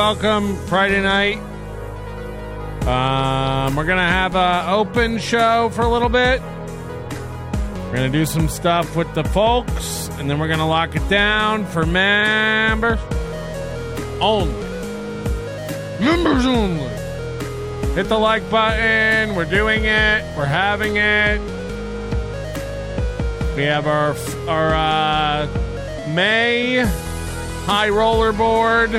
welcome. Friday night. We're going to have an open show for a little bit. We're going to do some stuff with the folks, and then we're going to lock it down for members only. Members only. Hit the like button. We're doing it. We're having it. We have our May high roller board.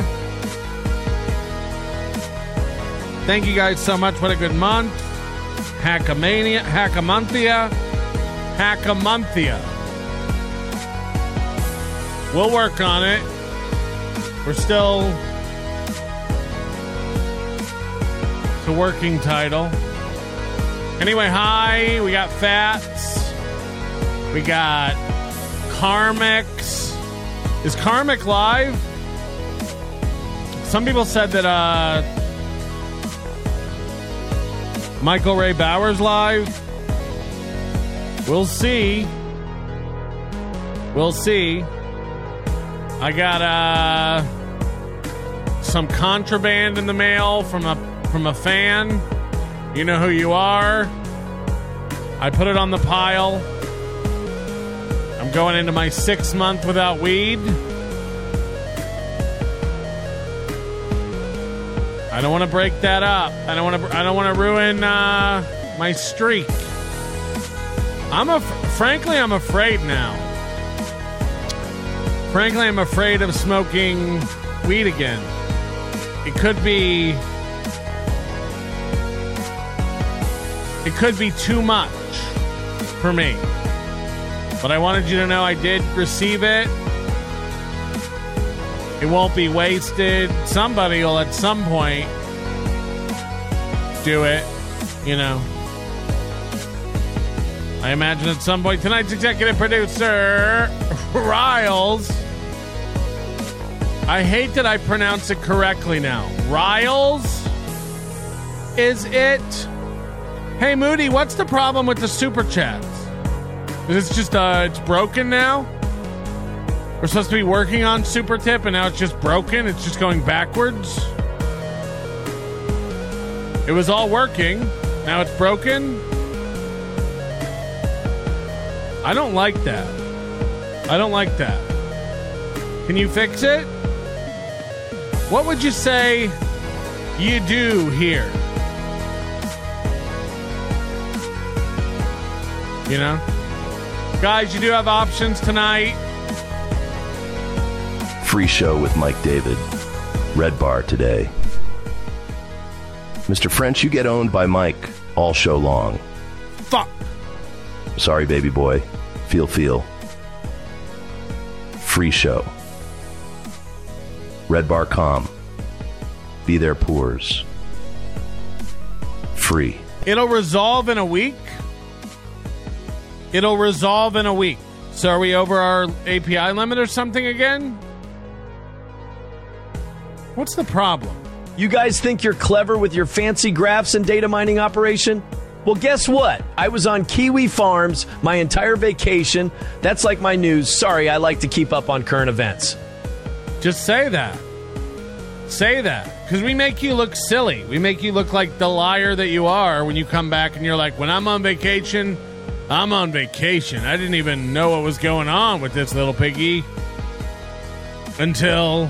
Thank you guys so much. What a good month. Hackamonthia. We'll work on it. We're still... It's a working title. Anyway, hi. We got Fats. We got Karmix. Is Karmic live? Some people said that Michael Ray Bauer's live. We'll see. We'll see. I got some contraband in the mail from a fan. You know who you are. I put it on the pile. I'm going into my 6th month without weed. I don't want to break that up. I don't want to ruin my streak. Frankly, I'm afraid now. Frankly, I'm afraid of smoking weed again. It could be too much for me. But I wanted you to know I did receive it. It won't be wasted. Somebody will at some point do it, you know. I imagine at some point. Tonight's executive producer, Riles. I hate that I pronounce it correctly now. Riles? Is it? Hey, Moody, what's the problem with the super chats? Is it just, it's broken now? We're supposed to be working on Super Tip, and now it's just broken? It's just going backwards? It was all working. Now it's broken? I don't like that. I don't like that. Can you fix it? What would you say you do here? You know? Guys, you do have options tonight. Free show with Mike David. Red Bar today. Mr. French, you get owned by Mike all show long. Fuck. Sorry, baby boy. Feel. Free show. Red Bar Com. Be there, poors. Free. It'll resolve in a week? It'll resolve in a week. So are we over our API limit or something again? What's the problem? You guys think you're clever with your fancy graphs and data mining operation? Well, guess what? I was on Kiwi Farms my entire vacation. That's like my news. Sorry, I like to keep up on current events. Just say that. Say that. Because we make you look silly. We make you look like the liar that you are when you come back and you're like, when I'm on vacation, I'm on vacation. I didn't even know what was going on with this little piggy until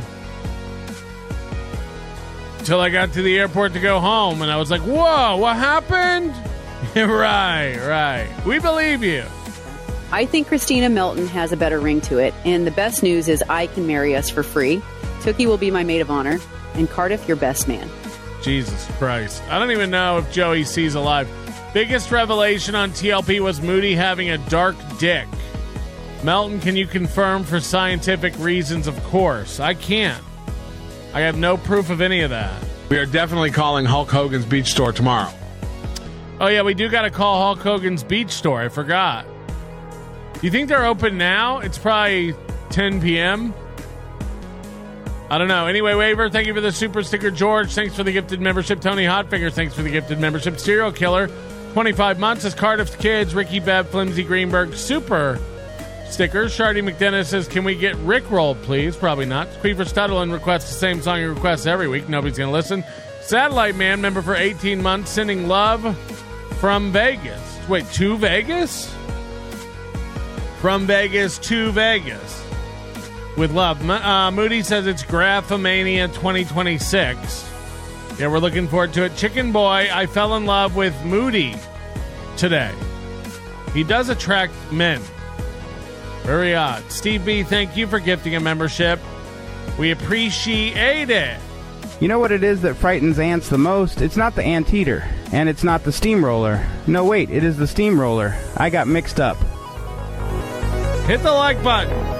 I got to the airport to go home, and I was like, whoa, what happened? Right. We believe you. I think Christina Milton has a better ring to it, and the best news is I can marry us for free. Tookie will be my maid of honor, and Cardiff, your best man. Jesus Christ. I don't even know if Joey C's alive. Biggest revelation on TLP was Moody having a dark dick. Melton, can you confirm for scientific reasons? Of course. I can't. I have no proof of any of that. We are definitely calling Hulk Hogan's Beach Store tomorrow. Oh, yeah, we do got to call Hulk Hogan's Beach Store. I forgot. You think they're open now? It's probably 10 p.m. I don't know. Anyway, Waver, thank you for the super sticker. George, thanks for the gifted membership. Tony Hotfinger, thanks for the gifted membership. Serial Killer, 25 months. As Cardiff's Kids, Ricky Bev, Flimsy Greenberg, super stickers. Shardy McDennis says, can we get Rickrolled, please? Probably not. Queefer Studlin requests the same song he requests every week. Nobody's going to listen. Satellite Man, member for 18 months, sending love from Vegas. Wait, to Vegas? From Vegas to Vegas. With love. Moody says it's Graphomania 2026. Yeah, we're looking forward to it. Chicken Boy, I fell in love with Moody today. He does attract men. Very odd. Steve B, thank you for gifting a membership. We appreciate it. You know what it is that frightens ants the most? It's not the anteater, and it's not the steamroller. No, wait, it is the steamroller. I got mixed up. Hit the like button.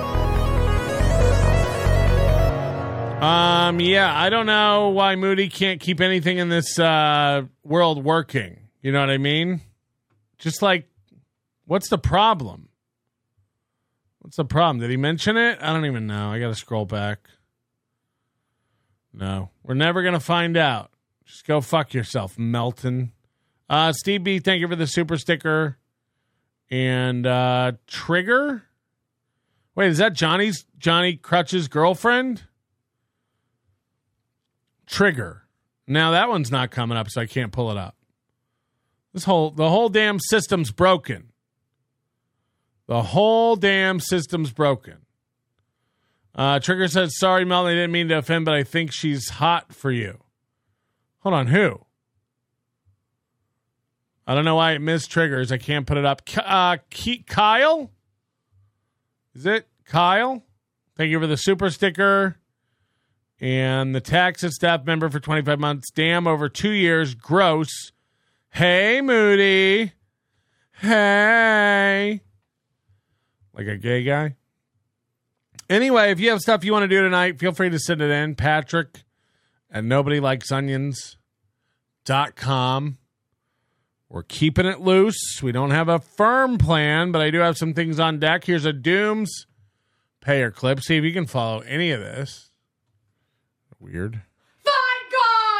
Yeah, I don't know why Moody can't keep anything in this world working. You know what I mean? Just like, what's the problem? What's the problem? Did he mention it? I don't even know. I got to scroll back. No, we're never going to find out. Just go fuck yourself, Melton. Steve B, thank you for the super sticker. And Trigger? Wait, is that Johnny Crutch's girlfriend? Trigger. Now that one's not coming up, so I can't pull it up. The whole damn system's broken. The whole damn system's broken. Trigger says, sorry, Melanie, I didn't mean to offend, but I think she's hot for you. Hold on, who? I don't know why it missed triggers. I can't put it up. Kyle? Is it Kyle? Thank you for the super sticker. And the Taxes staff member for 25 months. Damn, over 2 years. Gross. Hey, Moody. Hey. Like a gay guy. Anyway, if you have stuff you want to do tonight, feel free to send it in. Patrick at nobodylikesonions.com. We're keeping it loose. We don't have a firm plan, but I do have some things on deck. Here's a Dooms payer clip. See if you can follow any of this. Weird. Find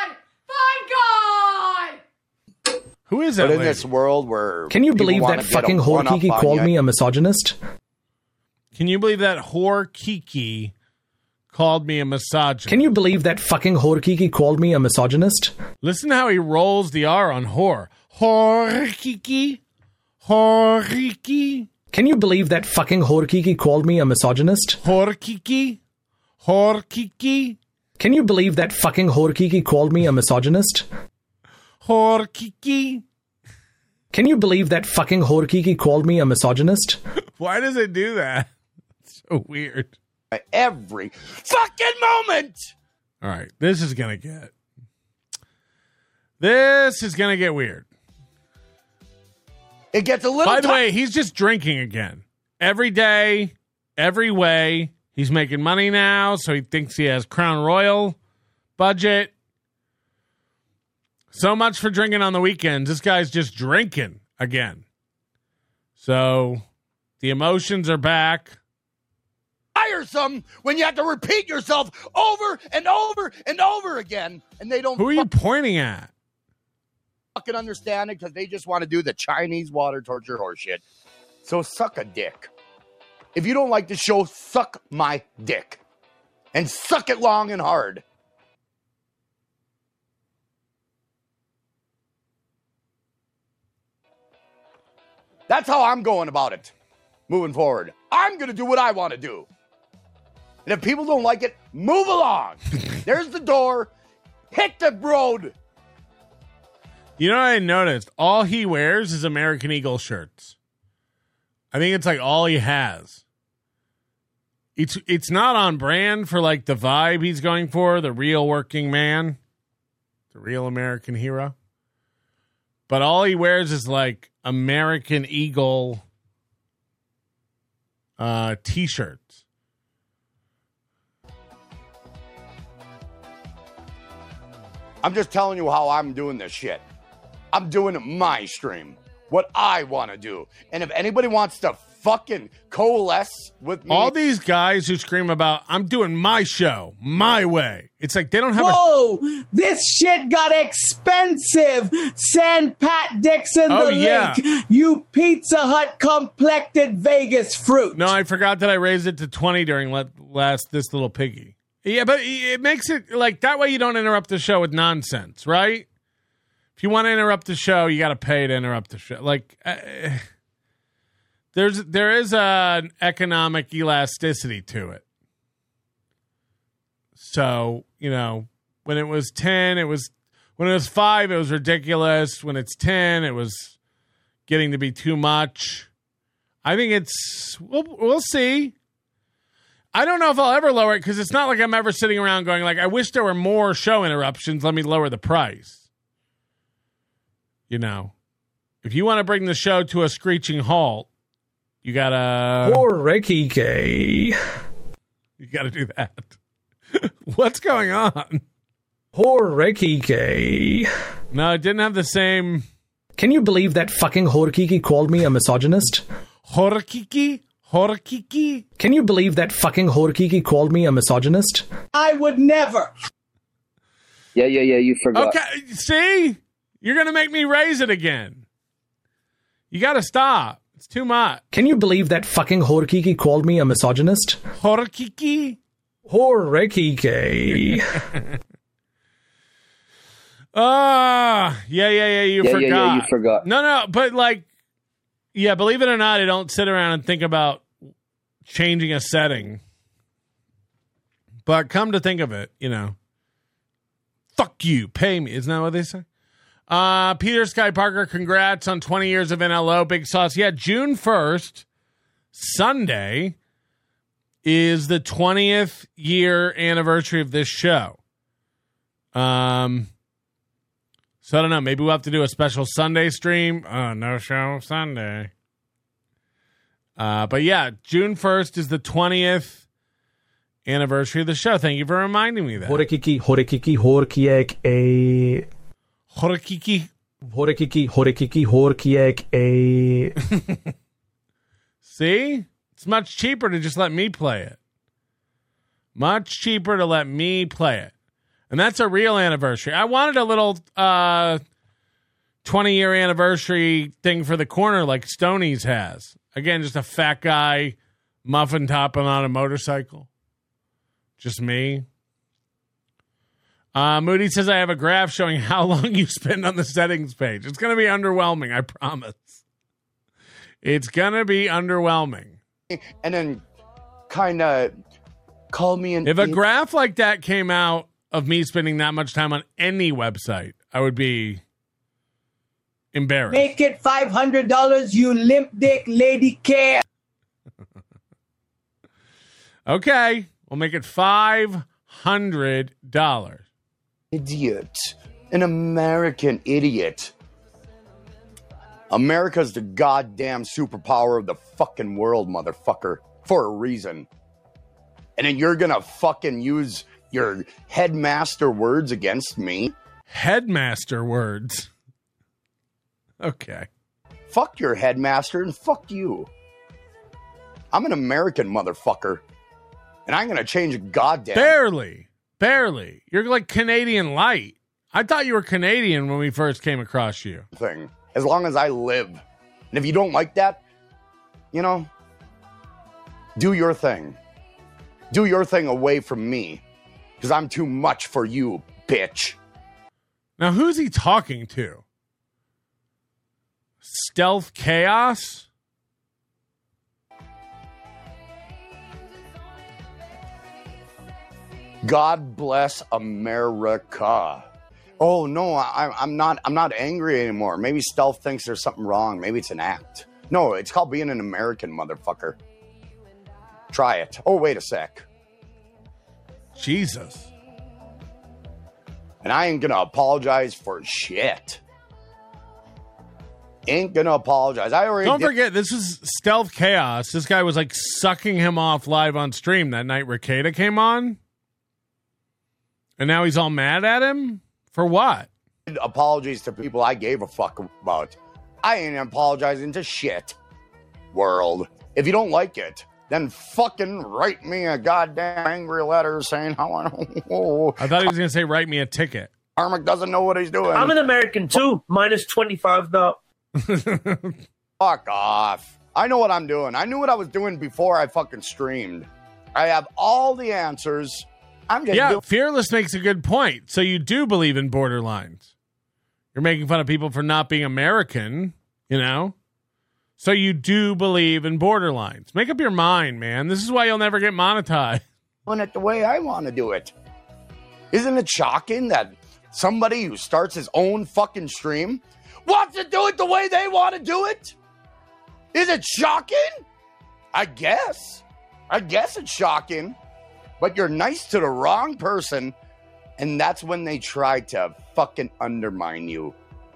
God! Who is that But in lady? this world where... Can you believe that fucking whore Kiki called me a misogynist? Can you believe that whore Kiki called me a misogynist? Can you believe that fucking whore Kiki called me a misogynist? Listen to how he rolls the R on whore. Whore Kiki. Whore Kiki. Can you believe that fucking whore Kiki called me a misogynist? Whore Kiki. Whore Kiki. Can you believe that fucking whore Kiki called me a misogynist? Whore Kiki. Can you believe that fucking whore Kiki called me a misogynist? Why does it do that? It's so weird. Every fucking moment! All right, this is gonna get weird. It gets a little... By the way, he's just drinking again. Every day, every way. He's making money now, so he thinks he has Crown Royal budget. So much for drinking on the weekends. This guy's just drinking again. So the emotions are back. Tiresome when you have to repeat yourself over and over and over again, and they don't... Who are you pointing at? Fucking understand it because they just want to do the Chinese water torture horseshit. So suck a dick. If you don't like the show, suck my dick. And suck it long and hard. That's how I'm going about it. Moving forward. I'm going to do what I want to do. And if people don't like it, move along. There's the door. Hit the road. You know what I noticed? All he wears is American Eagle shirts. I think it's like all he has. It's not on brand for like the vibe he's going for, the real working man, the real American hero. But all he wears is like American Eagle t-shirts. I'm just telling you how I'm doing this shit. I'm doing it my stream. what I want to do. And if anybody wants to fucking coalesce with me, all these guys who scream about, I'm doing my show, my way. It's like they don't have Whoa, this shit got expensive. Send Pat Dixon the link. You Pizza Hut complected Vegas fruit. No, I forgot that I raised it to 20 during this little piggy. Yeah, but it makes it like that way you don't interrupt the show with nonsense, right? If you want to interrupt the show, you got to pay to interrupt the show. Like, there is an economic elasticity to it. So, when it was 10, when it was 5, it was ridiculous. When it's 10, it was getting to be too much. I think we'll see. I don't know if I'll ever lower it because it's not like I'm ever sitting around going like, I wish there were more show interruptions. Let me lower the price. If you want to bring the show to a screeching halt, you gotta. Horikike. You gotta do that. What's going on? Horikike. No, it didn't have the same. Can you believe that fucking Horikike called me a misogynist? Horikike? Horikike? Can you believe that fucking Horikike called me a misogynist? I would never. Yeah, you forgot. Okay, see? You're going to make me raise it again. You got to stop. It's too much. Can you believe that fucking Horikike called me a misogynist? Horikike? Horikike. You forgot. Yeah, you forgot. No, but believe it or not, I don't sit around and think about changing a setting. But come to think of it, fuck you, pay me. Isn't that what they say? Peter Sky Parker, congrats on 20 years of NLO. Big Sauce. Yeah, June 1st, Sunday, is the 20th year anniversary of this show. So I don't know. Maybe we'll have to do a special Sunday stream. No show Sunday. But yeah, June 1st is the 20th anniversary of the show. Thank you for reminding me that. Horikike. See? It's much cheaper to just let me play it. Much cheaper to let me play it. And that's a real anniversary. I wanted a little 20-year anniversary thing for the corner like Stoney's has. Again, just a fat guy muffin topping on a motorcycle. Just me. Moody says I have a graph showing how long you spend on the settings page. It's going to be underwhelming, I promise. It's going to be underwhelming. And then kind of call me an... If a graph like that came out of me spending that much time on any website, I would be embarrassed. Make it $500, you limp dick lady care. Okay, we'll make it $500. Idiot. An American idiot. America's the goddamn superpower of the fucking world, motherfucker. For a reason. And then you're gonna fucking use your headmaster words against me? Headmaster words? Okay. Fuck your headmaster and fuck you. I'm an American motherfucker. And I'm gonna change a goddamn... Barely. You're like Canadian light. I thought you were Canadian when we first came across you. Thing. As long as I live. And if you don't like that, do your thing. Do your thing away from me. Because I'm too much for you, bitch. Now, who's he talking to? Stealth Chaos? God bless America. Oh no, I'm not angry anymore. Maybe Stealth thinks there's something wrong. Maybe it's an act. No, it's called being an American, motherfucker. Try it. Oh, wait a sec. Jesus. And I ain't gonna apologize for shit. Ain't gonna apologize. Don't forget, this is Stealth Chaos. This guy was like sucking him off live on stream that night Ricada came on. And now he's all mad at him? For what? Apologies to people I gave a fuck about. I ain't apologizing to shit, world. If you don't like it, then fucking write me a goddamn angry letter saying how I thought he was going to say write me a ticket. Armick doesn't know what he's doing. I'm an American too. Minus 25 now. Fuck off. I know what I'm doing. I knew what I was doing before I fucking streamed. I have all the answers. I'm just Fearless makes a good point. So you do believe in borderlines. You're making fun of people for not being American, you know? So you do believe in borderlines. Make up your mind, man. This is why you'll never get monetized. Doing it the way I want to do it. Isn't it shocking that somebody who starts his own fucking stream wants to do it the way they want to do it? Is it shocking? I guess it's shocking. But you're nice to the wrong person, and that's when they try to fucking undermine you.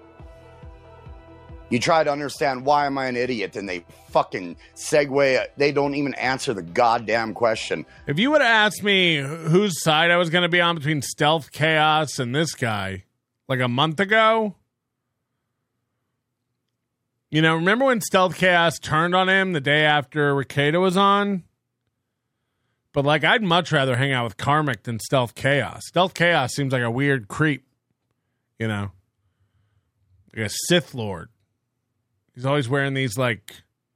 You try to understand why am I an idiot, and they fucking segue. They don't even answer the goddamn question. If you would have asked me whose side I was going to be on between Stealth Chaos and this guy like a month ago, you know, remember when Stealth Chaos turned on him the day after Ricada was on? But, like, I'd much rather hang out with Karmic than Stealth Chaos. Stealth Chaos seems like a weird creep, you know? Like a Sith Lord. He's always wearing these, like,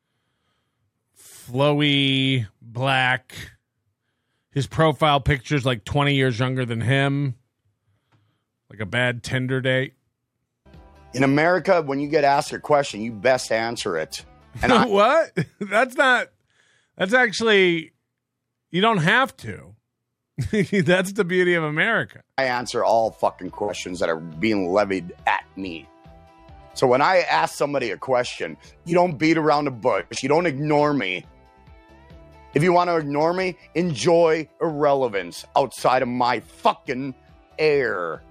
flowy black. His profile picture's like 20 years younger than him. Like a bad Tinder date. In America, when you get asked a question, you best answer it. And what? That's actually... You don't have to. That's the beauty of America. I answer all fucking questions that are being levied at me. So when I ask somebody a question, you don't beat around the bush. You don't ignore me. If you want to ignore me, enjoy irrelevance outside of my fucking air.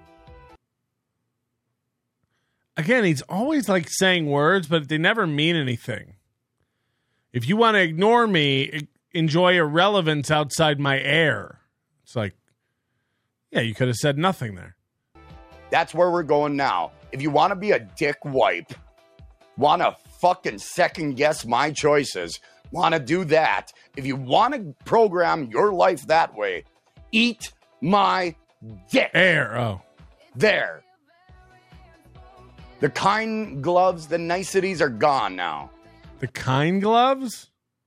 Again, he's always like saying words, but they never mean anything. If you want to ignore me... enjoy irrelevance outside my air. It's like, yeah, you could have said nothing there. That's where we're going now. If you want to be a dick wipe, want to fucking second guess my choices, want to do that, if you want to program your life that way, eat my dick. Air, oh. There. The kind gloves, the niceties are gone now. The kind gloves?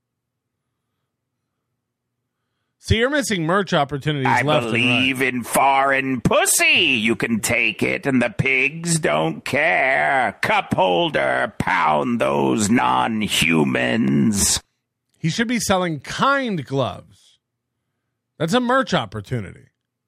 See, you're missing merch opportunities left and right. I believe in foreign pussy. You can take it, and the pigs don't care. Cup holder, pound those non-humans. He should be selling kind gloves. That's a merch opportunity.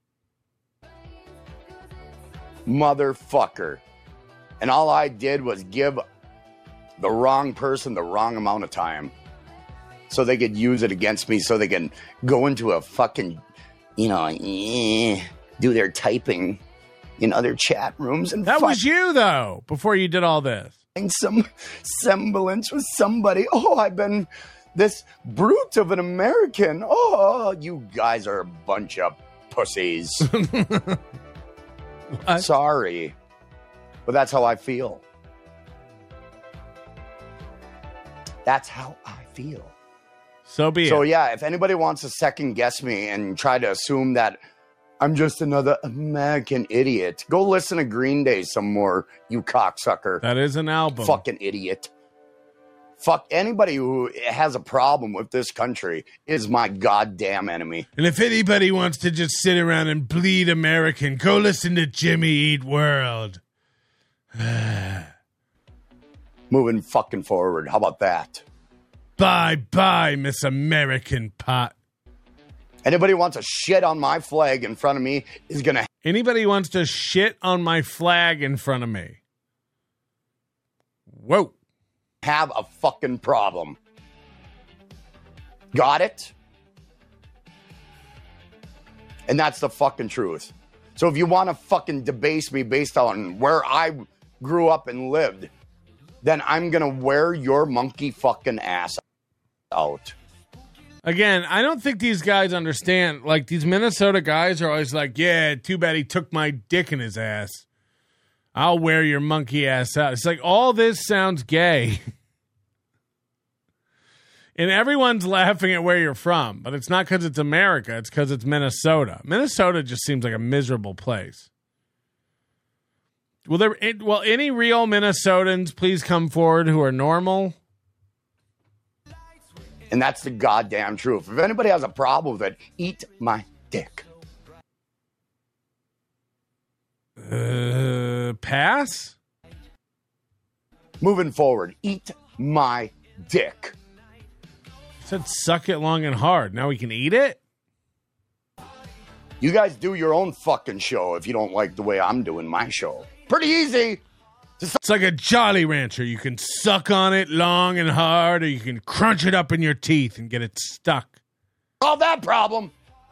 Motherfucker. And all I did was give the wrong person the wrong amount of time. So they could use it against me, so they can go into a fucking, you know, do their typing in other chat rooms. And that was you, though, before you did all this. Some semblance with somebody. Oh, I've been this brute of an American. Oh, you guys are a bunch of pussies. Sorry, but that's how I feel. That's how I feel. So be it. So, yeah, if anybody wants to second guess me and try to assume that I'm just another American idiot, go listen to Green Day some more, you cocksucker. That is an album. Fucking idiot. Fuck anybody who has a problem with this country is my goddamn enemy. And if anybody wants to just sit around and bleed American, go listen to Jimmy Eat World. Moving fucking forward. How about that? Bye, Miss American Pot. Anybody wants to shit on my flag in front of me is going to... Anybody wants to shit on my flag in front of me. Whoa. Have a fucking problem. Got it? And that's the fucking truth. So if you want to fucking debase me based on where I grew up and lived, then I'm going to wear your monkey fucking ass out. Again, I don't think these guys understand. Like, these Minnesota guys are always like, yeah, too bad he took my dick in his ass. I'll wear your monkey ass out. It's like, all this sounds gay. And everyone's laughing at where you're from, but it's not because it's America. It's because it's Minnesota. Minnesota just seems like a miserable place. Will any real Minnesotans please come forward who are normal? And that's the goddamn truth. If anybody has a problem with it, eat my dick. Pass? Moving forward, eat my dick. Said suck it long and hard. Now we can eat it? You guys do your own fucking show if you don't like the way I'm doing my show. Pretty easy. It's like a Jolly Rancher. You can suck on it long and hard, or you can crunch it up in your teeth and get it stuck. Solve that problem.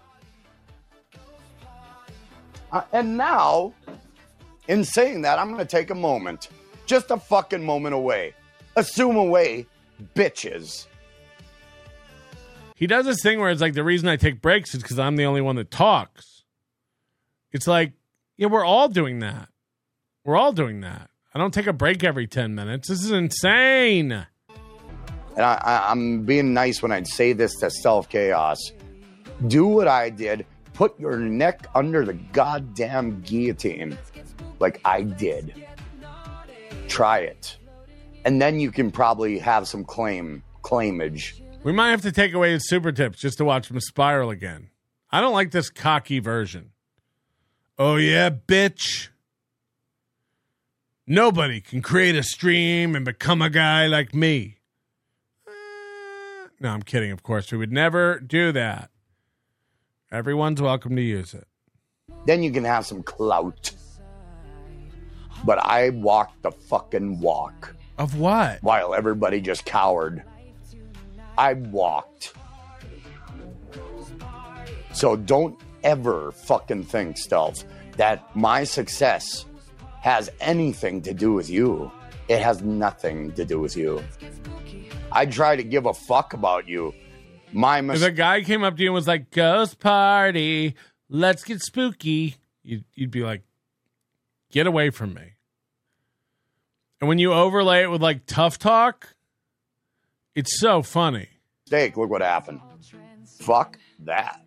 And now, in saying that, I'm going to take a moment. Just a fucking moment away. Assume away, bitches. He does this thing where it's like, the reason I take breaks is because I'm the only one that talks. It's like, yeah, we're all doing that. We're all doing that. I don't take a break every 10 minutes. This is insane. And I'm being nice when I'd say this to Self Chaos. Do what I did. Put your neck under the goddamn guillotine like I did. Try it. And then you can probably have some claimage. We might have to take away his super tips just to watch him spiral again. I don't like this cocky version. Oh, yeah, bitch. Nobody can create a stream and become a guy like me. No, I'm kidding, of course. We would never do that. Everyone's welcome to use it. Then you can have some clout. But I walked the fucking walk. Of what? While everybody just cowered. I walked. So don't ever fucking think, Stealth, that my success has anything to do with you. It has nothing to do with you. I try to give a fuck about you. If a guy came up to you and was like, ghost party, let's get spooky, you'd be like, get away from me. And when you overlay it with like tough talk, it's so funny. Look what happened. Fuck that.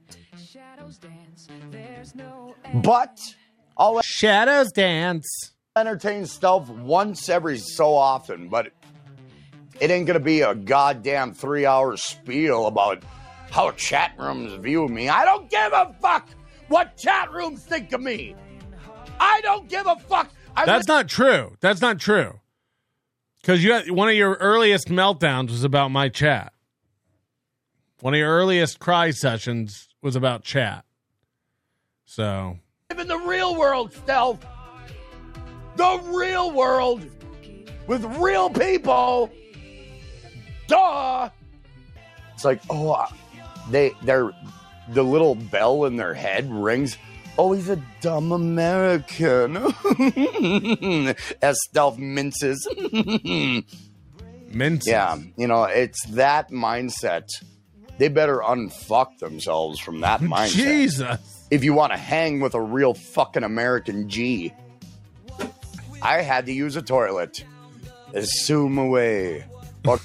But I'll Shadows dance. Entertain Stealth once every so often, but it ain't gonna be a goddamn 3-hour spiel about how chat rooms view me. I don't give a fuck what chat rooms think of me. I don't give a fuck. That's not true. That's not true. Because one of your earliest meltdowns was about my chat. One of your earliest cry sessions was about chat. So. Live in the real world, Stealth. The real world. With real people. Duh. It's like, they're the little bell in their head rings. Oh, he's a dumb American. As Stealth minces. Minces. Yeah, it's that mindset. They better unfuck themselves from that mindset. Jesus. If you want to hang with a real fucking American G. I had to use a toilet. Assume away. Go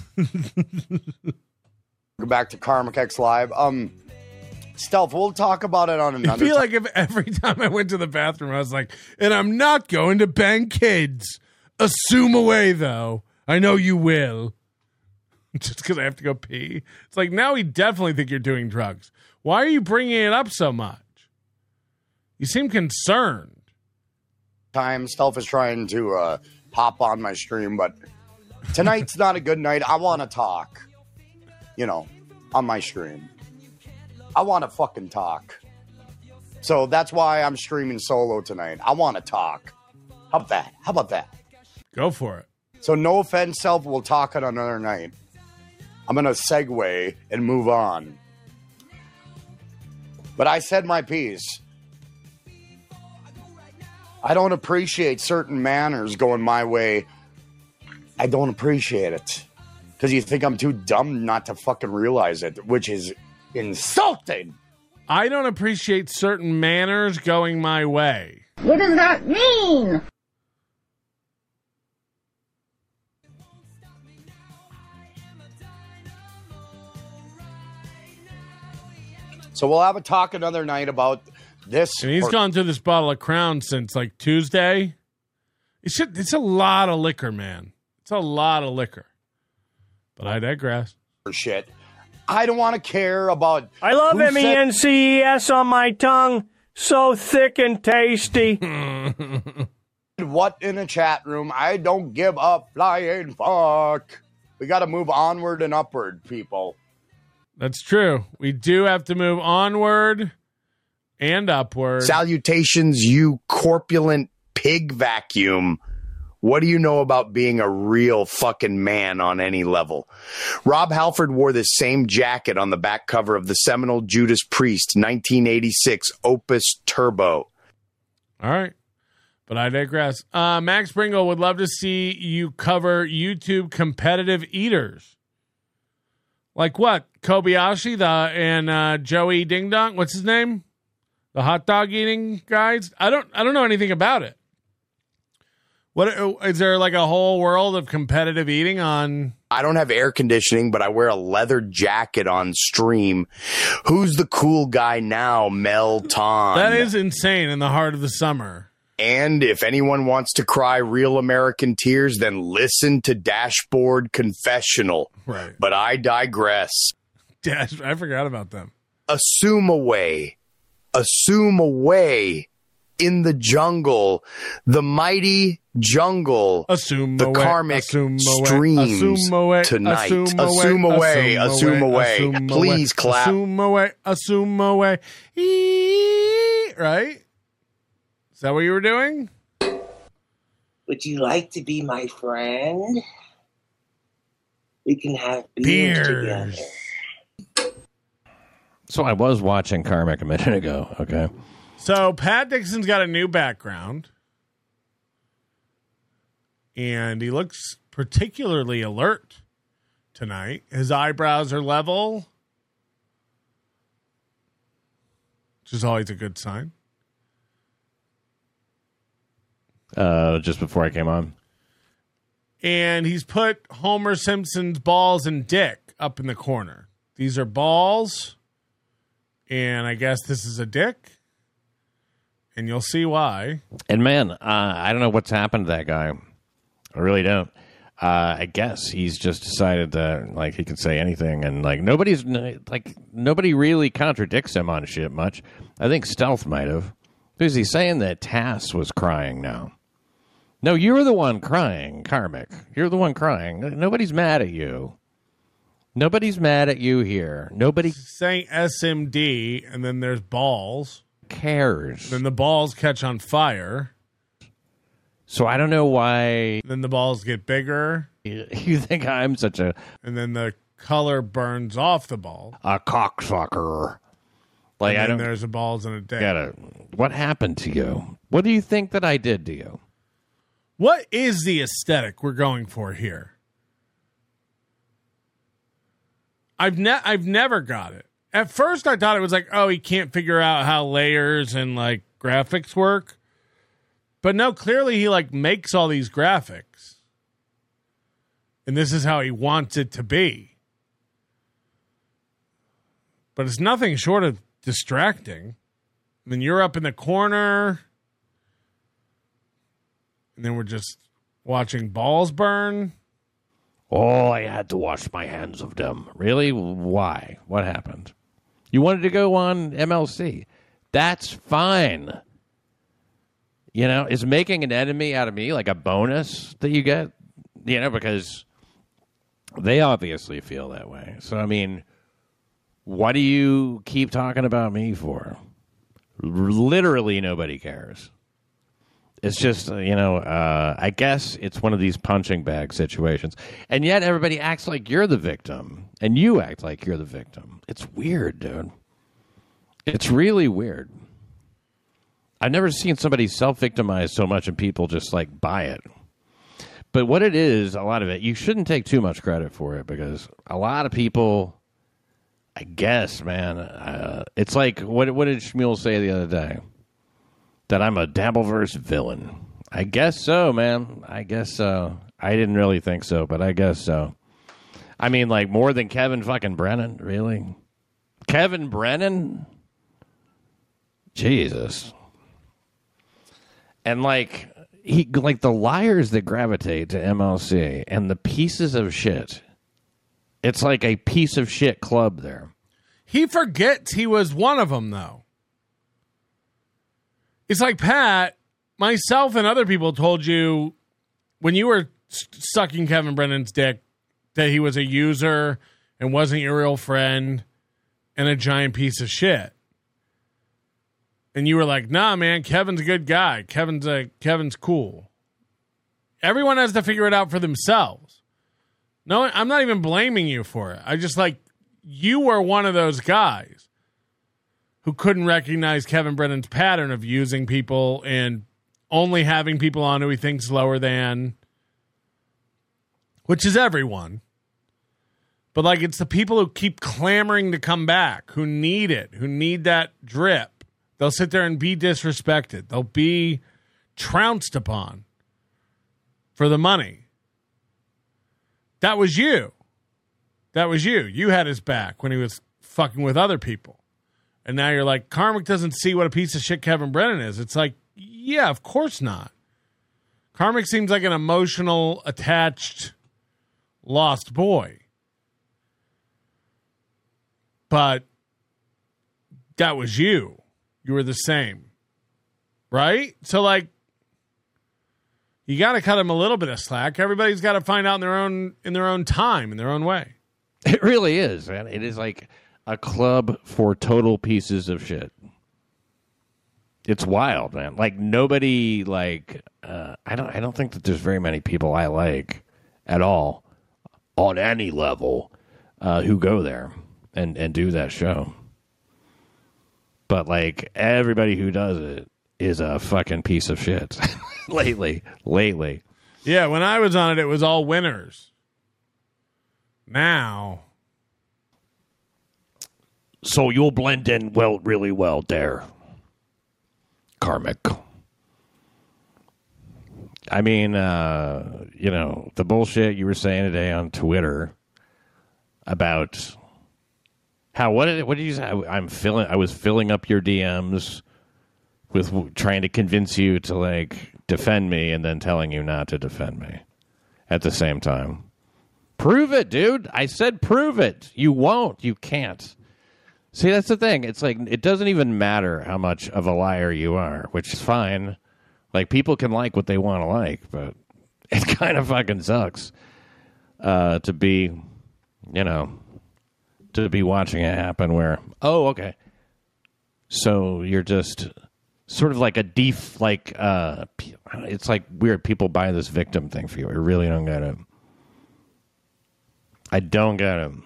back to Karmic X Live. Stealth, we'll talk about it on another I feel like if every time I went to the bathroom, I was like, and I'm not going to bang kids. Assume away, though. I know you will. Just because I have to go pee. It's like, now we definitely think you're doing drugs. Why are you bringing it up so much? You seem concerned. Stealth is trying to hop on my stream, but tonight's not a good night. I want to talk, on my stream. I want to fucking talk. So that's why I'm streaming solo tonight. I want to talk. How about that? Go for it. So no offense, Stealth. We'll talk on another night. I'm going to segue and move on. But I said my piece. I don't appreciate certain manners going my way. I don't appreciate it. Because you think I'm too dumb not to fucking realize it, which is insulting. I don't appreciate certain manners going my way. What does that mean? So we'll have a talk another night about this. And he's gone through this bottle of Crown since like Tuesday. It's a lot of liquor, man. It's a lot of liquor. But I digress. Shit. I don't want to care about... I love MENCES on my tongue. So thick and tasty. What in a chat room? I don't give a flying fuck. We got to move onward and upward, people. That's true. We do have to move onward and upward. Salutations, you corpulent pig vacuum. What do you know about being a real fucking man on any level? Rob Halford wore this same jacket on the back cover of the seminal Judas Priest 1986 Opus Turbo. All right. But I digress. Max Pringle would love to see you cover YouTube competitive eaters. Like what? Kobayashi and Joey Ding Dong? What's his name? The hot dog eating guys? I don't know anything about it. What is there like a whole world of competitive eating on? I don't have air conditioning, but I wear a leather jacket on stream. Who's the cool guy now? Mel Ton. That is insane in the heart of the summer. And if anyone wants to cry real American tears, then listen to Dashboard Confessional. Right. But I digress. I forgot about them. Assume away in the jungle, the mighty jungle, the karmic streams tonight. Assume away. Please clap. Assume away. Right? Is that what you were doing? Would you like to be my friend? We can have beers together. So I was watching Karmic a minute ago, okay? So Pat Dixon's got a new background. And he looks particularly alert tonight. His eyebrows are level, which is always a good sign. Just before I came on. And he's put Homer Simpson's balls and dick up in the corner. These are balls, and I guess this is a dick. And you'll see why. And man, I don't know what's happened to that guy. I really don't. I guess he's just decided that like he can say anything, and like nobody really contradicts him on shit much. I think Stealth might have, because he's saying that Tass was crying now. No, you're the one crying, Karmic. You're the one crying. Nobody's mad at you. Nobody's mad at you here. Nobody saying SMD, and then there's balls. Cares. Then the balls catch on fire. So I don't know why. Then the balls get bigger. You think I'm such a... And then the color burns off the ball. A cocksucker. Like, and then there's the balls and a dick. What happened to you? What do you think that I did to you? What is the aesthetic we're going for here? I've never got it. At first, I thought it was like, oh, he can't figure out how layers and like graphics work. But no, clearly he like makes all these graphics. And this is how he wants it to be. But it's nothing short of distracting. I mean, you're up in the corner. And then we're just watching balls burn. Oh, I had to wash my hands of them. Really? Why? What happened? You wanted to go on MLC. That's fine. You know, is making an enemy out of me like a bonus that you get? You know, because they obviously feel that way. So, I mean, what do you keep talking about me for? Literally nobody cares. It's just, you know, I guess it's one of these punching bag situations. And yet everybody acts like you're the victim. And you act like you're the victim. It's weird, dude. It's really weird. I've never seen somebody self-victimize so much and people just, like, buy it. But what it is, a lot of it, you shouldn't take too much credit for it because a lot of people, I guess, man, it's like, what did Shmuel say the other day? That I'm a Dabbleverse villain. I guess so, man. I guess so. I didn't really think so, but I guess so. I mean, like, more than Kevin fucking Brennan, really? Kevin Brennan? Jesus. And like the liars that gravitate to MLC and the pieces of shit. It's like a piece of shit club there. He forgets he was one of them, though. It's like Pat, myself, and other people told you when you were sucking Kevin Brennan's dick that he was a user and wasn't your real friend and a giant piece of shit. And you were like, nah, man, Kevin's a good guy. Kevin's cool. Everyone has to figure it out for themselves. No, I'm not even blaming you for it. I just you were one of those guys who couldn't recognize Kevin Brennan's pattern of using people and only having people on who he thinks lower than, which is everyone. But it's the people who keep clamoring to come back, who need it, who need that drip. They'll sit there and be disrespected. They'll be trounced upon for the money. That was you. That was you. You had his back when he was fucking with other people. And now you're like, Carmick doesn't see what a piece of shit Kevin Brennan is. It's like, yeah, of course not. Carmick seems like an emotional, attached, lost boy. But that was you. You were the same. Right? So, you got to cut him a little bit of slack. Everybody's got to find out in their own time, in their own way. It really is, man. It is like a club for total pieces of shit. It's wild, man. Nobody, I don't think that there's very many people I like at all on any level who go there and do that show. But everybody who does it is a fucking piece of shit. lately. Yeah, when I was on it, it was all winners. Now. So you'll blend in really well there, Carmick. I mean, the bullshit you were saying today on Twitter about how what did you say? I was filling up your DMs with trying to convince you to defend me and then telling you not to defend me at the same time. Prove it, dude. I said prove it. You won't. You can't. See, that's the thing. It's it doesn't even matter how much of a liar you are, which is fine. People can like what they want to like, but it kind of fucking sucks to be, to be watching it happen where, oh, okay. So you're just sort of like a it's weird. People buy this victim thing for you. I really don't get it. I don't get him.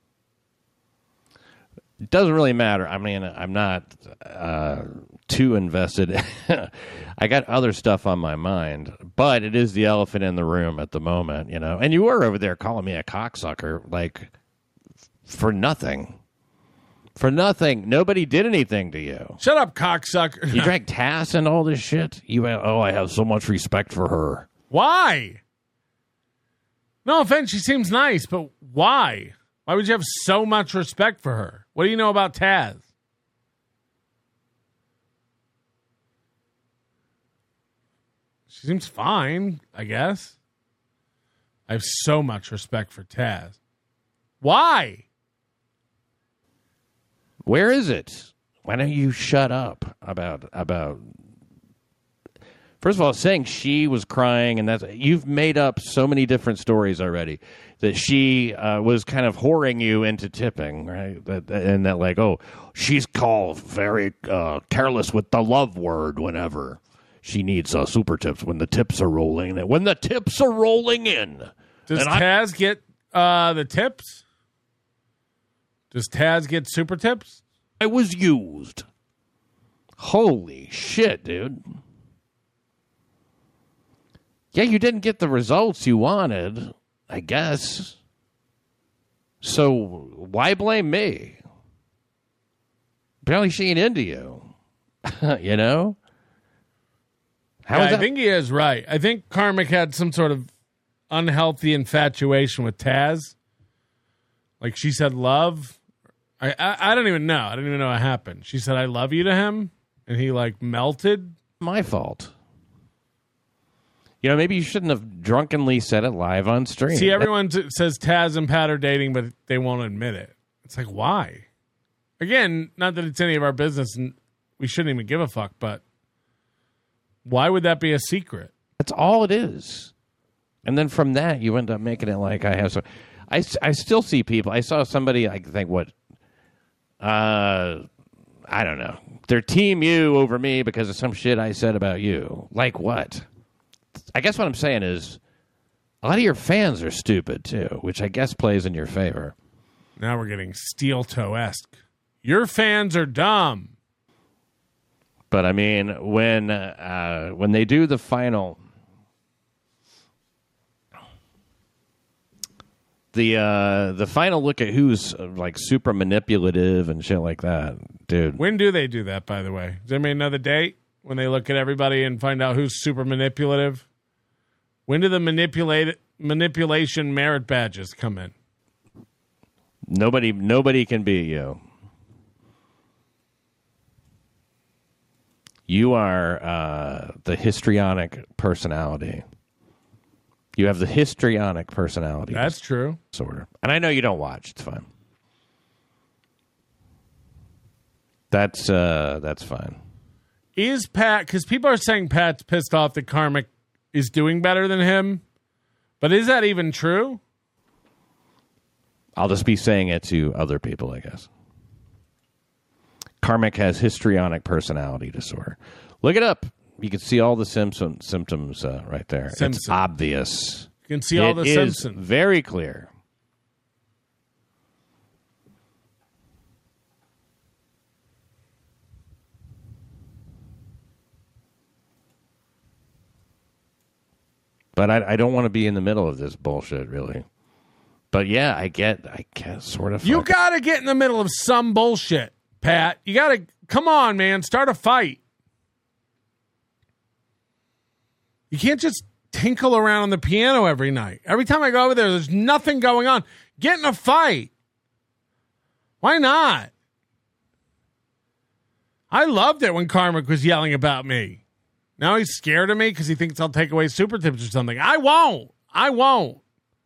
It doesn't really matter. I mean, I'm not too invested. I got other stuff on my mind, but it is the elephant in the room at the moment, And you were over there calling me a cocksucker, for nothing. For nothing. Nobody did anything to you. Shut up, cocksucker. You drank Tass and all this shit? You went, oh, I have so much respect for her. Why? No offense, she seems nice, but why? Why would you have so much respect for her? What do you know about Taz? She seems fine, I guess. I have so much respect for Taz. Why? Where is it? Why don't you shut up about First of all, saying she was crying, and you've made up so many different stories already that she was kind of whoring you into tipping, right? Oh, she's called very careless with the love word whenever she needs super tips when the tips are rolling in. When the tips are rolling in. Does Taz get the tips? Does Taz get super tips? I was used. Holy shit, dude. Yeah, you didn't get the results you wanted, I guess. So why blame me? Apparently she ain't into you. You know? I think he is right. I think Carmick had some sort of unhealthy infatuation with Taz. Like she said love. I don't even know. I didn't even know what happened. She said, I love you to him, and he, like, melted. My fault. You know, maybe you shouldn't have drunkenly said it live on stream. See, everyone says Taz and Pat are dating, but they won't admit it. It's like, why? Again, not that it's any of our business, and we shouldn't even give a fuck, but why would that be a secret? That's all it is. And then from that, you end up making it like I have. So, I still see people. I saw somebody, I think, I don't know. They're team you over me because of some shit I said about you. Like what? I guess what I'm saying is a lot of your fans are stupid, too, which I guess plays in your favor. Now we're getting steel toe-esque. Your fans are dumb. But, I mean, when they do the final... The final look at who's like super manipulative and shit like that, dude. When do they do that, by the way? Does anybody know the date when they look at everybody and find out who's super manipulative? When do the manipulation merit badges come in? Nobody can beat you. You are the histrionic personality. You have the histrionic personality. That's true. Sort of. And I know you don't watch. It's fine. That's fine. Is Pat, because people are saying Pat's pissed off that Karmic is doing better than him, but is that even true? I'll just be saying it to other people, I guess. Karmic has histrionic personality disorder. Look it up. You can see all the symptoms right there. Simpson. It's obvious. You can see all the Simpsons. It is very clear. But I don't want to be in the middle of this bullshit, really. But yeah, I get sort of. You got to get in the middle of some bullshit, Pat. You got to, come on, man, start a fight. You can't just tinkle around on the piano every night. Every time I go over there, there's nothing going on. Get in a fight. Why not? I loved it when Karmic was yelling about me. Now he's scared of me because he thinks I'll take away super tips or something. I won't.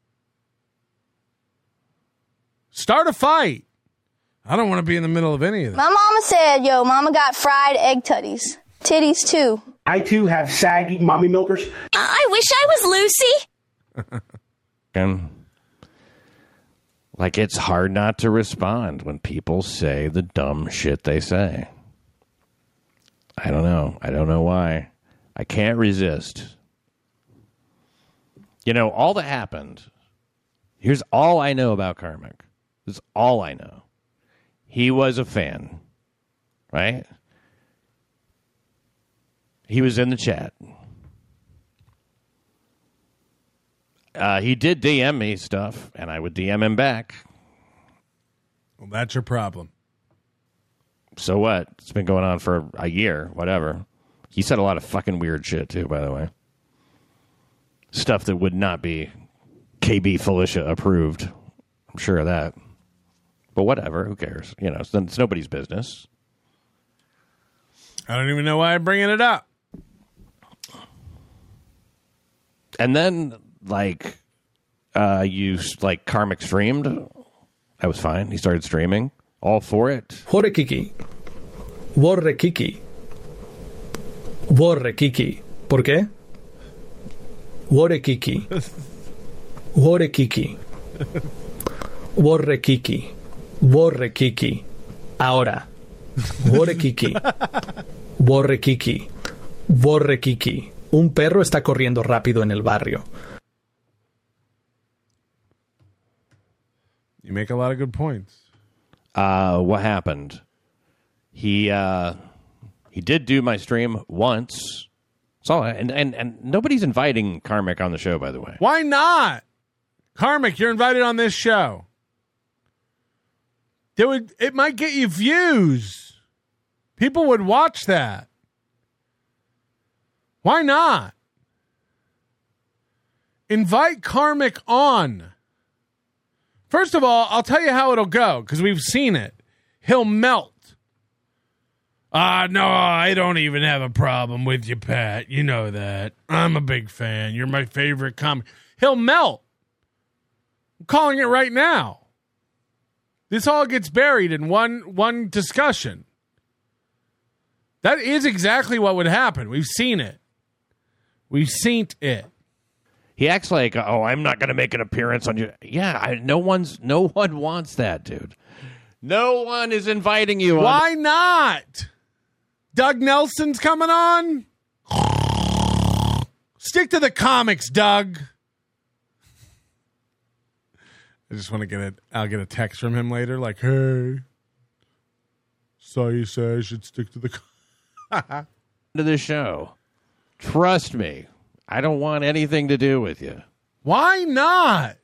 Start a fight. I don't want to be in the middle of any of that. My mama said, mama got fried egg tutties. Titties, too. I, too, have saggy mommy milkers. I wish I was Lucy. And like, it's hard not to respond when people say the dumb shit they say. I don't know. I don't know why. I can't resist. You know, all that happened, here's all I know about Karmic. This is all I know. He was a fan, right? He was in the chat. He did DM me stuff, and I would DM him back. Well, that's your problem. So what? It's been going on for a year, whatever. He said a lot of fucking weird shit, too, by the way. Stuff that would not be KB Felicia approved. I'm sure of that. But whatever, who cares? You know, it's nobody's business. I don't even know why I'm bringing it up. And then, like, Karmic streamed. That was fine. He started streaming. All for it. Horekiki. Vorrekiki. Vorrekiki. ¿Por qué? Vorekiki. Vorekiki. Vorrekiki. Vorrekiki. Ahora. Vorekiki. Vorrekiki. Vorrekiki. Un perro está corriendo rápido en el barrio. You make a lot of good points. What happened? He did do my stream once. So and nobody's inviting Karmic on the show, by the way. Why not? Karmic, you're invited on this show. It might get you views. People would watch that. Why not? Invite Karmic on. First of all, I'll tell you how it'll go, because we've seen it. he'll melt. No, I don't even have a problem with you, Pat. You know that. I'm a big fan. You're my favorite comic. He'll melt. I'm calling it right now. This all gets buried in one discussion. That is exactly what would happen. We've seen it. We've seen it. He acts like, oh, I'm not going to make an appearance on you. Yeah, no one wants that, dude. No one is inviting you. Why not? Doug Nelson's coming on. Stick to the comics, Doug. I just want to I'll get a text from him later, like, hey, saw you say I should stick to the to the show. Trust me, I don't want anything to do with you. Why not?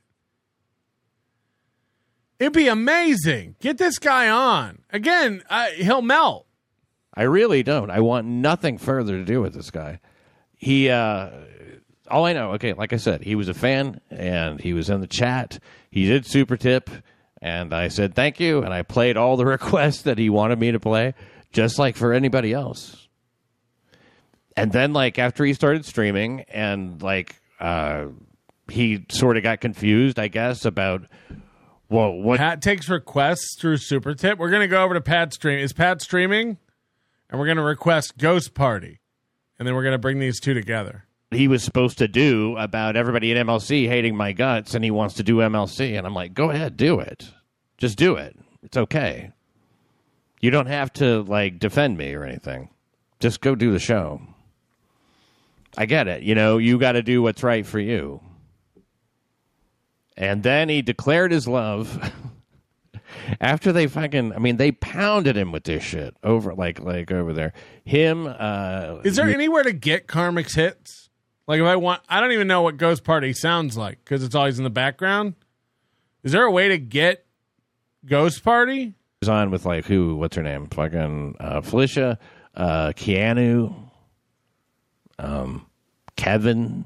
It'd be amazing. Get this guy on. Again, he'll melt. I really don't. I want nothing further to do with this guy. He, all I know, okay, like I said, he was a fan, and he was in the chat. He did super tip, and I said thank you, and I played all the requests that he wanted me to play, just like for anybody else. And then, like, after he started streaming, and, like, he sort of got confused, I guess, about, well, what... Pat takes requests through super tip. We're going to go over to Pat's stream. Is Pat streaming? And we're going to request Ghost Party. And then we're going to bring these two together. He was supposed to do about everybody at MLC hating my guts, and he wants to do MLC. And I'm like, go ahead, do it. Just do it. It's okay. You don't have to, like, defend me or anything. Just go do the show. I get it. You know, you got to do what's right for you. And then he declared his love after they they pounded him with this shit over, like over there. Him. Is there anywhere to get Karmic's hits? Like, if I don't even know what Ghost Party sounds like because it's always in the background. Is there a way to get Ghost Party? He's on with, like, who? What's her name? Fucking Felicia, Keanu, Kevin.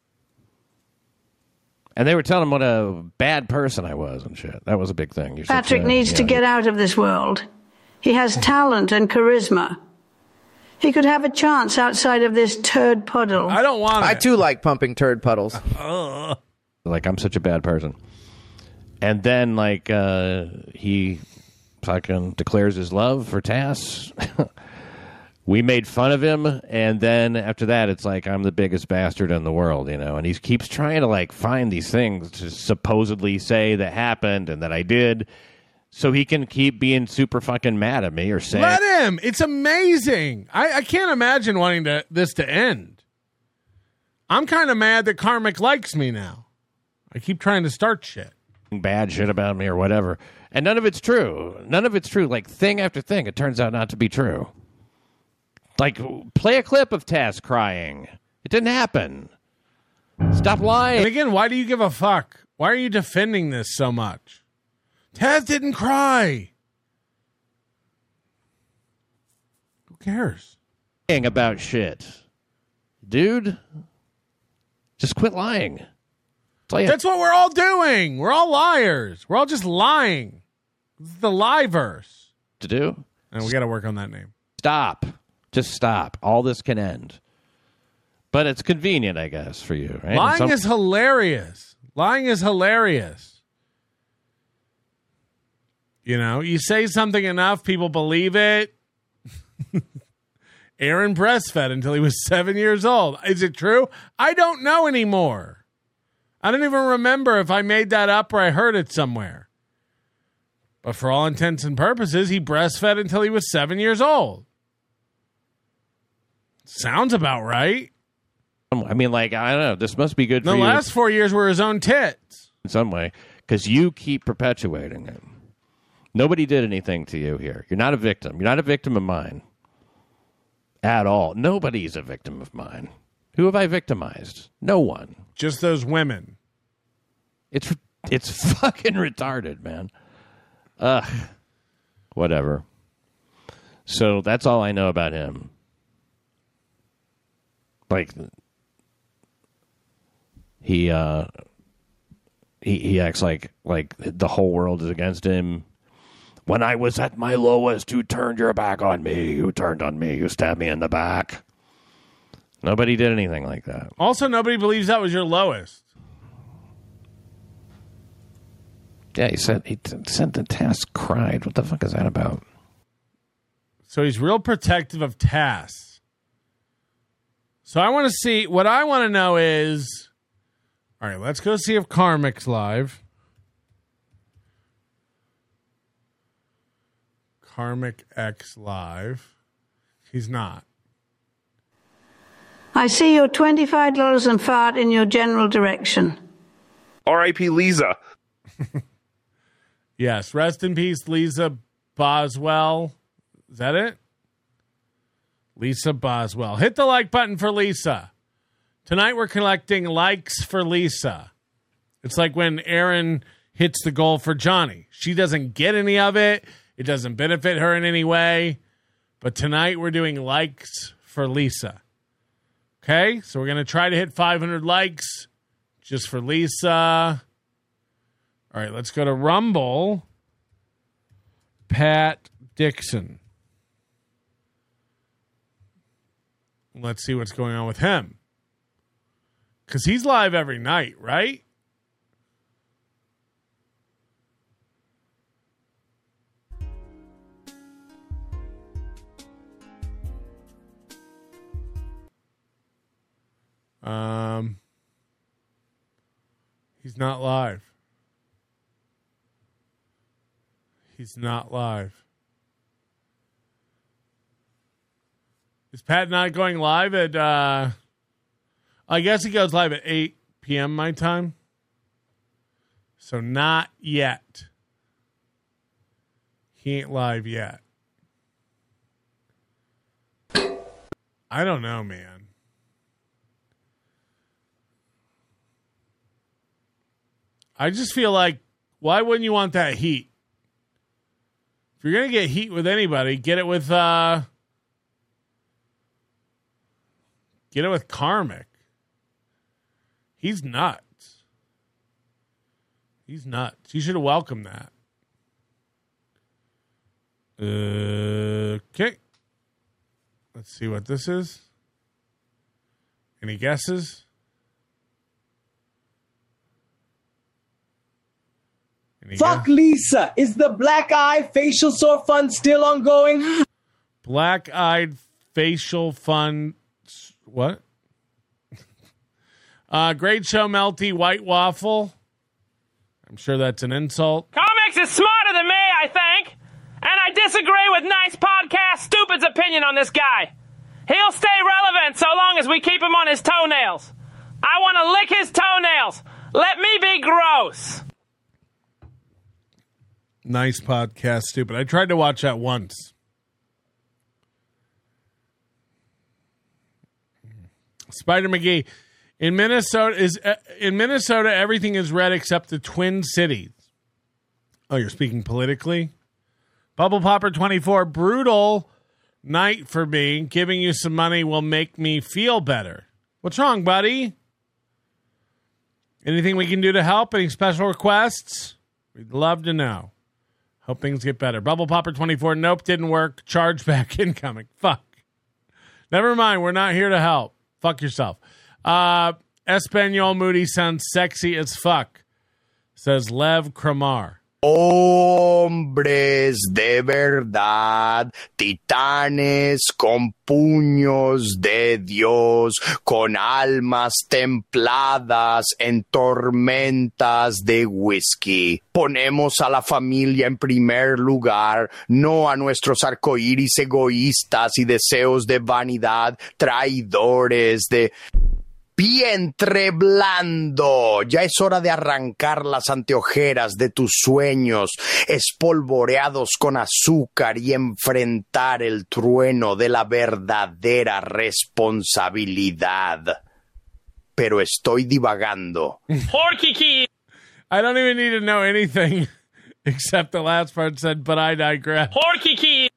And they were telling him what a bad person I was and shit. That was a big thing. Patrick needs to get out of this world. He has talent and charisma. He could have a chance outside of this turd puddle. I don't want it. I, too, like pumping turd puddles. Like, I'm such a bad person. And then, like, he fucking declares his love for Tass. We made fun of him, and then after that, it's like, I'm the biggest bastard in the world, you know? And he keeps trying to, like, find these things to supposedly say that happened and that I did, so he can keep being super fucking mad at me or saying... Let him! It's amazing! I can't imagine wanting this to end. I'm kind of mad that Karmic likes me now. I keep trying to start shit. Bad shit about me or whatever. And none of it's true. None of it's true. Like, thing after thing, it turns out not to be true. Like, play a clip of Taz crying. It didn't happen. Stop lying. And again, why do you give a fuck? Why are you defending this so much? Taz didn't cry. Who cares? About shit. Dude, just quit lying. That's what we're all doing. We're all liars. We're all just lying. This is the lie-verse. To do? And we got to work on that name. Stop. Just stop. All this can end. But it's convenient, I guess, for you. Right? Lying is hilarious. Lying is hilarious. You know, you say something enough, people believe it. Aaron breastfed until he was 7 years old. Is it true? I don't know anymore. I don't even remember if I made that up or I heard it somewhere. But for all intents and purposes, he breastfed until he was 7 years old. Sounds about right. I mean, like, I don't know. This must be good for you. The last 4 years were his own tits. In some way. Because you keep perpetuating it. Nobody did anything to you here. You're not a victim. You're not a victim of mine. At all. Nobody's a victim of mine. Who have I victimized? No one. Just those women. It's fucking retarded, man. Whatever. So that's all I know about him. Like, he acts like the whole world is against him. When I was at my lowest, you turned your back on me. You turned on me. You stabbed me in the back. Nobody did anything like that. Also, nobody believes that was your lowest. Yeah, he said the Tass cried. What the fuck is that about? So he's real protective of Tass. So I want to see, what I want to know is, all right, let's go see if Karmic's live. Karmic X live. He's not. I see your $25 and fart in your general direction. R.I.P. Lisa. Yes, rest in peace, Lisa Boswell. Is that it? Lisa Boswell. Hit the like button for Lisa. Tonight we're collecting likes for Lisa. It's like when Aaron hits the goal for Johnny. She doesn't get any of it. It doesn't benefit her in any way. But tonight we're doing likes for Lisa. Okay? So we're going to try to hit 500 likes just for Lisa. All right, let's go to Rumble. Pat Dixon. Let's see what's going on with him. Because he's live every night, right? He's not live. He's not live. Is Pat not going live at, I guess he goes live at 8 p.m. my time. So not yet. He ain't live yet. I don't know, man. I just feel like, why wouldn't you want that heat? If you're going to get heat with anybody, get it with Karmic. He's nuts. He's nuts. You should have welcomed that. Okay. Let's see what this is. Any guesses? Fuck Lisa. Is the Black Eye Facial Sore Fund still ongoing? Black Eyed Facial Fund. What? Great show, Melty. White Waffle. I'm sure that's an insult. Comics is smarter than me, I think. And I disagree with Nice Podcast Stupid's opinion on this guy. He'll stay relevant so long as we keep him on his toenails. I want to lick his toenails. Let me be gross. Nice Podcast Stupid. I tried to watch that once. Spider McGee. In Minnesota, everything is red except the Twin Cities. Oh, you're speaking politically? Bubble Popper 24. Brutal night for me. Giving you some money will make me feel better. What's wrong, buddy? Anything we can do to help? Any special requests? We'd love to know. Hope things get better. Bubble Popper 24. Nope, didn't work. Chargeback incoming. Fuck. Never mind. We're not here to help. Fuck yourself. Espanol Moody sounds sexy as fuck, says Lev Kramar. Hombres de verdad, titanes con puños de Dios, con almas templadas en tormentas de whisky. Ponemos a la familia en primer lugar, no a nuestros arcoíris egoístas y deseos de vanidad, traidores de... Vientre blando, ya es hora de arrancar las anteojeras de tus sueños, espolvoreados con azúcar y enfrentar el trueno de la verdadera responsabilidad. Pero estoy divagando. Porky. I don't even need to know anything except the last part said, but I digress. Porky.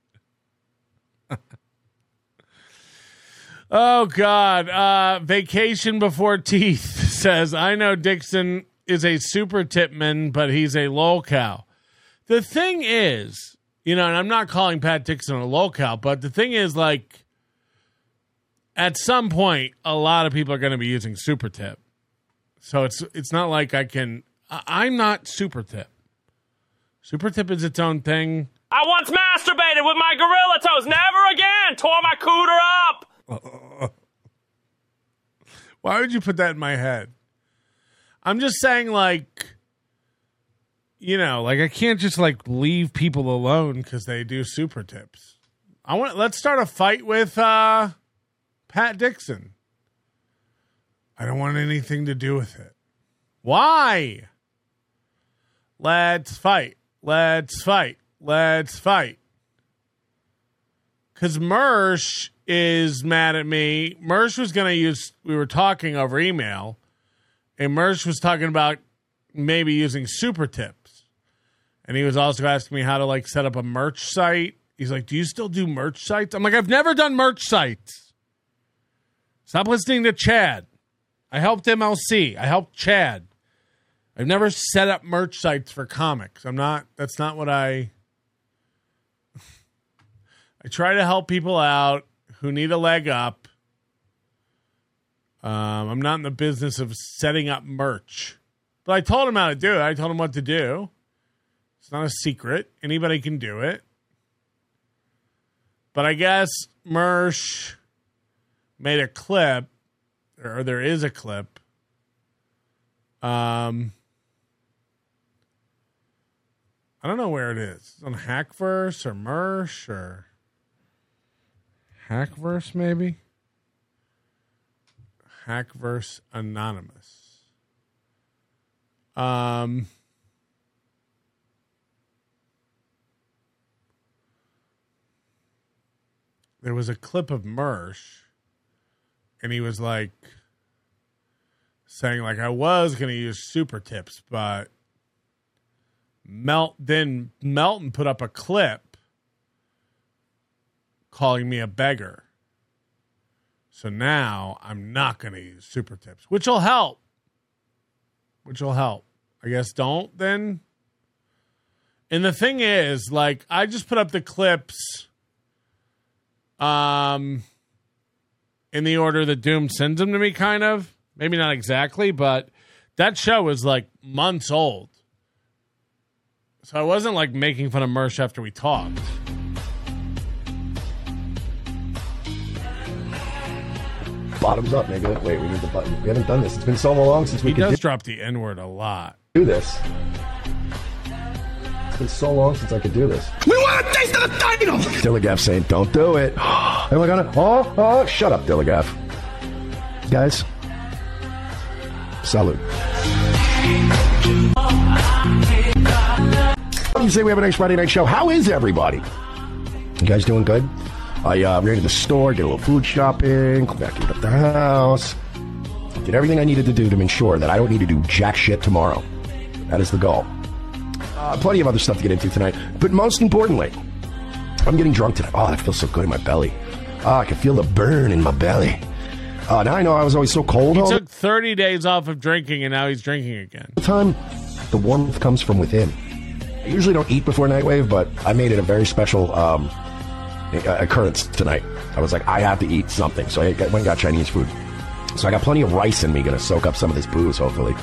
Oh, God. Vacation Before Teeth says, I know Dixon is a super tipman, but he's a lol cow. The thing is, You know, and I'm not calling Pat Dixon a lolcow, but the thing is, like, at some point, a lot of people are going to be using Super Tip. So it's not like I'm not Super Tip. Super Tip is its own thing. I once masturbated with my gorilla toes. Never again. Tore my cooter up. Why would you put that in my head? I'm just saying, like, you know, like I can't just like leave people alone because they do Super Tips. Let's start a fight with Pat Dixon. I don't want anything to do with it. Why? Let's fight. Let's fight. Let's fight. Because Mersh is mad at me. Mersh was going to we were talking over email, and Mersh was talking about maybe using Super Tips. And he was also asking me how to, like, set up a merch site. He's like, do you still do merch sites? I'm like, I've never done merch sites. Stop listening to Chad. I helped MLC. I helped Chad. I've never set up merch sites for comics. That's not what I try to help people out who need a leg up. I'm not in the business of setting up merch. But I told him how to do it. I told him what to do. It's not a secret. Anybody can do it. But I guess Mersh made a clip, or there is a clip. I don't know where it is. It's on Hackverse or Mersh or Hackverse, maybe? Hackverse Anonymous. There was a clip of Mersh, and he was like saying, like, I was going to use Super Tips, but Melton put up a clip calling me a beggar. So now I'm not going to use Super Tips, which will help. I guess don't then. And the thing is, like, I just put up the clips in the order that Doom sends them to me, kind of. Maybe not exactly, but that show was like months old. So I wasn't like making fun of Mersh after we talked. Bottoms up, nigga. Wait, we need the button. We haven't done this. It's been so long since we could drop the N-word a lot. Do this. It's been so long since I could do this. We want a taste of the title! Dilligaff saying, don't do it. Am I gonna? Oh, shut up, Dilligaff. Guys, salute. You say we have a nice Friday night show. How is everybody? You guys doing good? I ran to the store, did a little food shopping, come back into the house. Did everything I needed to do to ensure that I don't need to do jack shit tomorrow. That is the goal. Plenty of other stuff to get into tonight. But most importantly, I'm getting drunk tonight. Oh, that feels so good in my belly. I can feel the burn in my belly. Now I know I was always so cold. He took 30 days off of drinking, and now he's drinking again. The time, the warmth comes from within. I usually don't eat before Nightwave, but I made it a very special occurrence tonight. I was like, I have to eat something. So I went and got Chinese food. So I got plenty of rice in me, going to soak up some of this booze, hopefully.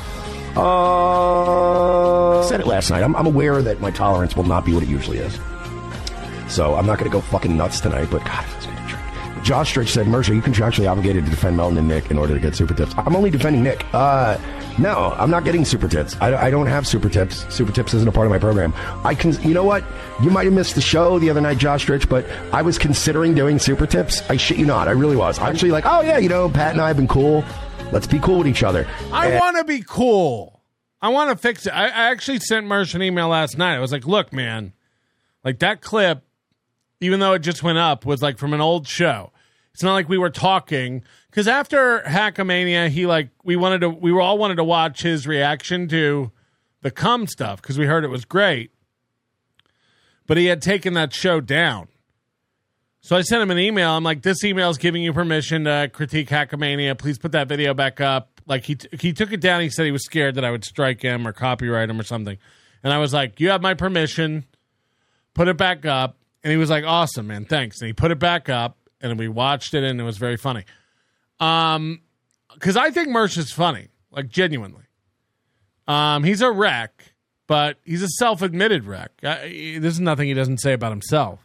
I said it last night. I'm aware that my tolerance will not be what it usually is. So I'm not going to go fucking nuts tonight, but God, it feels good to drink. Josh Stritch said, Mercer, you contractually obligated to defend Melton and Nick in order to get Super Tips. I'm only defending Nick. No, I'm not getting Super Tips. I don't have Super Tips. Super Tips isn't a part of my program. You know what? You might have missed the show the other night, Josh Stritch, but I was considering doing Super Tips. I shit you not. I really was. I'm actually like, oh yeah, Pat and I have been cool. Let's be cool with each other. I want to be cool. I want to fix it. I actually sent Mersh an email last night. I was like, look, man, like that clip, even though it just went up, was like from an old show. It's not like we were talking, because after Hackamania, we all wanted to watch his reaction to the cum stuff because we heard it was great, but he had taken that show down. So I sent him an email. I'm like, this email is giving you permission to critique Hackamania. Please put that video back up. Like he took it down. He said he was scared that I would strike him or copyright him or something. And I was like, you have my permission. put it back up, and he was like, awesome, man, thanks. And he put it back up, and we watched it, and it was very funny. Because I think Mersh is funny, like genuinely. He's a wreck, but he's a self-admitted wreck. There's nothing he doesn't say about himself.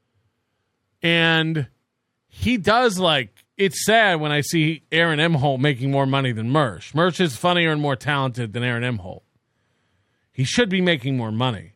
And he does, like, it's sad when I see Aaron Emholt making more money than Mersh. Mersh is funnier and more talented than Aaron Emholt. He should be making more money.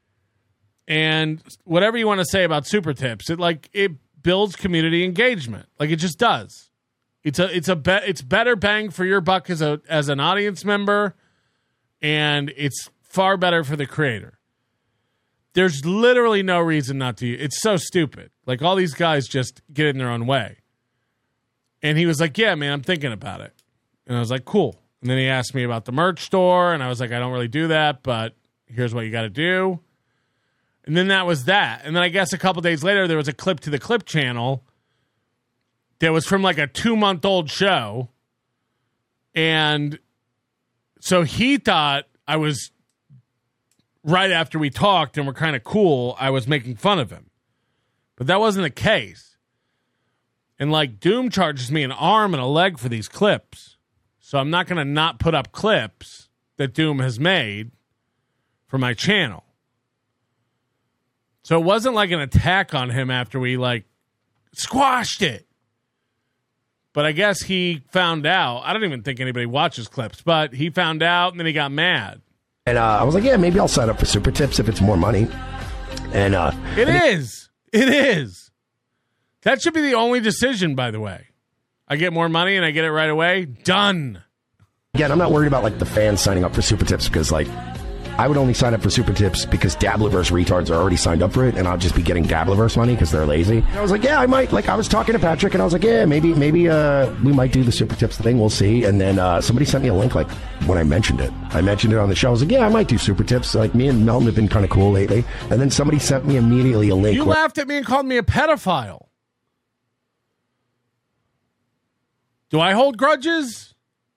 And whatever you want to say about Super Tips, it builds community engagement. Like, it just does. It's better bang for your buck as an audience member, and it's far better for the creator. There's literally no reason not to. It's so stupid. Like, all these guys just get in their own way. And he was like, yeah, man, I'm thinking about it. And I was like, cool. And then he asked me about the merch store, and I was like, I don't really do that, but here's what you got to do. And then that was that. And then I guess a couple days later, there was a clip to the Clip channel that was from like a 2-month-old show. And so he thought I was, right after we talked and we're kind of cool, I was making fun of him. But that wasn't the case. And like Doom charges me an arm and a leg for these clips. So I'm not going to not put up clips that Doom has made for my channel. So it wasn't like an attack on him after we like squashed it. But I guess he found out. I don't even think anybody watches clips, but he found out and then he got mad. And I was like, yeah, maybe I'll sign up for Super Tips if it's more money. And It is. That should be the only decision, by the way. I get more money and I get it right away. Done. Again, I'm not worried about like the fans signing up for Super Tips because like I would only sign up for Super Tips because Dabbleverse retards are already signed up for it, and I'll just be getting Dabbleverse money because they're lazy. And I was like, yeah, I might. Like, I was talking to Patrick, and I was like, yeah, maybe we might do the Super Tips thing. We'll see. And then somebody sent me a link, like, when I mentioned it. I mentioned it on the show. I was like, yeah, I might do Super Tips. Like, me and Melton have been kind of cool lately. And then somebody sent me immediately a link. You laughed at me and called me a pedophile. Do I hold grudges?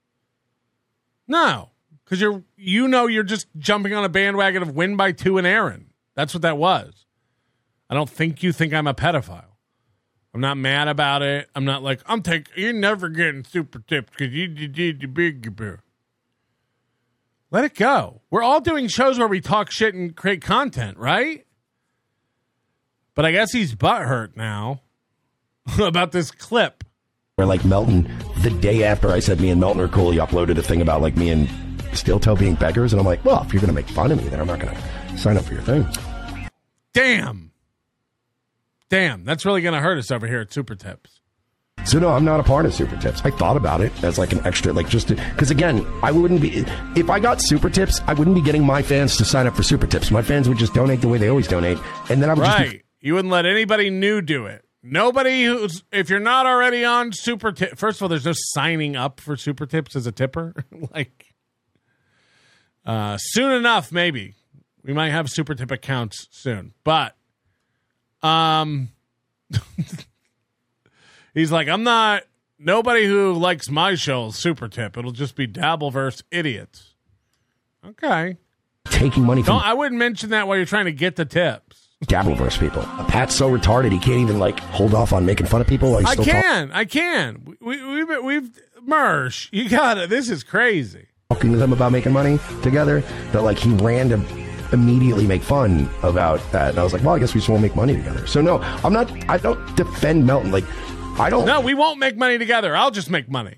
No. Because you're just jumping on a bandwagon of Win by 2 and Aaron. That's what that was. I don't think you think I'm a pedophile. I'm not mad about it. I'm not like, you're never getting Super Tips because you did the big bear. Let it go. We're all doing shows where we talk shit and create content, right? But I guess he's butthurt now about this clip. Where like Melton, the day after I said me and Melton are cool, he uploaded a thing about like me and Steel Toe being beggars, and I'm like, well, if you're going to make fun of me, then I'm not going to sign up for your thing. Damn, that's really going to hurt us over here at Super Tips. So no, I'm not a part of Super Tips. I thought about it as like an extra, like just because again, I wouldn't be, if I got Super Tips, I wouldn't be getting my fans to sign up for Super Tips. My fans would just donate the way they always donate, and then I would just you wouldn't let anybody new do it. Nobody if you're not already on Super Tips, first of all, there's no signing up for Super Tips as a tipper. Like, soon enough, maybe we might have Super Tip accounts soon. But, he's like, nobody who likes my show will Super Tip. It'll just be Dabbleverse idiots. Okay. Taking money from... I wouldn't mention that while you're trying to get the tips. Dabbleverse people. Pat's so retarded he can't even like hold off on making fun of people. I can. We've Mersh. You got it. This is crazy. Talking to them about making money together. That like he ran to immediately make fun about that. And I was like, well, I guess we just won't make money together. So no, I don't defend Melton. Like I don't. No, we won't make money together. I'll just make money.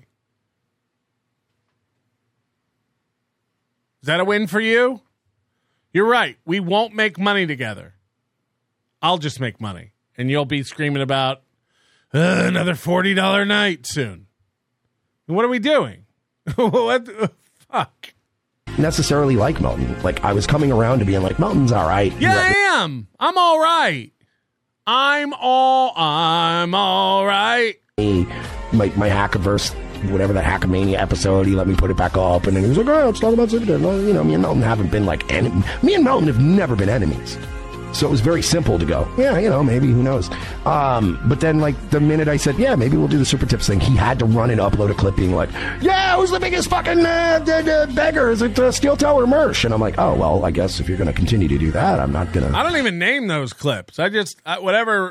Is that a win for you? You're right. We won't make money together. I'll just make money. And you'll be screaming about another $40 night soon. What are we doing? What the fuck? Necessarily like Melton. Like, I was coming around to being like, Melton's all right. Yeah, I am. I'm all right. I'm all right. My Hackaverse, whatever the Hackamania episode, he let me put it back up. And then he was like, oh, let's talk about Super Tips. Well, me and Melton haven't been like enemies. Me and Melton have never been enemies. So it was very simple to go, yeah, maybe, who knows. But then, like, the minute I said, yeah, maybe we'll do the Super Tips thing, he had to run and upload a clip being like, yeah, who's the biggest fucking beggar? Is it Steel Tower Mersh? And I'm like, oh, well, I guess if you're going to continue to do that, I'm not going to. I don't even name those clips. Whatever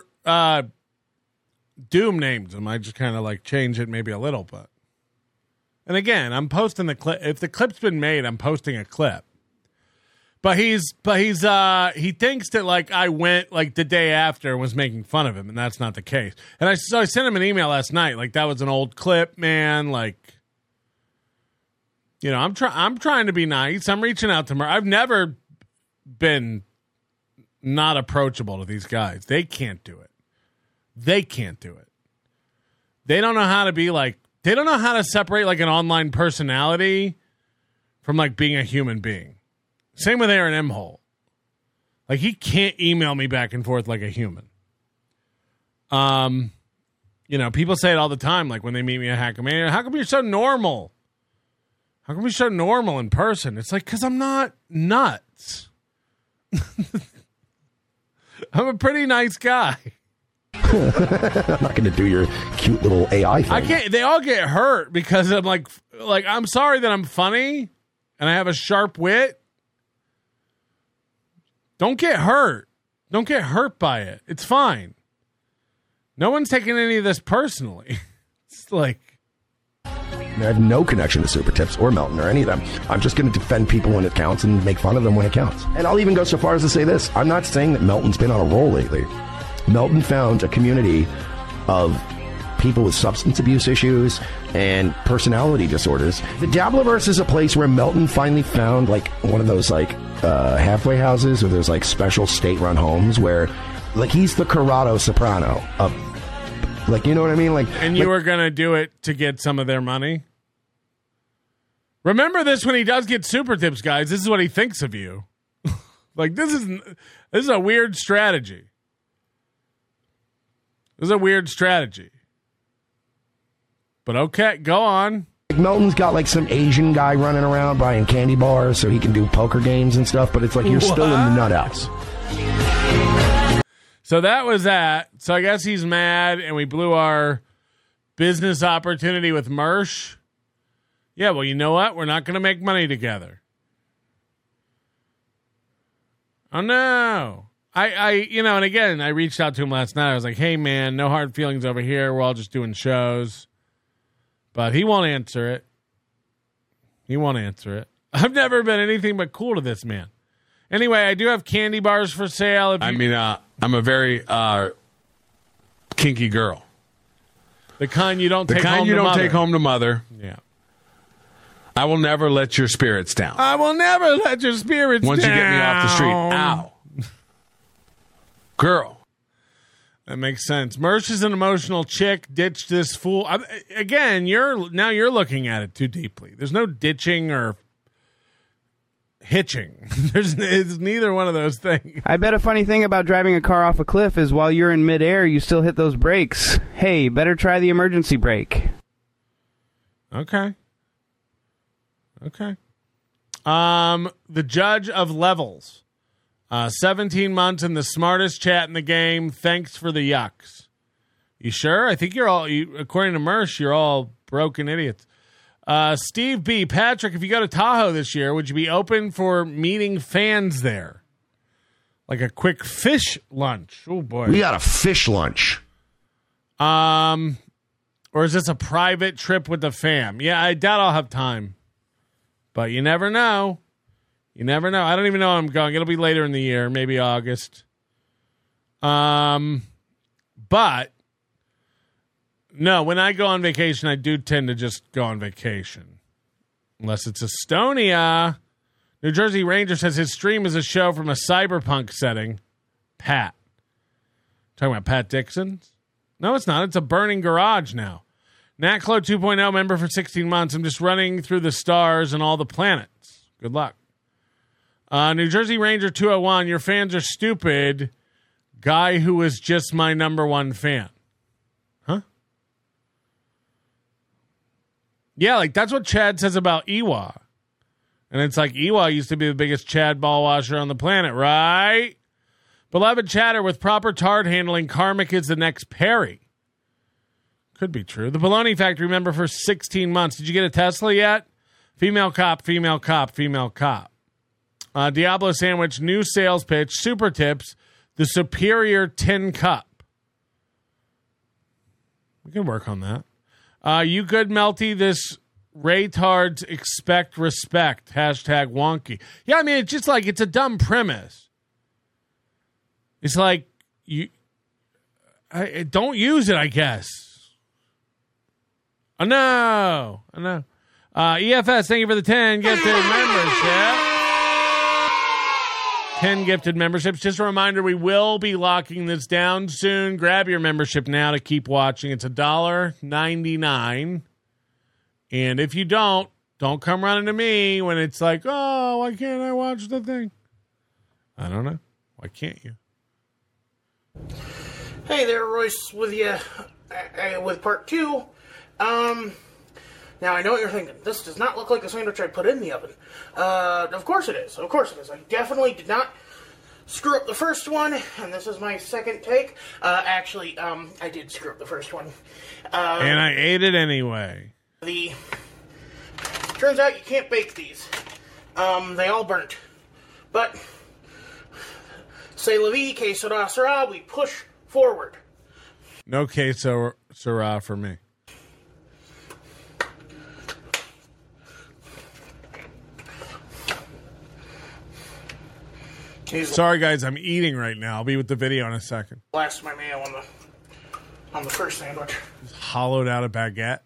Doom names them, I just kind of, like, change it maybe a little bit. And again, I'm posting the clip. If the clip's been made, I'm posting a clip. But he thinks that, like, I went, like, the day after and was making fun of him, and that's not the case. And I sent him an email last night, like, that was an old clip, man. Like, I'm trying to be nice. I'm reaching out to Mersh. I've never been not approachable to these guys. They can't do it. They can't do it. They don't know how to be, like, they don't know how to separate, like, an online personality from, like, being a human being. Same with Aaron Emhole. Like, he can't email me back and forth like a human. People say it all the time, like when they meet me at Hackamania, how come you're so normal? How come you're so normal in person? It's like, because I'm not nuts. I'm a pretty nice guy. I'm not going to do your cute little AI thing. I can't. They all get hurt because I'm like, I'm sorry that I'm funny and I have a sharp wit. Don't get hurt. Don't get hurt by it. It's fine. No one's taking any of this personally. It's like, I have no connection to Super Tips or Melton or any of them. I'm just going to defend people when it counts and make fun of them when it counts. And I'll even go so far as to say this. I'm not saying that Melton's been on a roll lately. Melton found a community of people with substance abuse issues and personality disorders. The Dabblerverse is a place where Melton finally found, like, one of those, like, halfway houses or those, like, special state-run homes where, like, he's the Corrado Soprano of, like, you know what I mean? Like, and you were going to do it to get some of their money? Remember this when he does get Super Tips, guys. This is what he thinks of you. Like, this is a weird strategy. This is a weird strategy. But okay, go on. Melton's got, like, some Asian guy running around buying candy bars so he can do poker games and stuff, but it's like you're still in the nut house. So that was that. So I guess he's mad, and we blew our business opportunity with Mersh. Yeah, well, you know what? We're not going to make money together. Oh, no. And again, I reached out to him last night. I was like, hey, man, no hard feelings over here. We're all just doing shows. But he won't answer it. He won't answer it. I've never been anything but cool to this man. Anyway, I do have candy bars for sale. I'm a very kinky girl. The kind you don't take home to mother. Yeah. I will never let your spirits down. I will never let your spirits down. Once you get me off the street. Ow. Girl. That makes sense. Mersh is an emotional chick. Ditch this fool. Again, you're looking at it too deeply. There's no ditching or hitching. It's neither one of those things. I bet a funny thing about driving a car off a cliff is while you're in midair, you still hit those brakes. Hey, better try the emergency brake. Okay. The judge of levels. 17 months and the smartest chat in the game. Thanks for the yucks. You sure? I think according to Mersh, you're all broken idiots. Steve B. Patrick, if you go to Tahoe this year, would you be open for meeting fans there? Like a quick fish lunch. Oh, boy. We got a fish lunch. Or is this a private trip with the fam? Yeah, I doubt I'll have time. But you never know. You never know. I don't even know when I'm going. It'll be later in the year, maybe August. But no, when I go on vacation, I do tend to just go on vacation. Unless it's Estonia. New Jersey Ranger says his stream is a show from a cyberpunk setting. Pat. Talking about Pat Dixon? No, it's not. It's a burning garage now. NatClo 2.0 member for 16 months. I'm just running through the stars and all the planets. Good luck. New Jersey Ranger 201, your fans are stupid. Guy who was just my number one fan. Huh? Yeah, like that's what Chad says about Ewa. And it's like Ewa used to be the biggest Chad ball washer on the planet, right? Beloved chatter, with proper tard handling, Karmic is the next Perry. Could be true. The Baloney Factory member for 16 months. Did you get a Tesla yet? Female cop, female cop, female cop. Diablo Sandwich, new sales pitch, super tips, the superior tin cup. We can work on that. You good, Melty, this Raytards expect respect. Hashtag wonky. Yeah, I mean, it's just like, it's a dumb premise. It's like, don't use it, I guess. Oh, no. EFS, thank you for the 10 gifted membership. 10 gifted memberships. Just a reminder, we will be locking this down soon. Grab your membership now to keep watching. It's $1.99. And if you don't come running to me when it's like, oh, why can't I watch the thing? I don't know. Why can't you? Hey there, Royce, with you with part 2. Now, I know what you're thinking. This does not look like a sandwich I put in the oven. Of course it is. Of course it is. I definitely did not screw up the first one, and this is my second take. Actually, I did screw up the first one. And I ate it anyway. Turns out you can't bake these. They all burnt. But, c'est la vie, que sera, sera, we push forward. No queso sera for me. Sorry, guys, I'm eating right now. I'll be with the video in a second. Blast my mayo on the first sandwich. Just hollowed out a baguette.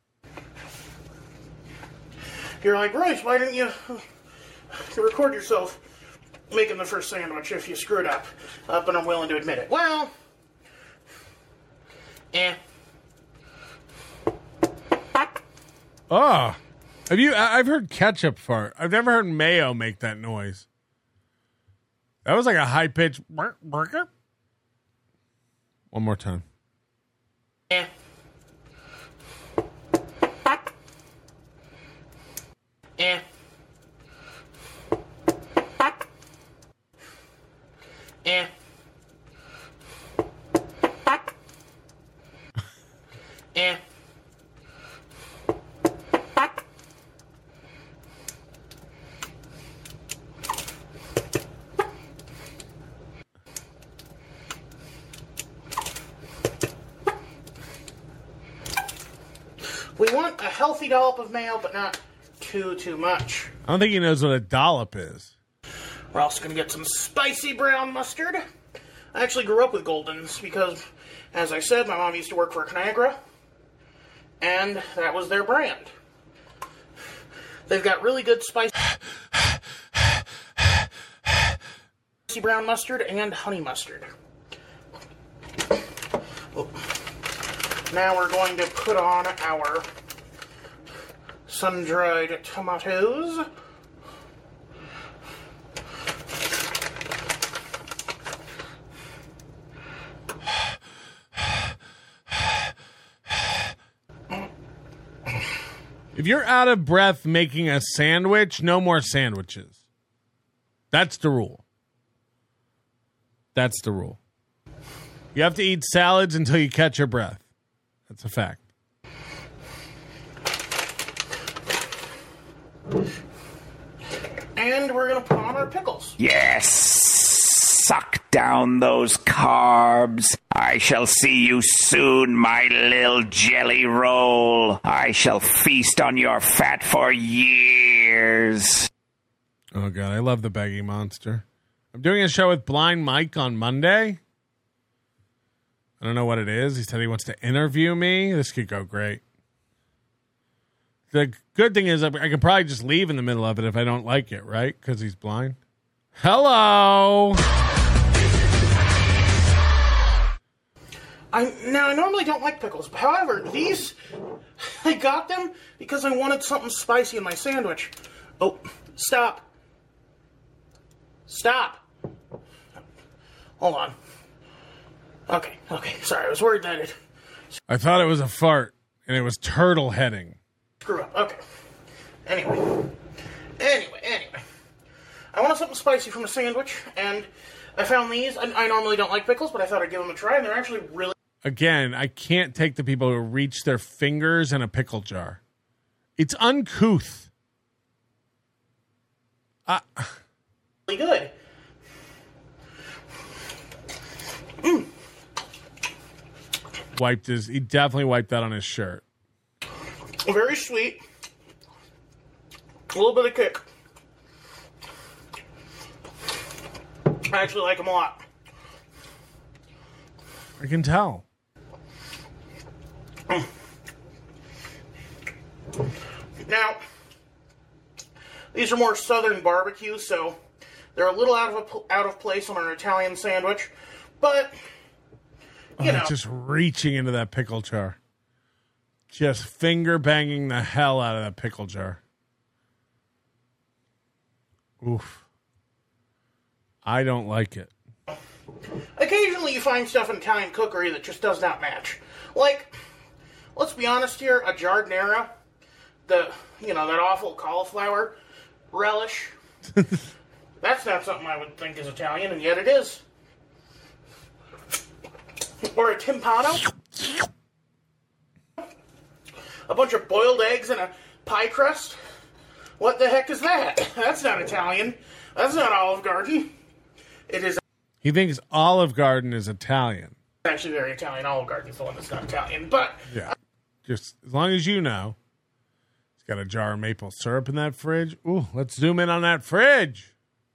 You're like, Royce, why didn't you record yourself making the first sandwich if you screwed up? But I'm willing to admit it. Well, Oh, I've heard ketchup fart. I've never heard mayo make that noise. That was like a high-pitched burger. One more time. Yeah. We want a healthy dollop of mayo, but not too much. I don't think he knows what a dollop is. We're also going to get some spicy brown mustard. I actually grew up with Goldens because, as I said, my mom used to work for Conagra, and that was their brand. They've got really good spicy brown mustard and honey mustard. Now we're going to put on our sun-dried tomatoes. If you're out of breath making a sandwich, no more sandwiches. That's the rule. That's the rule. You have to eat salads until you catch your breath. That's a fact. And we're going to put on our pickles. Yes! Suck down those carbs. I shall see you soon, my little jelly roll. I shall feast on your fat for years. Oh, God, I love the Baggy Monster. I'm doing a show with Blind Mike on Monday. I don't know what it is. He said he wants to interview me. This could go great. The good thing is I can probably just leave in the middle of it if I don't like it, right? Because he's blind. Hello! I normally don't like pickles. However, these, I got them because I wanted something spicy in my sandwich. Oh, stop. Stop. Hold on. Okay, sorry, I was worried that it... I thought it was a fart, and it was turtle heading. Screw up, okay. Anyway. I wanted something spicy from a sandwich, and I found these. I normally don't like pickles, but I thought I'd give them a try, and they're actually really... Again, I can't take the people who reach their fingers in a pickle jar. It's uncouth. really good. He definitely wiped that on his shirt. Very sweet. A little bit of kick. I actually like them a lot. I can tell. Now, these are more southern barbecue, so they're a little out of place on an Italian sandwich, but you know, just reaching into that pickle jar, just finger banging the hell out of that pickle jar. Oof. I don't like it. Occasionally you find stuff in Italian cookery that just does not match. Like, let's be honest here, a giardiniera, that awful cauliflower relish, that's not something I would think is Italian, and yet it is. Or a timpano. A bunch of boiled eggs and a pie crust. What the heck is that? That's not Italian. That's not Olive Garden. It is... He thinks Olive Garden is Italian. Actually very Italian. Olive Garden's the one that's not Italian, but... Yeah. Just as long as you know. He's got a jar of maple syrup in that fridge. Ooh, let's zoom in on that fridge.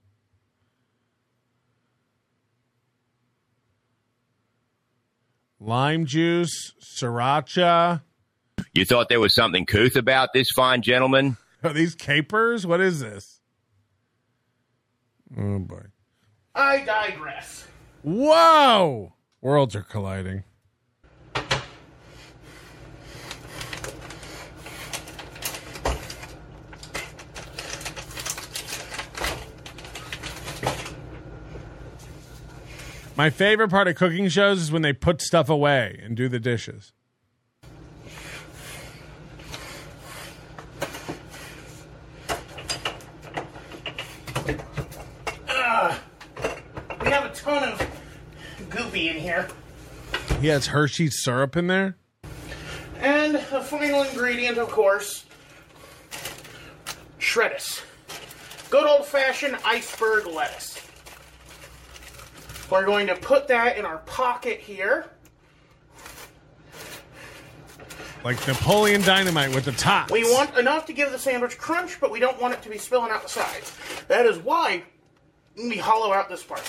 Lime juice, sriracha. You thought there was something couth about this fine gentleman? Are these capers? What is this? Oh, boy. I digress. Whoa! Worlds are colliding. My favorite part of cooking shows is when they put stuff away and do the dishes. We have a ton of goopy in here. He has Hershey's syrup in there? And the final ingredient, of course, shreddis. Good old-fashioned iceberg lettuce. We're going to put that in our pocket here. Like Napoleon Dynamite with the top. We want enough to give the sandwich crunch, but we don't want it to be spilling out the sides. That is why we hollow out this part.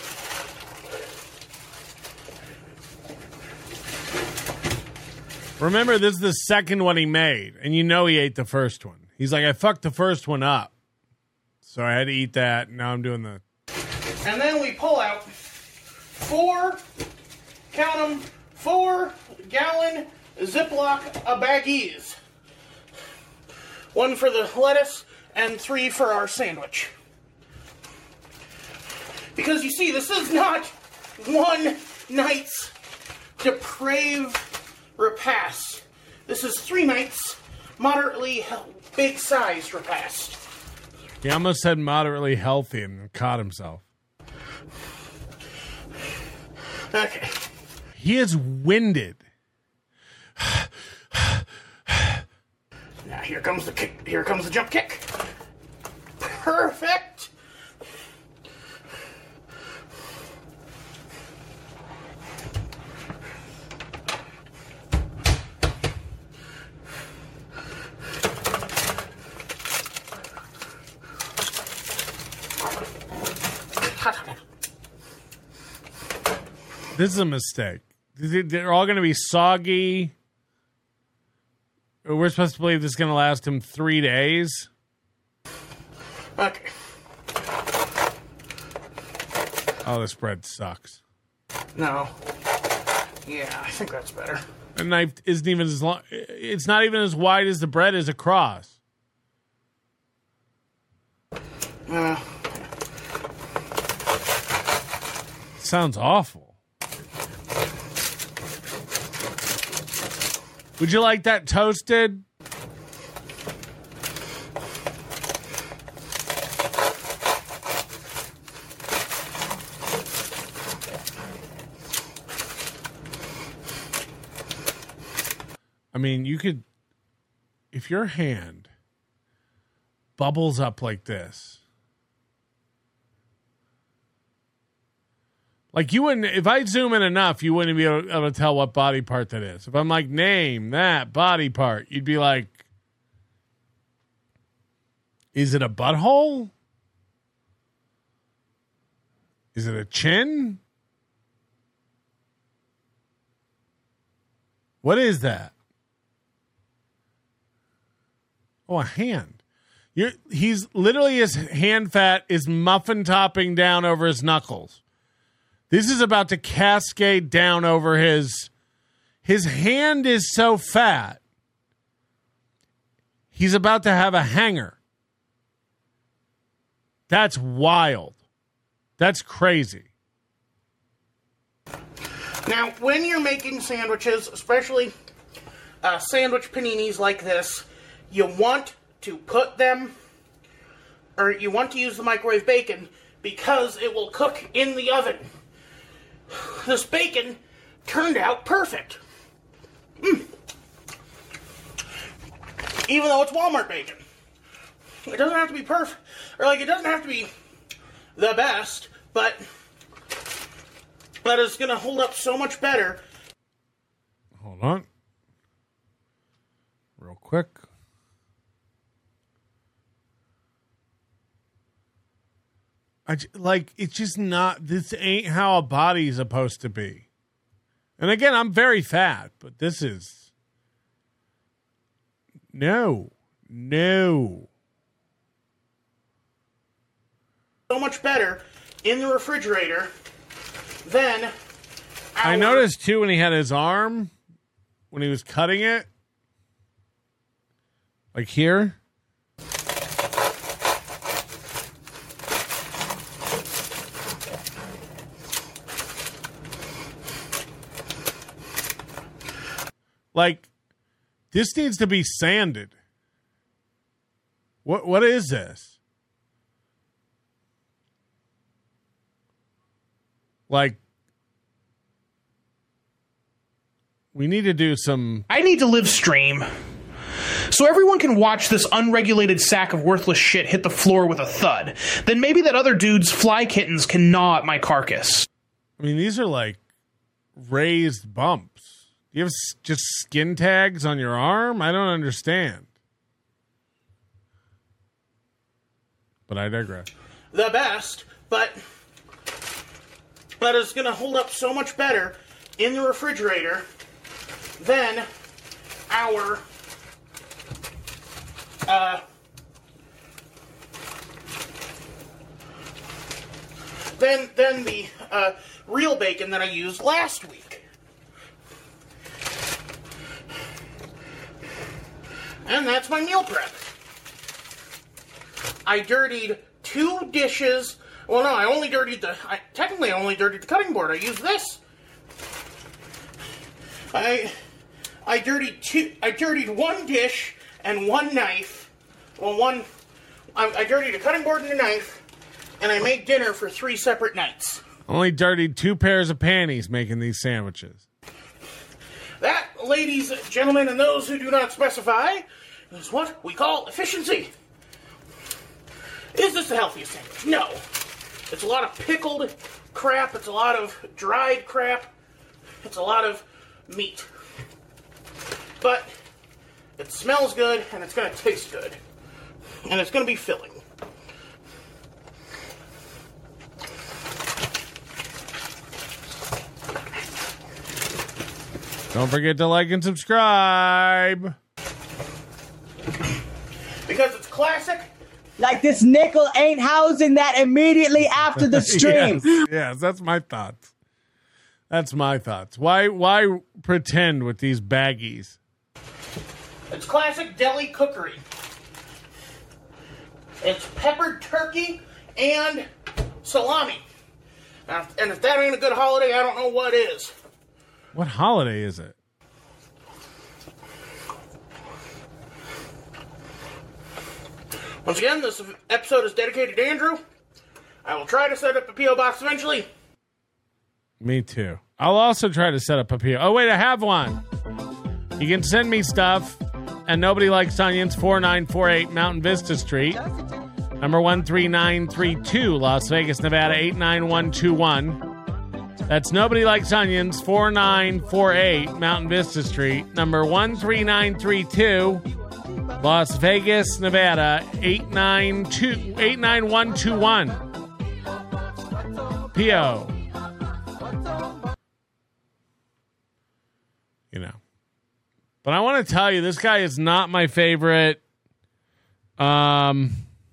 Remember, this is the second one he made, and you know he ate the first one. He's like, I fucked the first one up. So I had to eat that, and now I'm doing the... And then we pull out 4 gallon Ziploc baggies. 1 for the lettuce and 3 for our sandwich. Because you see, this is not one night's depraved repast. This is 3 nights moderately big-sized repast. He almost said moderately healthy and caught himself. Okay. He is winded. Now here comes the kick. Here comes the jump kick. Perfect. This is a mistake. They're all going to be soggy. We're supposed to believe this is going to last him 3 days. Okay. Oh, this bread sucks. No. Yeah, I think that's better. The knife isn't even as long. It's not even as wide as the bread is across. Sounds awful. Would you like that toasted? I mean, you could, if your hand bubbles up like this, like you wouldn't, if I zoom in enough, you wouldn't be able to tell what body part that is. If I'm like, name that body part, you'd be like, is it a butthole? Is it a chin? What is that? Oh, a hand. He's literally, his hand fat is muffin topping down over his knuckles. This is about to cascade down over his hand is so fat. He's about to have a hanger. That's wild. That's crazy. Now, when you're making sandwiches, especially sandwich paninis like this, you want to put them, or you want to use the microwave bacon because it will cook in the oven. This bacon turned out perfect. Even though it's Walmart bacon. It doesn't have to be perfect, or like it doesn't have to be the best, but that is going to hold up so much better. Hold on. Real quick. It's just not, this ain't how a body's supposed to be. And again, I'm very fat, but this is, no. So much better in the refrigerator than I noticed too when he had his arm, when he was cutting it, like here. Like, this needs to be sanded. What is this? Like, we need to do some... I need to live stream. So everyone can watch this unregulated sack of worthless shit hit the floor with a thud. Then maybe that other dude's fly kittens can gnaw at my carcass. I mean, these are like raised bumps. You have just skin tags on your arm? I don't understand. But I digress. The best, but that is going to hold up so much better in the refrigerator than our than the real bacon that I used last week. And that's my meal prep. I dirtied 2 dishes. Well, no, I only dirtied the cutting board. I used this. I dirtied 1 dish and 1 knife. Well, I dirtied a cutting board and a knife, and I made dinner for 3 separate nights. Only dirtied 2 pairs of panties making these sandwiches. That, ladies, gentlemen, and those who do not specify, is what we call efficiency. Is this the healthiest sandwich? No. It's a lot of pickled crap. It's a lot of dried crap. It's a lot of meat. But it smells good, and it's going to taste good. And it's going to be filling. Don't forget to like and subscribe. Because it's classic. Like this nickel ain't housing that immediately after the stream. Yes, that's my thoughts. That's my thoughts. Why pretend with these baggies? It's classic deli cookery. It's peppered turkey and salami. And if that ain't a good holiday, I don't know what is. What holiday is it? Once again, this episode is dedicated to Andrew. I will try to set up a P.O. box eventually. Me too. I'll also try to set up a P.O. Oh, wait, I have one. You can send me stuff at Nobody Likes Onions, 4948 Mountain Vista Street, number 13932, Las Vegas, Nevada, 89121. That's Nobody Likes Onions, 4948 Mountain Vista Street, number 13932, Las Vegas, Nevada, 89121. P.O. You know. But I want to tell you, this guy is not my favorite guy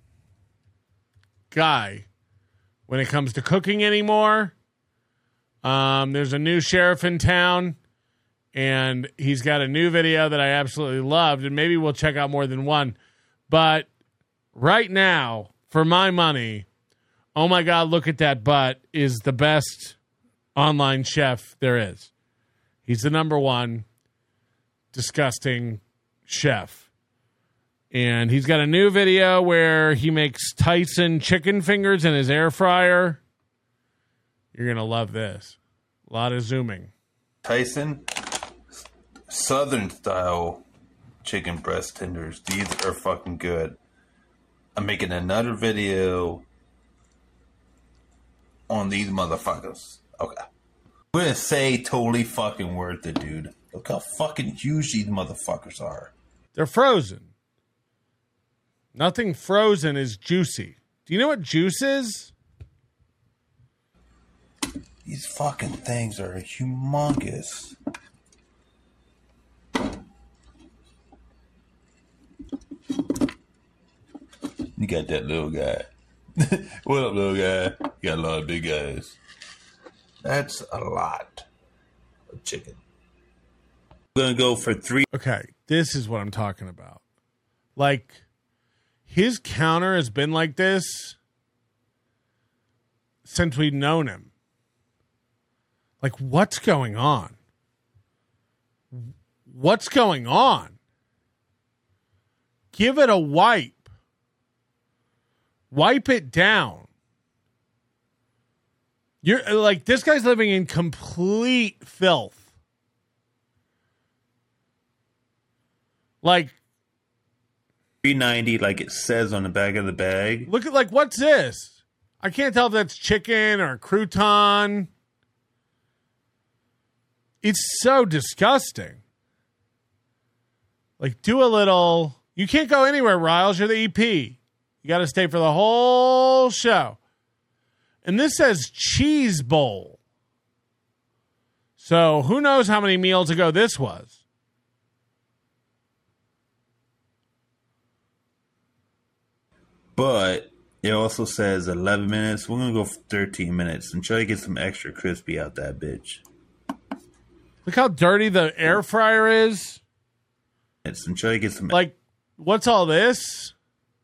when it comes to cooking anymore. There's a new sheriff in town, and he's got a new video that I absolutely loved, and maybe we'll check out more than one. But right now, for my money, oh my God, look at that butt is the best online chef there is. He's the number one disgusting chef. And he's got a new video where he makes Tyson chicken fingers in his air fryer. You're going to love this. A lot of zooming. Tyson, Southern style chicken breast tenders. These are fucking good. I'm making another video on these motherfuckers. Okay. I'm going to say totally fucking worth it, dude. Look how fucking huge these motherfuckers are. They're frozen. Nothing frozen is juicy. Do you know what juice is? These fucking things are humongous. You got that little guy. What up, little guy? You got a lot of big guys. That's a lot of chicken. I'm going to go for 3. Okay, this is what I'm talking about. Like, his counter has been like this since we've known him. Like, what's going on? What's going on? Give it a wipe. Wipe it down. You're like, this guy's living in complete filth. Like $3.90, like it says on the back of the bag. Look at, like, what's this? I can't tell if that's chicken or a crouton. It's so disgusting. Like, do a little. You can't go anywhere, Riles. You're the EP. You got to stay for the whole show. And this says cheese bowl. So who knows how many meals ago this was? But it also says 11 minutes. We're going to go for 13 minutes and try to get some extra crispy out that bitch. Look how dirty the air fryer is. And try to get some. Like, what's all this?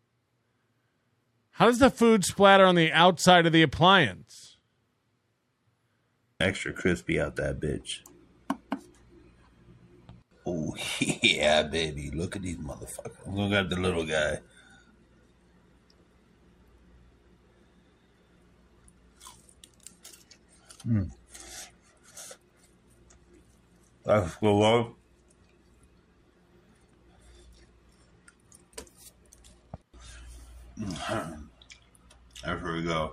How does the food splatter on the outside of the appliance? Extra crispy out that bitch. Oh, yeah, baby. Look at these motherfuckers. I'm going to grab the little guy. Let's go on. There we go.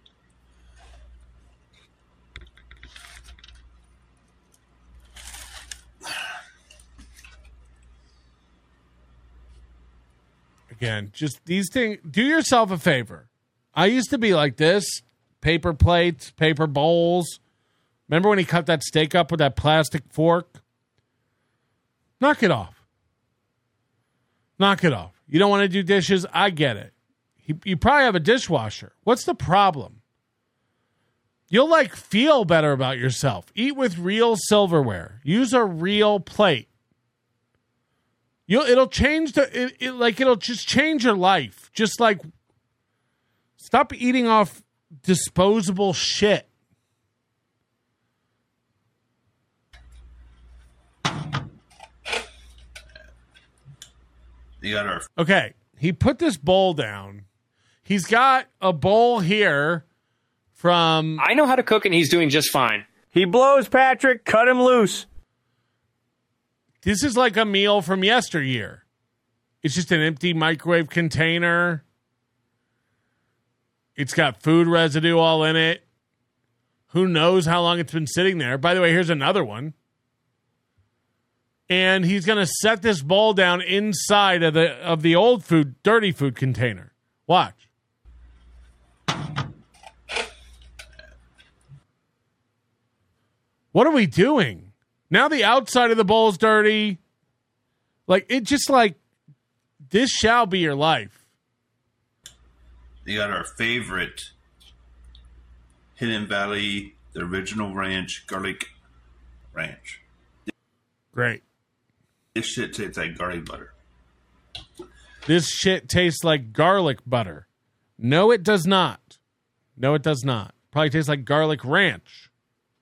Again, just these things. Do yourself a favor. I used to be like this. Paper plates, paper bowls. Remember when he cut that steak up with that plastic fork? Knock it off. Knock it off. You don't want to do dishes? I get it. You probably have a dishwasher. What's the problem? You'll, like, feel better about yourself. Eat with real silverware. Use a real plate. It'll change it'll just change your life. Just like, stop eating off disposable shit. Okay, he put this bowl down. He's got a bowl here from... I know how to cook, and he's doing just fine. He blows, Patrick. Cut him loose. this is like a meal from yesteryear. It's just an empty microwave container. It's got food residue all in it. Who knows how long it's been sitting there? By the way, here's another one. And he's going to set this bowl down inside of the old food, dirty food container. Watch. What are we doing? Now the outside of the bowl is dirty. Like, it just like, this shall be your life. You got our favorite Hidden Valley, the original ranch, garlic ranch. Great. This shit tastes like garlic butter. This shit tastes like garlic butter. No, it does not. No, it does not. Probably tastes like garlic ranch.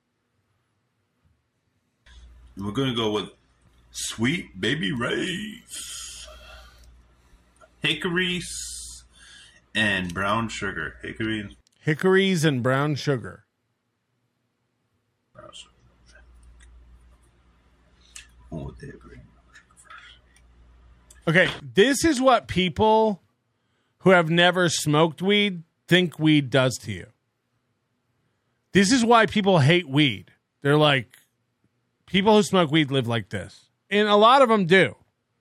We're going to go with Sweet Baby Ray's. Hickories and brown sugar. Hickories and brown sugar. Oh, the hickory. Okay, this is what people who have never smoked weed think weed does to you. This is why people hate weed. They're like, people who smoke weed live like this. And a lot of them do.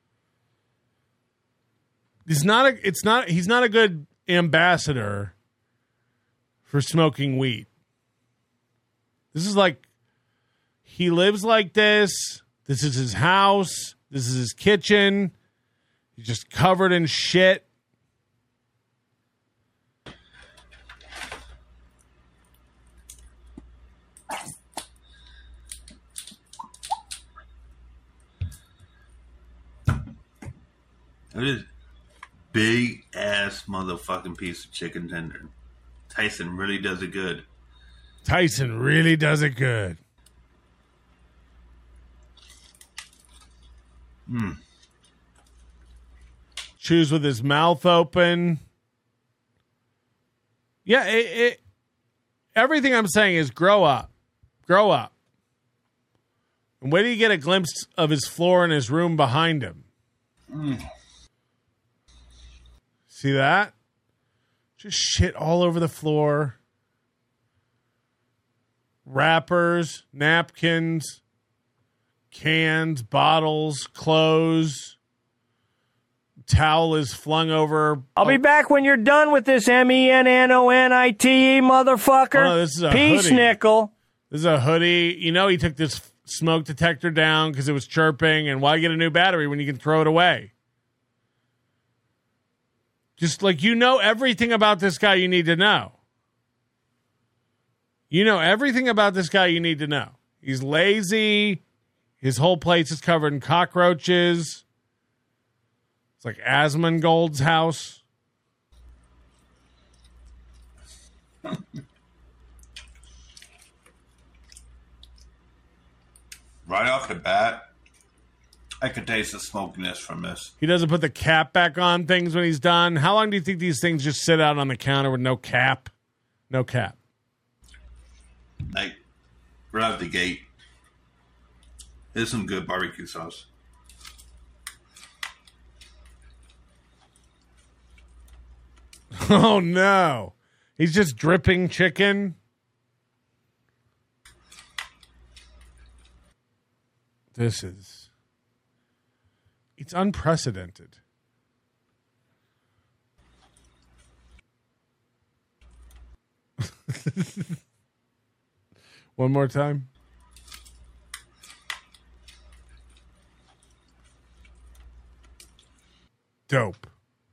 He's not a good ambassador for smoking weed. This is like, he lives like this. This is his house. This is his kitchen. He's just covered in shit. It is big ass motherfucking piece of chicken tender. Tyson really does it good. Tyson really does it good. Chews with his mouth open. Yeah, everything I'm saying is grow up. Grow up. And wait till you get a glimpse of his floor in his room behind him. See that? Just shit all over the floor. Wrappers, napkins, cans, bottles, clothes. Towel is flung over. I'll be back when you're done with this MENNONITE, motherfucker. Oh, no, this is a Peace, hoodie. nickel. This is a hoodie. You know he took this smoke detector down because it was chirping, and why get a new battery when you can throw it away? Just like, you know everything about this guy you need to know. You know everything about this guy you need to know. He's lazy. His whole place is covered in cockroaches. It's like Asmongold's house. Right off the bat, I could taste the smokiness from this. He doesn't put the cap back on things when he's done. How long do you think these things just sit out on the counter with no cap? No cap. Like, right out the gate. Here's some good barbecue sauce. Oh, no. He's just dripping chicken. This is... It's unprecedented. One more time. Dope.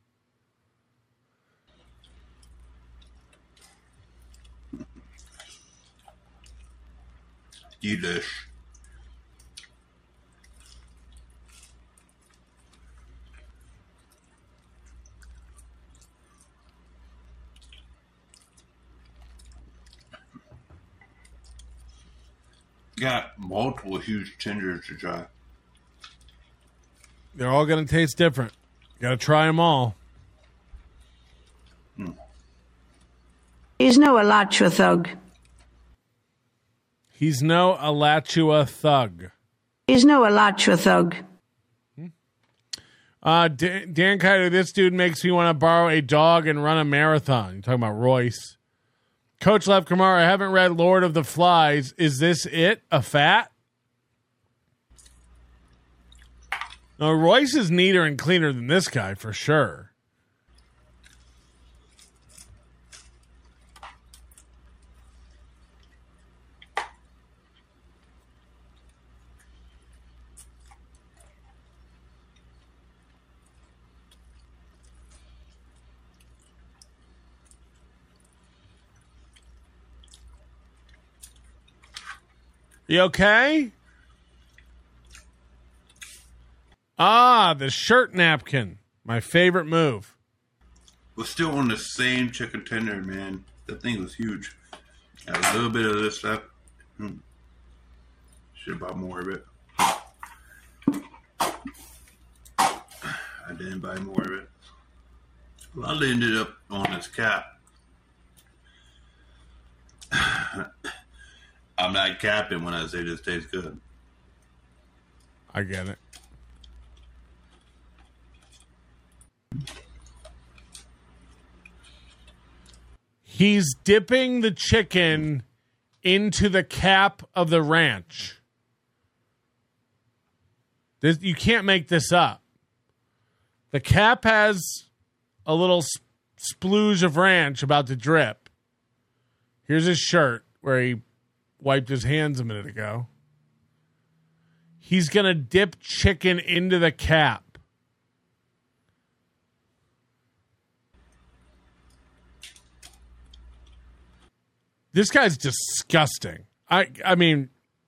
Delish. Got multiple huge tenders to try. They're all going to taste different. Got to try them all. He's no Alachua thug. He's no Alachua thug. He's no Alachua thug. Dan Kaiser, this dude makes me want to borrow a dog and run a marathon. You're talking about Royce. Coach Lev Kamara, I haven't read Lord of the Flies. Is this it? A fat? No, Royce is neater and cleaner than this guy for sure. You okay? The shirt napkin. My favorite move. We're still on the same chicken tender, man. That thing was huge. Got a little bit of this stuff. Should have bought more of it. I didn't buy more of it. A lot of it ended up on this cap. I'm not capping when I say this tastes good. I get it. He's dipping the chicken into the cap of the ranch. You can't make this up. The cap has a little splooge of ranch about to drip. Here's his shirt where he wiped his hands a minute ago. He's going to dip chicken into the cap. This guy's disgusting. I mean,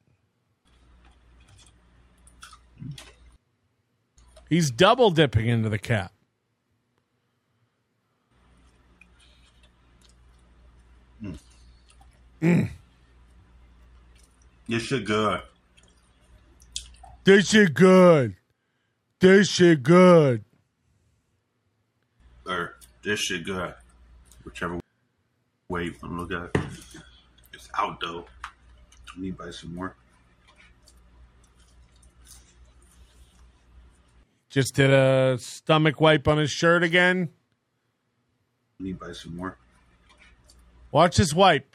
he's double dipping into the cap. This shit good. This shit good. This shit good. Or this shit good. Whichever way you want to look at it. It's out though. Let me buy some more. Just did a stomach wipe on his shirt again. Let me buy some more. Watch this wipe.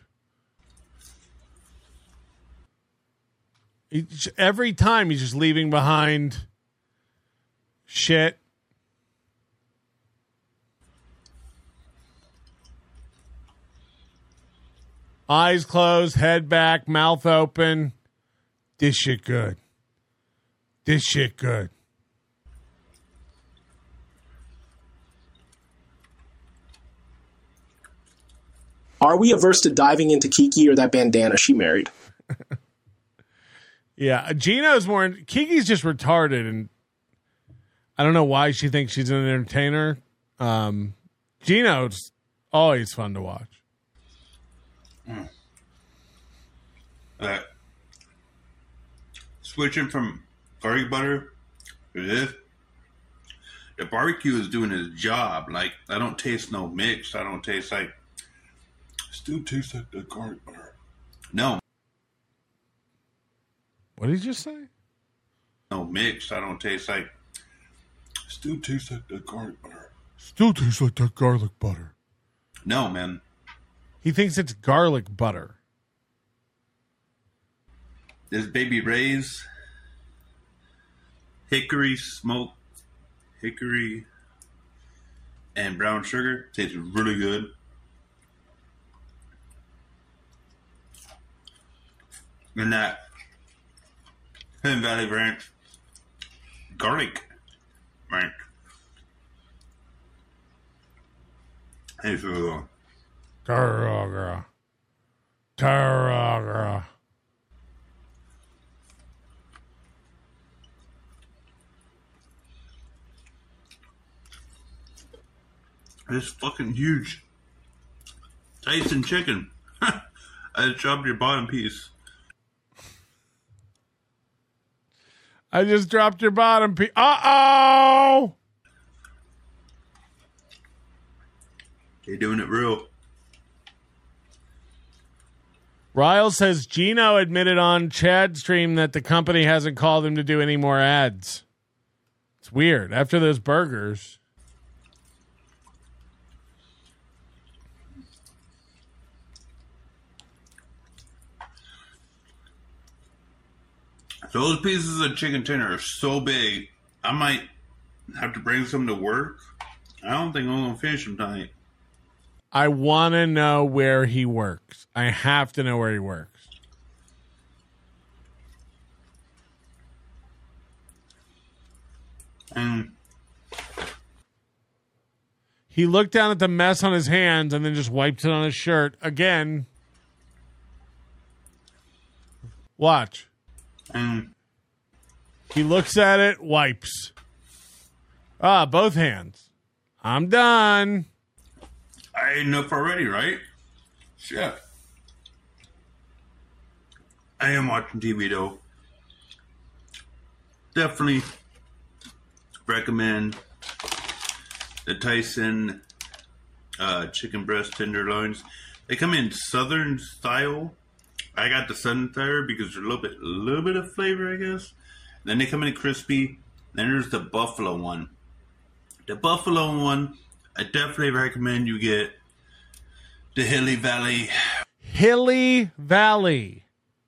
Every time he's just leaving behind shit. Eyes closed, head back, mouth open. This shit good. This shit good. Are we averse to diving into Kiki or that bandana she married? Yeah, Gino's more. Kiki's just retarded, and I don't know why she thinks she's an entertainer. Gino's always fun to watch. Switching from garlic butter to this, the barbecue is doing its job. Like, I don't taste no mix. I don't taste like. Still tastes like the garlic butter. No. What did you just say? No mix. I don't taste like. Still tastes like the garlic butter. Still tastes like that garlic butter. No, man. He thinks it's garlic butter. This Baby Ray's hickory smoked hickory and brown sugar tastes really good. And that Hidden Valley Ranch garlic ranch. Hey, so Tarragra. Tarragra. It's fucking huge. Tyson chicken. I just dropped your bottom piece. I just dropped your bottom piece. Uh-oh! They're doing it real. Ryle says Gino admitted on Chad's stream that the company hasn't called him to do any more ads. It's weird. After those burgers. Those pieces of chicken tender are so big, I might have to bring some to work. I don't think I'm going to finish them tonight. I want to know where he works. I have to know where he works. He looked down at the mess on his hands and then just wiped it on his shirt. Again. Watch. He looks at it, wipes. Both hands. I'm done. I ate enough already, right? Shit. I am watching TV, though. Definitely recommend the Tyson chicken breast tenderloins. They come in Southern style. I got the Southern style because there's a little bit of flavor, I guess. Then they come in crispy. Then there's the buffalo one. The buffalo one, I definitely recommend you get the Hilly Valley. Hilly Valley.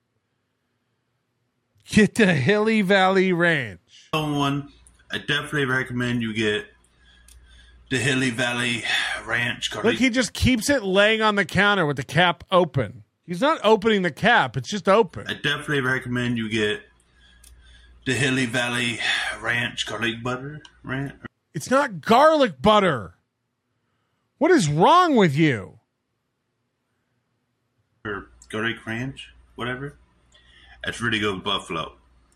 Get the Hilly Valley Ranch. One, I definitely recommend you get the Hilly Valley Ranch. Look, he just keeps it laying on the counter with the cap open. He's not opening the cap. It's just open. I definitely recommend you get the Hilly Valley Ranch garlic butter. It's not garlic butter. What is wrong with you? Or garlic ranch, whatever. That's really good with buffalo.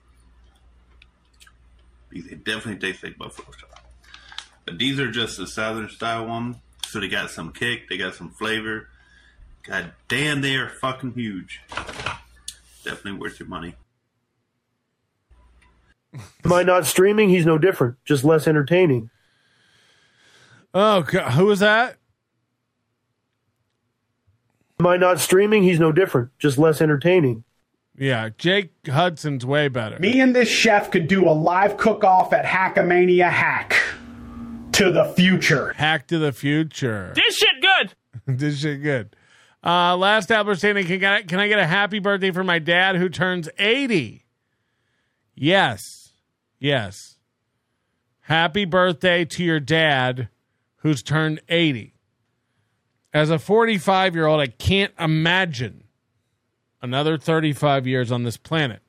They definitely taste like buffalo style. But these are just the Southern style ones. So they got some kick, they got some flavor. God damn, they are fucking huge. Definitely worth your money. Am I not streaming? He's no different, just less entertaining. Oh, God. Who was that? Am I not streaming? He's no different, just less entertaining. Yeah, Jake Hudson's way better. Me and this chef could do a live cook-off at Hackamania Hack to the future. Hack to the future. This shit good. This shit good. Last Albert standing. Can I get a happy birthday for my dad who turns 80? Yes. Happy birthday to your dad who's turned 80. As a 45-year-old, I can't imagine another 35 years on this planet.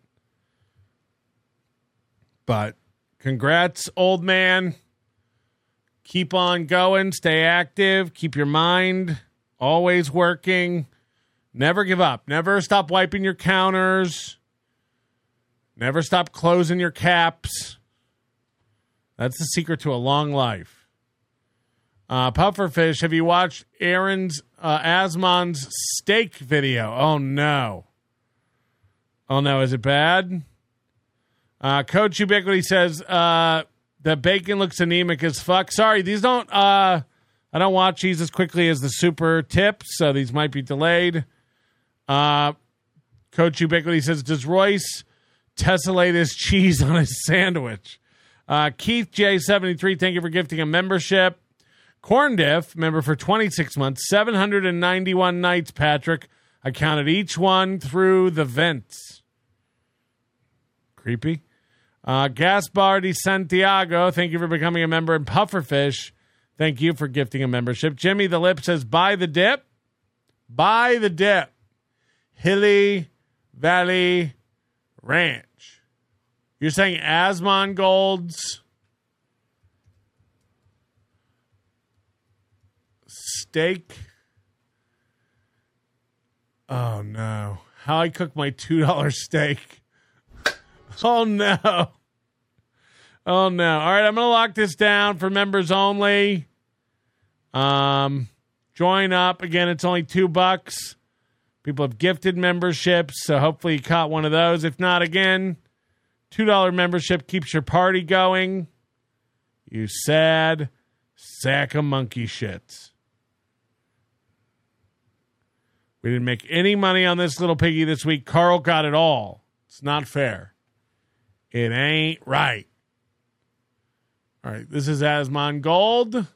But congrats, old man. Keep on going. Stay active. Keep your mind always working. Never give up. Never stop wiping your counters. Never stop closing your caps. That's the secret to a long life. Pufferfish, have you watched Aaron's Asmon's steak video? Oh, no. Is it bad? Coach Ubiquity says that bacon looks anemic as fuck. Sorry, these don't... I don't watch these as quickly as the super tips, so these might be delayed. Coach Ubiquity says, does Royce tessellate his cheese on his sandwich? Keith J73, thank you for gifting a membership. Corndiff, member for 26 months, 791 nights, Patrick. I counted each one through the vents. Creepy. Gaspar de Santiago, thank you for becoming a member. And Pufferfish, thank you for gifting a membership. Jimmy the Lip says, buy the dip. Buy the dip. Hilly Valley Ranch. You're saying Asmon Gold's steak? Oh, no. How I cook my $2 steak. Oh, no. Oh, no. All right, I'm going to lock this down for members only. Join up. Again, it's only $2. People have gifted memberships, so hopefully you caught one of those. If not, again, $2 membership keeps your party going. You sad sack of monkey shits. We didn't make any money on this little piggy this week. Carl got it all. It's not fair. It ain't right. All right, this is Asmongold. It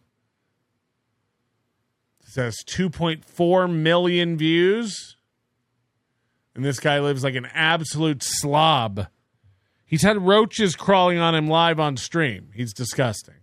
says 2.4 million views. And this guy lives like an absolute slob. He's had roaches crawling on him live on stream. He's disgusting.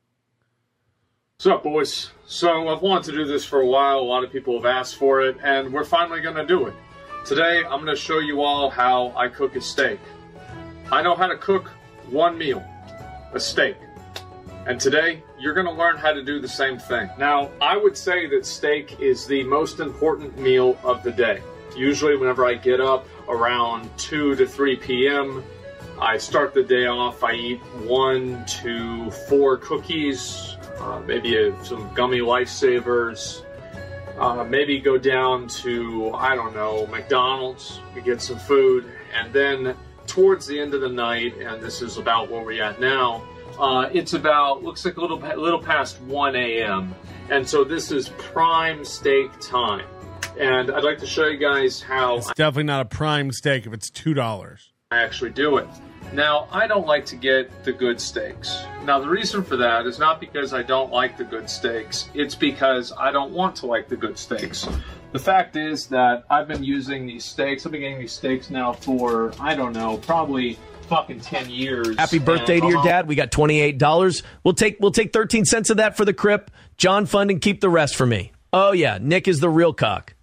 What's up, boys? So I've wanted to do this for a while. A lot of people have asked for it, and we're finally going to do it. Today, I'm going to show you all how I cook a steak. I know how to cook one meal, a steak. And today, you're going to learn how to do the same thing. Now, I would say that steak is the most important meal of the day. Usually, whenever I get up around 2 to 3 p.m., I start the day off. I eat 1 to 4 cookies, maybe some gummy Lifesavers, maybe go down to, I don't know, McDonald's, we get some food, and then towards the end of the night, and this is about where we're at now, it's about, looks like a little past 1 a.m., and so this is prime steak time. And I'd like to show you guys how... It's definitely not a prime steak if it's $2. I actually do it. Now, I don't like to get the good steaks. Now, the reason for that is not because I don't like the good steaks. It's because I don't want to like the good steaks. The fact is that I've been using these steaks. I've been getting these steaks now for, I don't know, probably fucking 10 years. Happy birthday to your dad. We got $28. We'll take 13 cents of that for the Crip. John Fund and keep the rest for me. Oh, yeah. Nick is the real cock.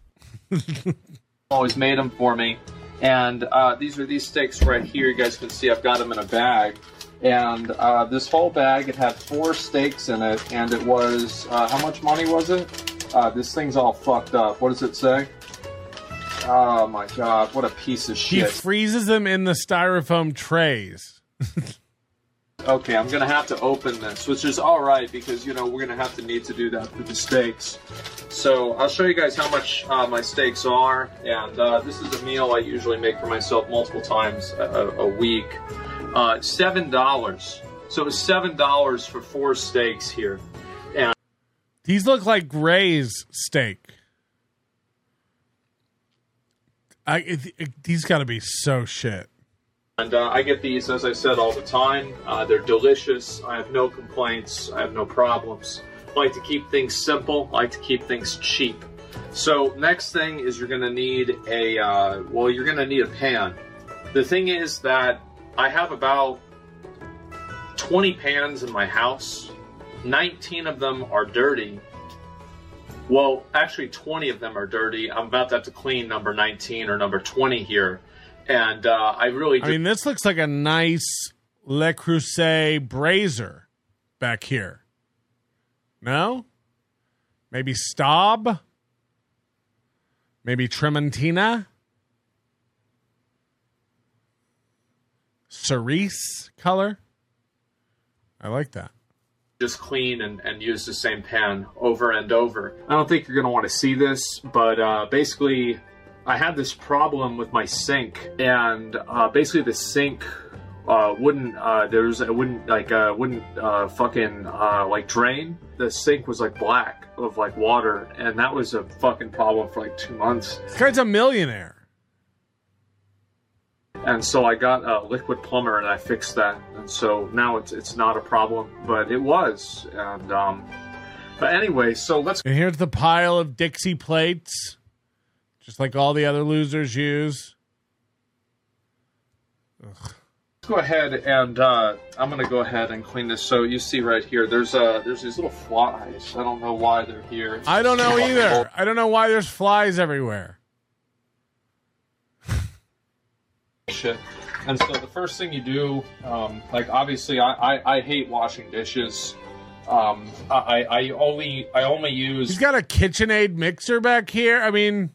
Always made them for me. And these are these steaks right here. You guys can see I've got them in a bag. And this whole bag, it had 4 steaks in it. And it was, how much money was it? This thing's all fucked up. What does it say? Oh my God, what a piece of shit. He freezes them in the styrofoam trays. Okay, I'm going to have to open this, which is all right because, you know, we're going to have to need to do that for the steaks. So I'll show you guys how much my steaks are. And this is a meal I usually make for myself multiple times a week. $7. So it's $7 for 4 steaks here. And these look like Gray's steak. These got to be so shit. And I get these, as I said, all the time. They're delicious. I have no complaints. I have no problems. I like to keep things simple. I like to keep things cheap. So next thing is you're going to need you're going to need a pan. The thing is that I have about 20 pans in my house. 19 of them are dirty. Well, actually 20 of them are dirty. I'm about to have to clean number 19 or number 20 here. And I mean, this looks like a nice Le Creuset brazier back here. No? Maybe Staub? Maybe Trementina? Cerise color? I like that. Just clean and use the same pan over and over. I don't think you're going to want to see this, but basically... I had this problem with my sink, and basically the sink wouldn't drain. The sink was like black of like water, and that was a fucking problem for like 2 months. This guy's a millionaire. And so I got a liquid plumber, and I fixed that, and so now it's not a problem, but it was. And but anyway, so let's. And here's the pile of Dixie plates. Just like all the other losers use. Ugh. Let's go ahead and I'm going to go ahead and clean this. So you see right here, there's these little flies. I don't know why they're here. I don't know either. I don't know why there's flies everywhere. Shit. And so the first thing you do, obviously I hate washing dishes. I only use. He's got a KitchenAid mixer back here. I mean.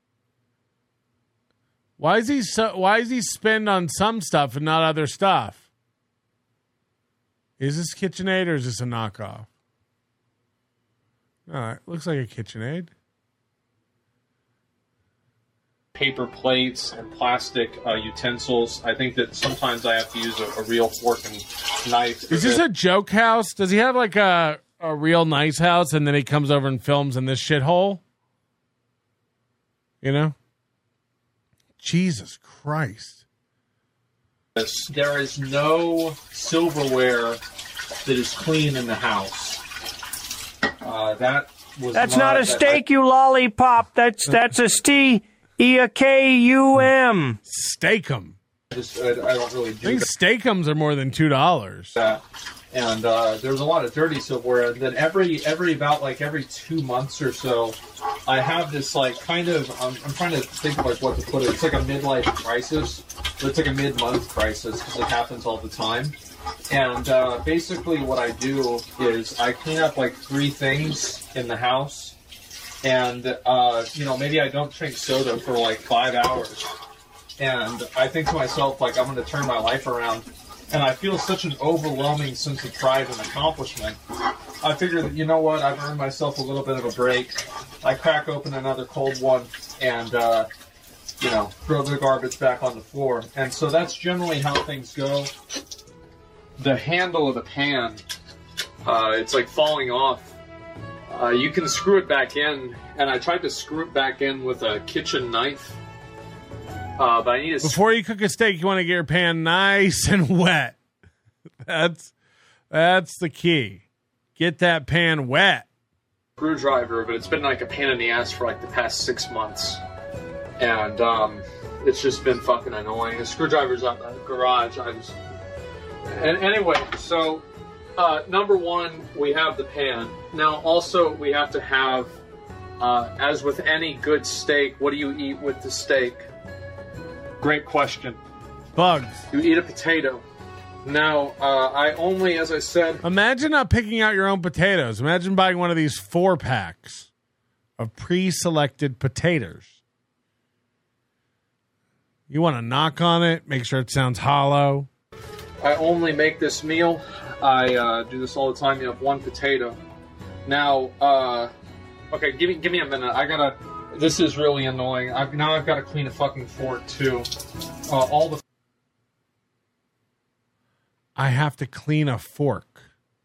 Why is he spend on some stuff and not other stuff? Is this KitchenAid or is this a knockoff? No, it looks like a KitchenAid. Paper plates and plastic utensils. I think that sometimes I have to use a real fork and knife. Is this a joke house? Does he have like a real nice house and then he comes over and films in this shithole? You know? Jesus Christ. There is no silverware that is clean in the house. That's not a steak, you lollipop. That's a Steakum. Steakum. I don't really do I think Steakums are more than $2. And there's a lot of dirty silverware. And then every 2 months or so, I have this like kind of I'm trying to think like what to put it. It's like a midlife crisis, but it's like a mid-month crisis because it happens all the time. And basically, what I do is I clean up like 3 things in the house, and maybe I don't drink soda for like 5 hours, and I think to myself like I'm going to turn my life around. And I feel such an overwhelming sense of pride and accomplishment. I figure that, you know what, I've earned myself a little bit of a break. I crack open another cold one and, throw the garbage back on the floor. And so that's generally how things go. The handle of the pan, it's like falling off. You can screw it back in, and I tried to screw it back in with a kitchen knife. But I need Before you cook a steak, you want to get your pan nice and wet. That's the key. Get that pan wet. Screwdriver, but it's been like a pain in the ass for like the past 6 months. And it's just been fucking annoying. The screwdriver's out in the garage. Anyway, so number one, we have the pan. Now also we have to have, as with any good steak, what do you eat with the steak? Great question. Bugs. You eat a potato. Now, I only, as I said... Imagine not picking out your own potatoes. Imagine buying one of these 4-packs of pre-selected potatoes. You want to knock on it, make sure it sounds hollow. I only make this meal. I do this all the time. You have 1 potato. Now, okay, give me a minute. This is really annoying. I've got to clean a fucking fork, too. I have to clean a fork.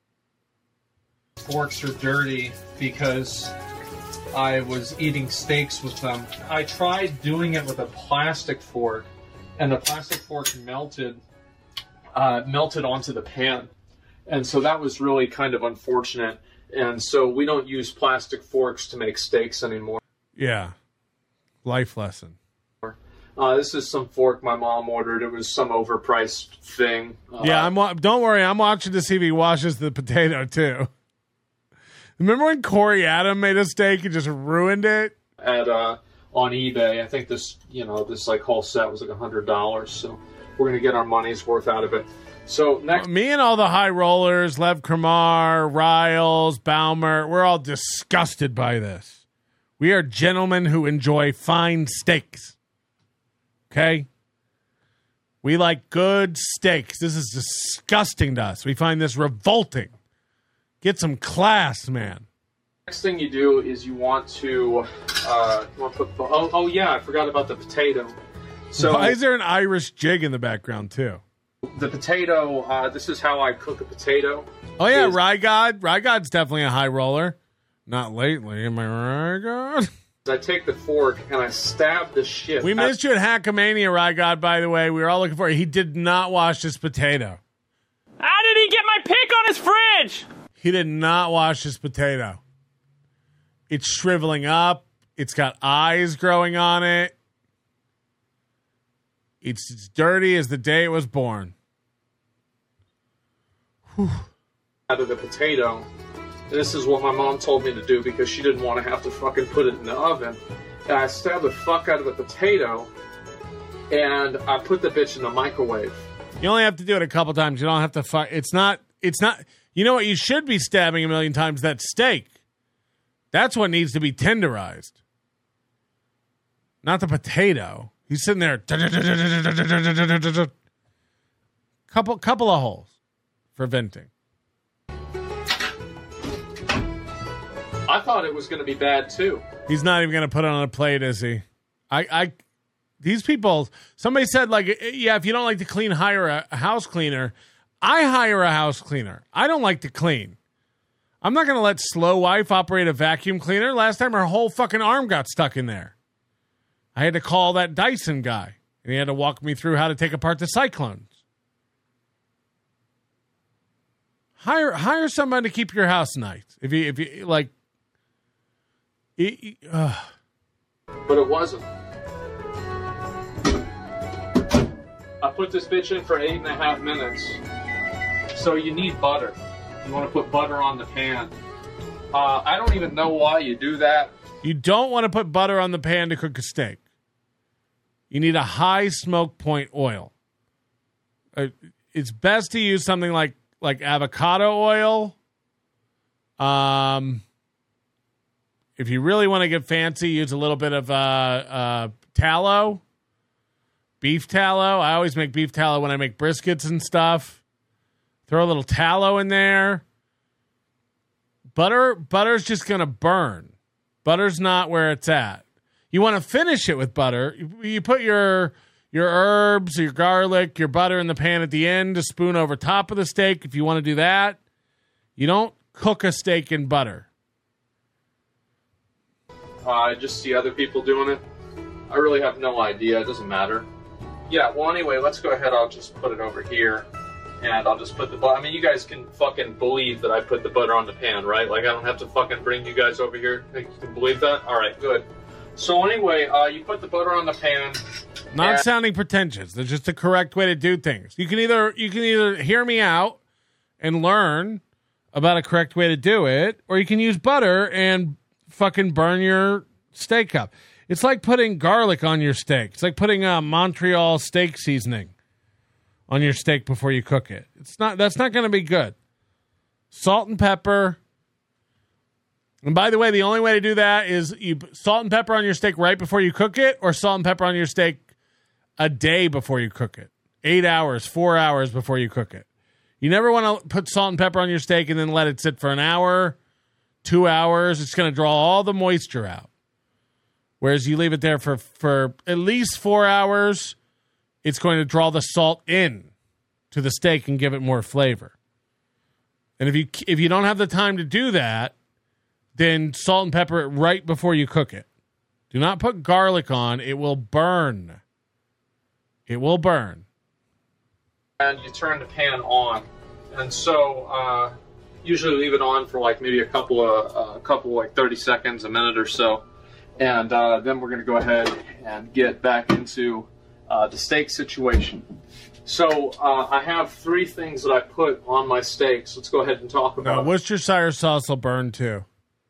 Forks are dirty because I was eating steaks with them. I tried doing it with a plastic fork, and the plastic fork melted onto the pan. And so that was really kind of unfortunate. And so we don't use plastic forks to make steaks anymore. Yeah. Life lesson. This is some fork my mom ordered. It was some overpriced thing. Don't worry. I'm watching to see if he washes the potato, too. Remember when Corey Adam made a steak and just ruined it? On eBay. I think this like whole set was like $100. So we're going to get our money's worth out of it. So next, me and all the high rollers, Lev Kramar, Riles, Baumert, we're all disgusted by this. We are gentlemen who enjoy fine steaks. Okay? We like good steaks. This is disgusting to us. We find this revolting. Get some class, man. Next thing you do is you want to put... Oh, yeah, I forgot about the potato. So why is there an Irish jig in the background, too? The potato, this is how I cook a potato. Oh, yeah, Rygod. Rygod's definitely a high roller. Not lately, am I right, God? I take the fork and I stab the shit. We missed you at Hackamania, Rygod, by the way. We were all looking for you. He did not wash his potato. How did he get my pick on his fridge? He did not wash his potato. It's shriveling up. It's got eyes growing on it. It's as dirty as the day it was born. Whew. Out of the potato. This is what my mom told me to do because she didn't want to have to fucking put it in the oven. And I stabbed the fuck out of the potato, and I put the bitch in the microwave. You only have to do it a couple times. You don't have to fuck. It's not. You know what? You should be stabbing a million times that steak. That's what needs to be tenderized. Not the potato. He's sitting there. Couple of holes for venting. I thought it was going to be bad, too. He's not even going to put it on a plate, is he? These people, somebody said, like, yeah, if you don't like to clean, hire a house cleaner. I hire a house cleaner. I don't like to clean. I'm not going to let Slow Wife operate a vacuum cleaner. Last time her whole fucking arm got stuck in there. I had to call that Dyson guy, and he had to walk me through how to take apart the Cyclones. Hire somebody to keep your house nice. If you like. But it wasn't. I put this bitch in for 8.5 minutes. So you need butter. You want to put butter on the pan. I don't even know why you do that. You don't want to put butter on the pan to cook a steak. You need a high smoke point oil. It's best to use something like avocado oil. If you really want to get fancy, use a little bit of tallow, beef tallow. I always make beef tallow when I make briskets and stuff. Throw a little tallow in there. Butter's just going to burn. Butter's not where it's at. You want to finish it with butter. You put your herbs, your garlic, your butter in the pan at the end to spoon over top of the steak if you want to do that. You don't cook a steak in butter. I just see other people doing it. I really have no idea. It doesn't matter. Yeah, well, anyway, let's go ahead. I'll just put it over here. And I'll just put the butter. I mean, you guys can fucking believe that I put the butter on the pan, right? Like, I don't have to fucking bring you guys over here. You can believe that? All right, good. So anyway, you put the butter on the pan. Not sounding pretentious. There's just the correct way to do things. You can either hear me out and learn about a correct way to do it, or you can use butter and fucking burn your steak up. It's like putting garlic on your steak. It's like putting Montreal steak seasoning on your steak before you cook it. That's not going to be good. Salt and pepper. And by the way, the only way to do that is you salt and pepper on your steak right before you cook it, or salt and pepper on your steak a day before you cook it. 8 hours, 4 hours before you cook it. You never want to put salt and pepper on your steak and then let it sit for an hour, 2 hours. It's going to draw all the moisture out. Whereas you leave it there for at least 4 hours, it's going to draw the salt in to the steak and give it more flavor. And if you don't have the time to do that, then salt and pepper it right before you cook it. Do not put garlic on. It will burn. It will burn. And you turn the pan on. And so usually leave it on for like maybe a couple like 30 seconds, a minute or so. And then we're going to go ahead and get back into the steak situation. So I have 3 things that I put on my steaks. Let's go ahead and talk about. Worcestershire sauce will burn too.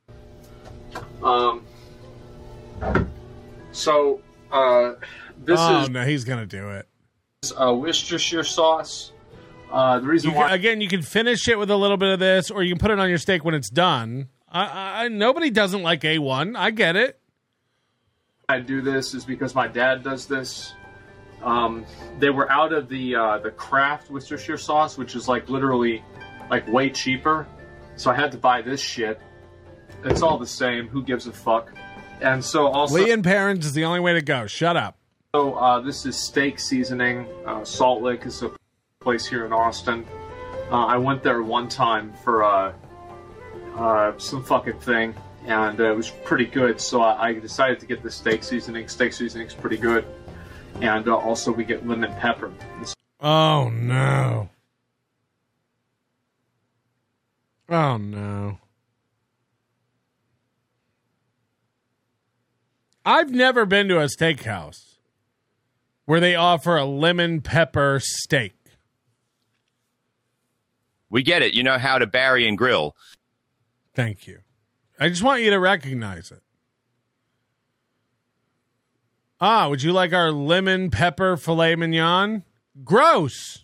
This is no, he's gonna do it. Worcestershire sauce. The reason why you can finish it with a little bit of this, or you can put it on your steak when it's done. Nobody doesn't like A1. I get it. I do this is because my dad does this. They were out of the Kraft Worcestershire sauce, which is like literally like way cheaper. So I had to buy this shit. It's all the same. Who gives a fuck? And so also, Lee and Parents is the only way to go. Shut up. So this is steak seasoning. Salt Lick is a place here in Austin. I went there one time for some fucking thing, and it was pretty good. So I decided to get the steak seasoning. Steak seasoning's pretty good. And also we get lemon pepper. Oh, no. Oh, no. I've never been to a steakhouse where they offer a lemon pepper steak. We get it. You know how to bury and grill. Thank you. I just want you to recognize it. Would you like our lemon pepper filet mignon? Gross.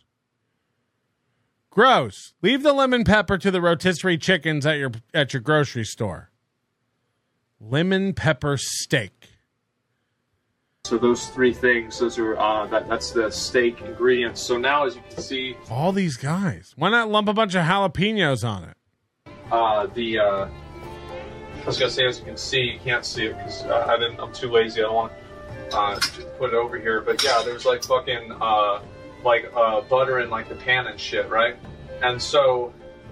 Gross. Leave the lemon pepper to the rotisserie chickens at your grocery store. Lemon pepper steak. So those 3 things, those are that's the steak ingredients. So now, as you can see, all these guys. Why not lump a bunch of jalapenos on it? I was gonna say, as you can see, you can't see it because I'm too lazy. I don't want to put it over here. But yeah, there's like fucking butter in like the pan and shit, right? And so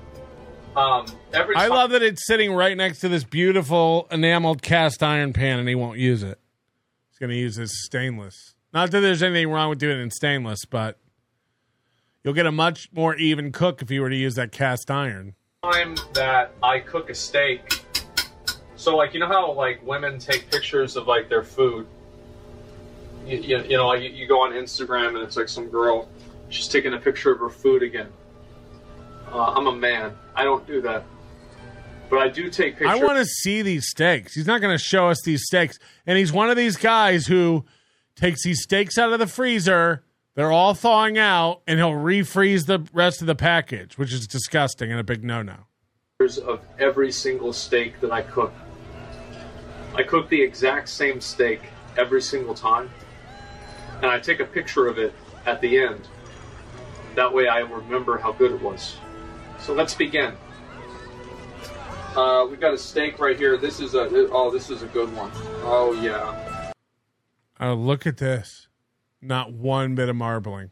I love that it's sitting right next to this beautiful enameled cast iron pan, and he won't use it. He's going to use his stainless. Not that there's anything wrong with doing it in stainless, but you'll get a much more even cook if you were to use that cast iron. Time that I cook a steak. So, like, you know how, like, women take pictures of, like, their food? You know, like, you go on Instagram and it's, like, some girl, she's taking a picture of her food again. I'm a man. I don't do that. But I do take pictures. I want to see these steaks. He's not going to show us these steaks. And he's one of these guys who takes these steaks out of the freezer, they're all thawing out, and he'll refreeze the rest of the package, which is disgusting and a big no-no. Of every single steak that I cook. I cook the exact same steak every single time, and I take a picture of it at the end. That way I remember how good it was. So let's begin. We've got a steak right here. This is a good one. Oh yeah. Oh, look at this. Not one bit of marbling.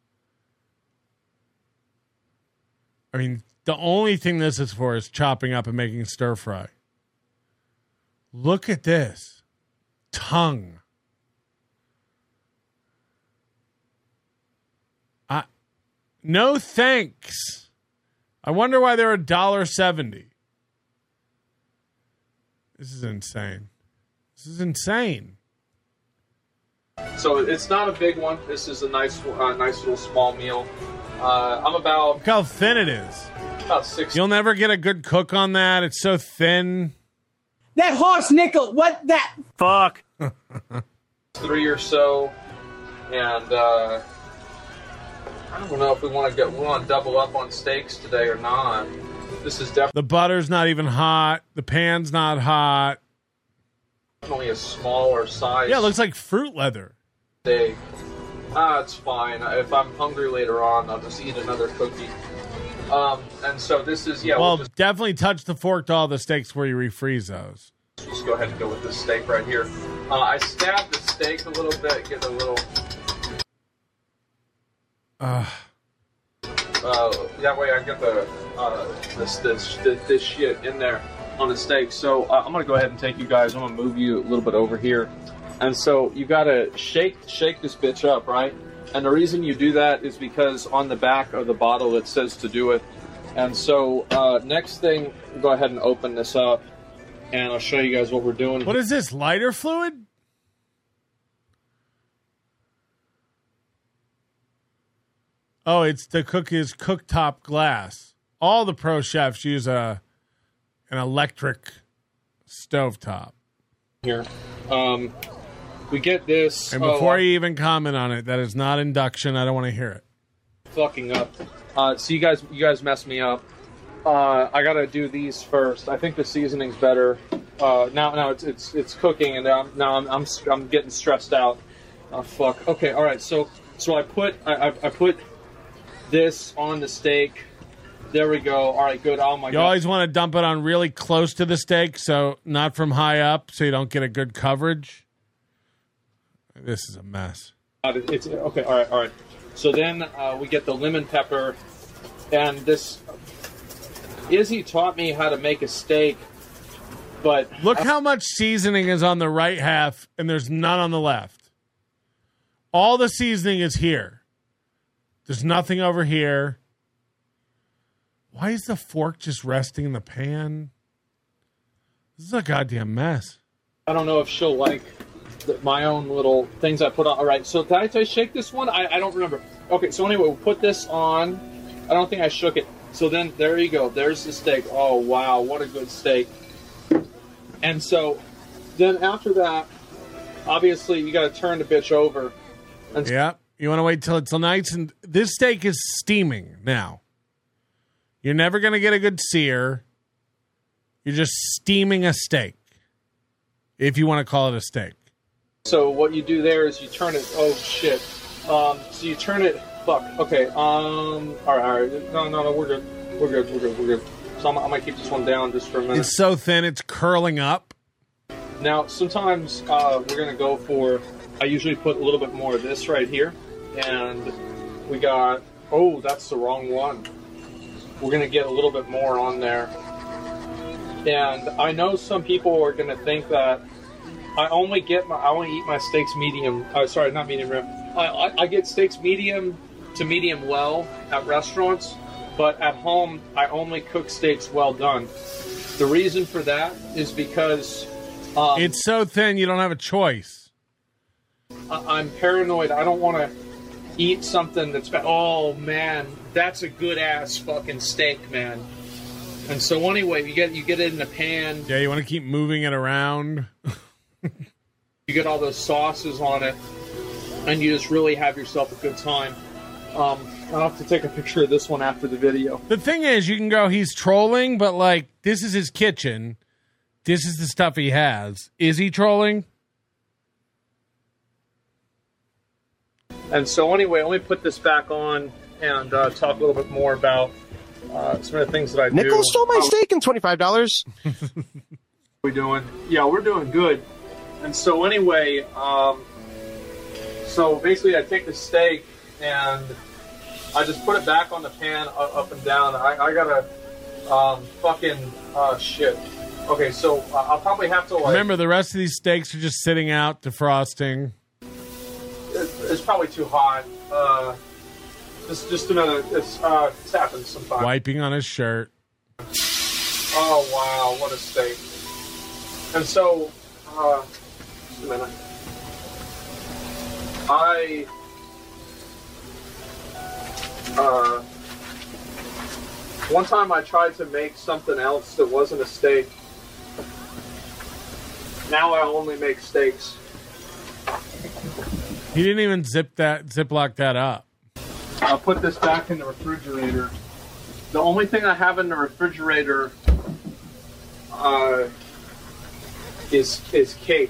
I mean, the only thing this is for is chopping up and making stir fry. Look at this. Tongue. No thanks. I wonder why they're $1.70. This is insane. This is insane. So it's not a big one. This is a nice little small meal. I'm about... Look how thin it is. About 6. You'll never get a good cook on that. It's so thin. That horse nickel, what that? Fuck. 3 or so. And I don't know if we want to double up on steaks today or not. This is definitely... The butter's not even hot. The pan's not hot. Definitely a smaller size. Yeah, it looks like fruit leather. Steak. It's fine. If I'm hungry later on, I'll just eat another cookie. And so this is, yeah. Well, definitely touch the fork to all the steaks where you refreeze those. Just go ahead and go with this steak right here. I stab the steak a little bit, get a little... that way I get this shit in there on the steak. So I'm gonna go ahead and take you guys. I'm gonna move you a little bit over here, and so you gotta shake this bitch up, right? And the reason you do that is because on the back of the bottle it says to do it. And so next thing, go ahead and open this up, and I'll show you guys what we're doing. What is this? Lighter fluid? Oh, it's the cookie's cooktop glass. All the pro chefs use an electric stovetop. Here. We get this. And before you even comment on it, that is not induction. I don't want to hear it. Fucking up. So you guys messed me up. I gotta do these first. I think the seasoning's better. Now it's cooking, and I'm getting stressed out. Oh fuck. Okay. All right. So I put this on the steak. There we go. All right, good. Oh my god. You always want to dump it on really close to the steak, so not from high up, so you don't get a good coverage. This is a mess. It's okay. All right. So then we get the lemon pepper, and this. Izzy taught me how to make a steak, but look how much seasoning is on the right half, and there's none on the left. All the seasoning is here. There's nothing over here. Why is the fork just resting in the pan? This is a goddamn mess. I don't know if she'll like my own little things I put on. All right, so did I shake this one? I don't remember. Okay, so anyway, we'll put this on. I don't think I shook it. So then, there you go. There's the steak. Oh, wow, what a good steak. And so then after that, obviously, you got to turn the bitch over. And yeah. You want to wait till it's nice, and this steak is steaming now. You're never going to get a good sear. You're just steaming a steak, if you want to call it a steak. So what you do there is you turn it. Oh shit! So you turn it. Fuck. Okay. All right. No. We're good. So I'm gonna keep this one down just for a minute. It's so thin, it's curling up. Now sometimes we're gonna go for. I usually put a little bit more of this right here. And we got, oh, that's the wrong one. We're going to get a little bit more on there. And I know some people are going to think that I only eat my steaks medium. Sorry, not medium rare. I get steaks medium to medium well at restaurants, but at home I only cook steaks well done. The reason for that is because it's so thin you don't have a choice. I'm paranoid. I don't want to eat something that's bad. Oh man, that's a good ass fucking steak, man. And so anyway, you get it in a pan. Yeah, you want to keep moving it around. You get all those sauces on it, and you just really have yourself a good time. I'll have to take a picture of this one after the video. The thing is, you can go, he's trolling, but like, this is his kitchen. This is the stuff he has. Is he trolling? And so anyway, let me put this back on and talk a little bit more about some of the things that I do. Nickel stole my steak and $25. We doing? Yeah, we're doing good. And so anyway, so basically I take the steak and I just put it back on the pan up and down. I gotta shit. Okay, so I'll probably have to Remember, the rest of these steaks are just sitting out defrosting. It's probably too hot. Just a minute. It's happened sometimes. Wiping on his shirt. Oh wow, what a steak! And so, just a minute. One time I tried to make something else that wasn't a steak. Now I only make steaks. He didn't even ziplock that up. I'll put this back in the refrigerator. The only thing I have in the refrigerator is cake.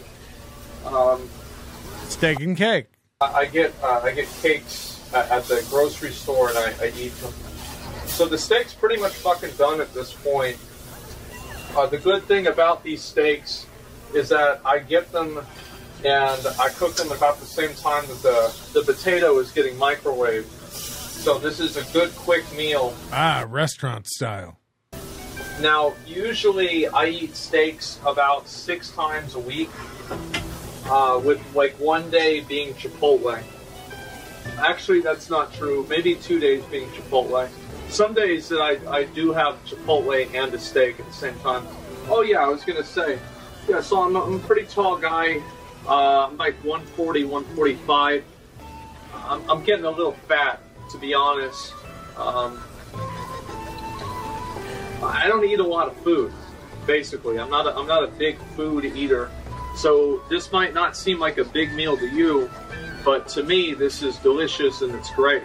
Steak and cake. I get cakes at the grocery store and I eat them. So the steak's pretty much fucking done at this point. The good thing about these steaks is that I get them and I cook them about the same time that the potato is getting microwaved. So this is a good, quick meal. Restaurant style. Now, usually I eat steaks about 6 times a week, with like one day being Chipotle. Actually, that's not true. Maybe 2 days being Chipotle. Some days that I do have Chipotle and a steak at the same time. Oh yeah, I was going to say. Yeah, so I'm a pretty tall guy. I'm like 140, 145. I'm getting a little fat, to be honest. I don't eat a lot of food, basically. I'm not a big food eater. So this might not seem like a big meal to you, but to me, this is delicious and it's great.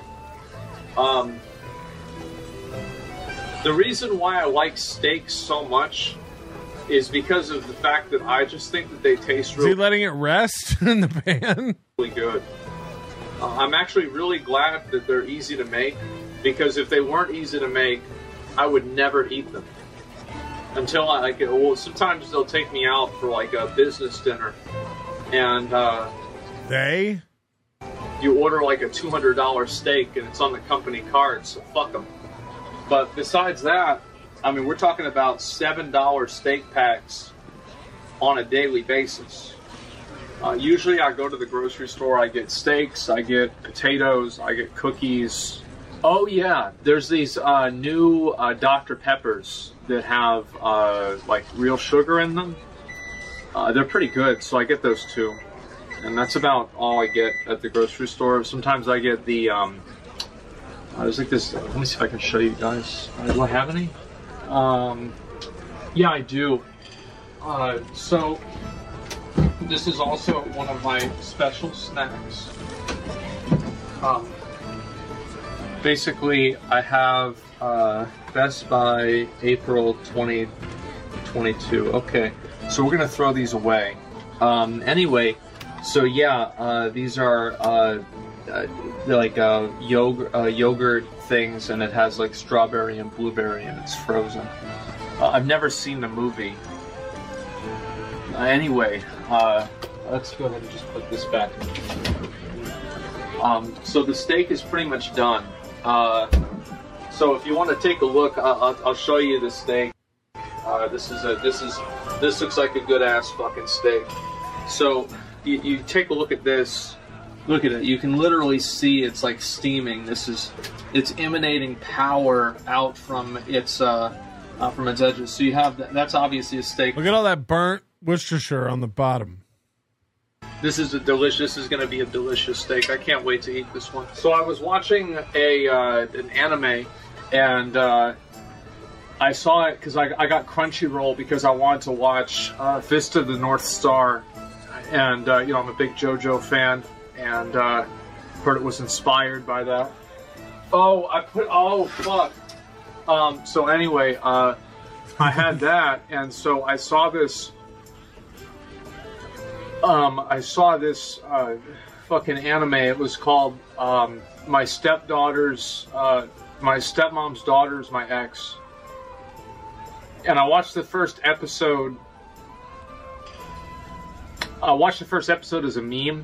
The reason why I like steaks so much is because of the fact that I just think that they taste really... Is he letting it rest in the pan? ...really good. I'm actually really glad that they're easy to make, because if they weren't easy to make, I would never eat them. Until I get... Well, sometimes they'll take me out for like a business dinner, and they? You order like a $200 steak and it's on the company card, so fuck them. But besides that, I mean, we're talking about $7 steak packs on a daily basis. Usually I go to the grocery store, I get steaks, I get potatoes, I get cookies. Oh yeah, there's these new Dr. Peppers that have like real sugar in them. They're pretty good, so I get those too. And that's about all I get at the grocery store. Sometimes I get the, there's like this, let me see if I can show you guys. Do I have any? Yeah, I do. So, this is also one of my special snacks. Basically, I have Best Buy April 2022. Okay, so we're going to throw these away. Anyway, so yeah, these are like yogurt things, and it has like strawberry and blueberry, and it's frozen. I've never seen the movie. Anyway, let's go ahead and just put this back. So the steak is pretty much done. So if you want to take a look, I'll show you the steak. This looks like a good ass fucking steak. So you take a look at this. Look at it. You can literally see it's like steaming. It's emanating power out from its edges. So you have that's obviously a steak. Look at all that burnt Worcestershire on the bottom. This is going to be a delicious steak. I can't wait to eat this one. So I was watching an anime, and I saw it because I got Crunchyroll because I wanted to watch Fist of the North Star, and I'm a big JoJo fan, and heard it was inspired by that. Oh fuck. So anyway, I had that, and so I saw this. Fucking anime. It was called My Stepmom's Daughter's My Ex. And I watched the first episode. I watched the first episode as a meme.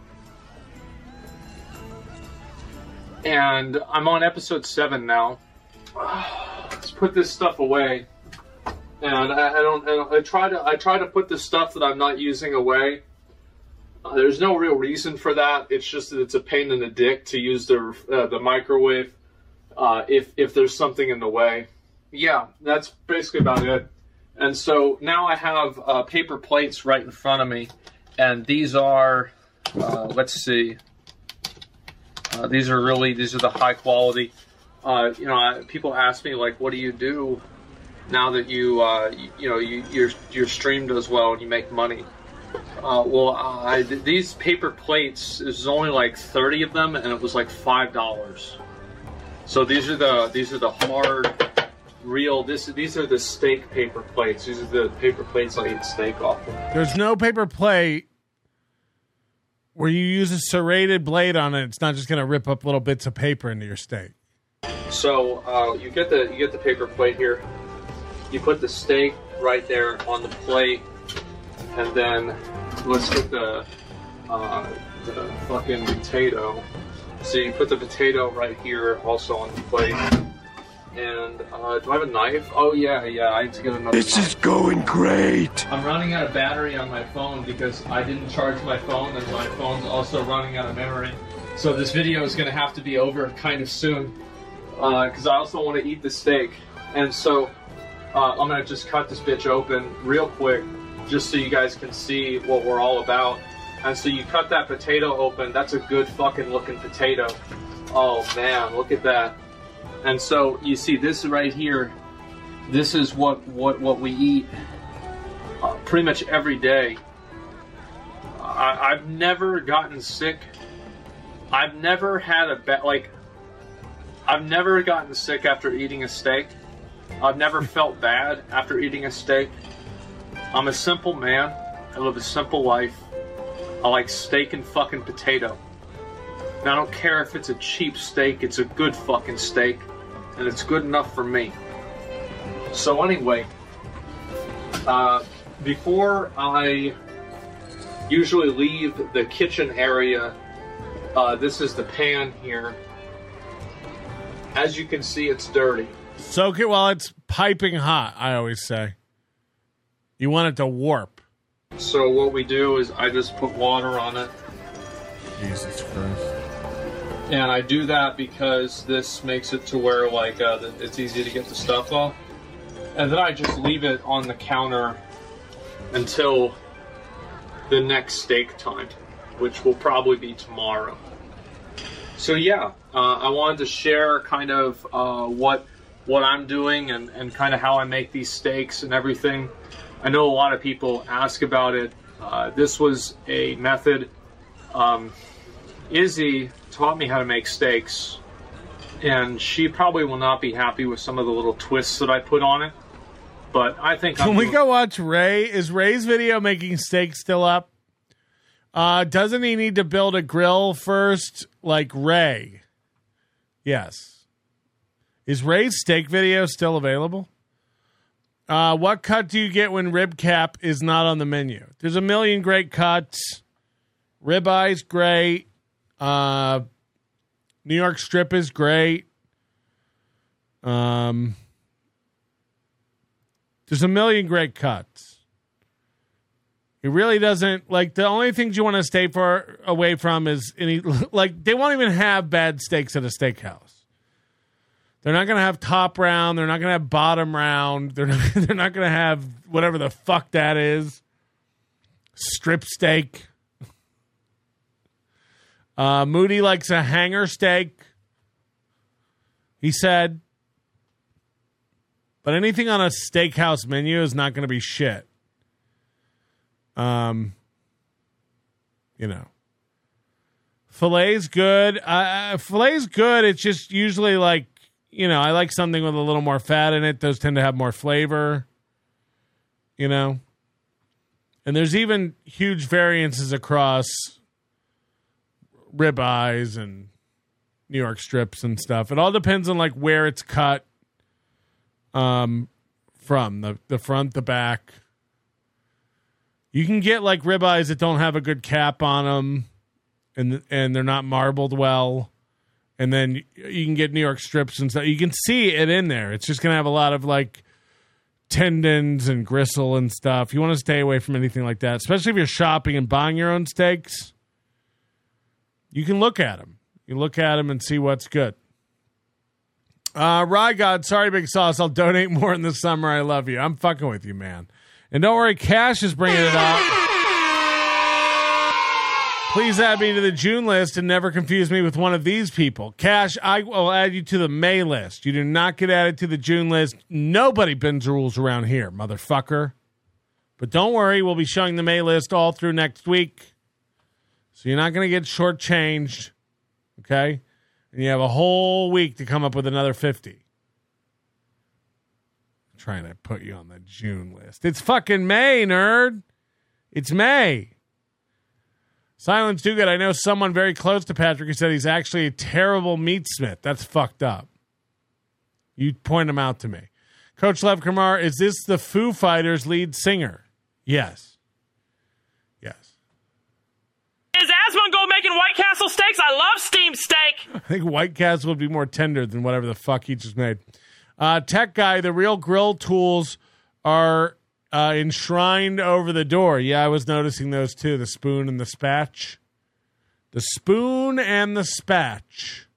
And I'm on episode 7 now. Let's put this stuff away. And I try to put the stuff that I'm not using away. There's no real reason for that. It's just that it's a pain in the dick to use the microwave if there's something in the way. Yeah, that's basically about it. And so now I have paper plates right in front of me, and these are let's see. These are the high quality. People ask me like, what do you do now that your stream does well and you make money? These paper plates, there's only like 30 of them, and it was like $5. So these are the hard, real. These are the steak paper plates. These are the paper plates I eat steak off of. There's no paper plate where you use a serrated blade on it. It's not just going to rip up little bits of paper into your steak. So you get the paper plate here. You put the steak right there on the plate, and then let's get the fucking potato. So you put the potato right here, also on the plate. And do I have a knife? Oh yeah, I need to get another. This is going great. I'm running out of battery on my phone because I didn't charge my phone, and my phone's also running out of memory. So this video is going to have to be over kind of soon because I also want to eat the steak. And so I'm going to just cut this bitch open real quick just so you guys can see what we're all about. And so you cut that potato open. That's a good fucking looking potato. Oh man, look at that. And so you see this right here. This is what we eat pretty much every day. I've never gotten sick. I've never had I've never gotten sick after eating a steak. I've never felt bad after eating a steak. I'm a simple man. I live a simple life. I like steak and fucking potato. And I don't care if it's a cheap steak, it's a good fucking steak. And it's good enough for me. So anyway, before I usually leave the kitchen area, this is the pan here. As you can see, it's dirty. Soak it while it's piping hot, I always say. You want it to warp. So what we do is I just put water on it. Jesus Christ. And I do that because this makes it to where it's easy to get the stuff off. And then I just leave it on the counter until the next steak time, which will probably be tomorrow. So yeah, I wanted to share kind of what I'm doing and kind of how I make these steaks and everything. I know a lot of people ask about it. This was a method. Izzy taught me how to make steaks, and she probably will not be happy with some of the little twists that I put on it. But I think Can we go watch Ray? Is Ray's video making steaks still up? Doesn't he need to build a grill first, like Ray? Yes. Is Ray's steak video still available? What cut do you get when rib cap is not on the menu? There's a million great cuts. Ribeye is great. New York strip is great. There's a million great cuts. He really doesn't like. The only things you want to stay away from is they won't even have bad steaks at a steakhouse. They're not going to have top round. They're not going to have bottom round. They're not going to have whatever the fuck that is. Strip steak. Moody likes a hanger steak, he said. But anything on a steakhouse menu is not going to be shit. Filet's good. Filet's good. It's just usually like, I like something with a little more fat in it. Those tend to have more flavor, And there's even huge variances across ribeyes and New York strips and stuff. It all depends on like where it's cut from, the front, the back. You can get like ribeyes that don't have a good cap on them and they're not marbled well. And then you can get New York strips and stuff. You can see it in there. It's just going to have a lot of like tendons and gristle and stuff. You want to stay away from anything like that, especially if you're shopping and buying your own steaks. You can look at them. You look at them and see what's good. Rye God, sorry, Big Sauce. I'll donate more in the summer. I love you. I'm fucking with you, man. And don't worry, Cash is bringing it up. Please add me to the June list and never confuse me with one of these people. Cash, I will add you to the May list. You do not get added to the June list. Nobody bends rules around here, motherfucker. But don't worry, we'll be showing the May list all through next week. So you're not going to get shortchanged, okay? And you have a whole week to come up with another 50. I'm trying to put you on the June list. It's fucking May, nerd. It's May. Silence Do Good. I know someone very close to Patrick who said he's actually a terrible meatsmith. That's fucked up. You point him out to me. Coach Lev Kamar, is this the Foo Fighters lead singer? Yes. Yes. Is Asmongold making White Castle steaks? I love steamed steak. I think White Castle would be more tender than whatever the fuck he just made. Tech Guy, the real grill tools are enshrined over the door. Yeah, I was noticing those too. The spoon and the spatch. The spoon and the spatch.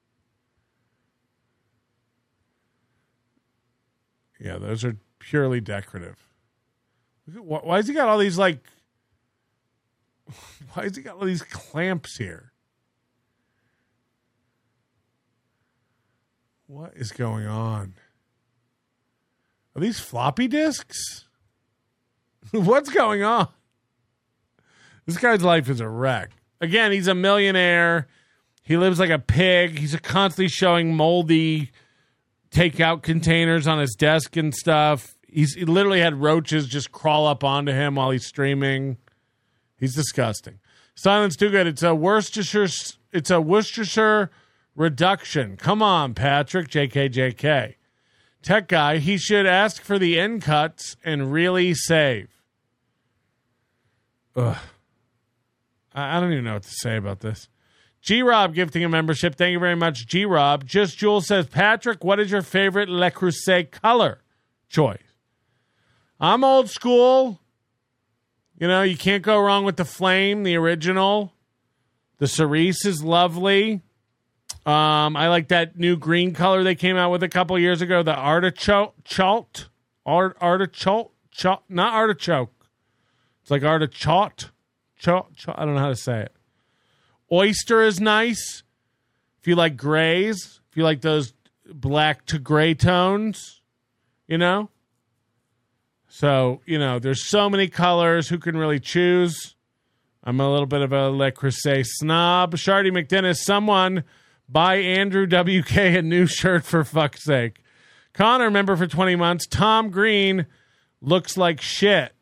Yeah, those are purely decorative. Why has he got all these like... Why has he got all these clamps here? What is going on? Are these floppy disks? What's going on? This guy's life is a wreck. Again, he's a millionaire. He lives like a pig. He's constantly showing moldy takeout containers on his desk and stuff. He literally had roaches just crawl up onto him while he's streaming. He's disgusting. Silence Too Good. It's a Worcestershire reduction. Come on, Patrick. JK. Tech Guy, he should ask for the end cuts and really save. Ugh. I don't even know what to say about this. G-Rob gifting a membership. Thank you very much, G-Rob. Just Jules says, Patrick, what is your favorite Le Creuset color choice? I'm old school. You know, you can't go wrong with the flame, the original. The cerise is lovely. I like that new green color they came out with a couple years ago. The artichoke. Not artichoke. It's like artichoke. I don't know how to say it. Oyster is nice. If you like grays, if you like those black to gray tones, you know. So, you know, there's so many colors. Who can really choose? I'm a little bit of a Le Creuset snob. Shardy McDennis, someone buy Andrew WK a new shirt for fuck's sake. Connor, member for 20 months. Tom Green looks like shit.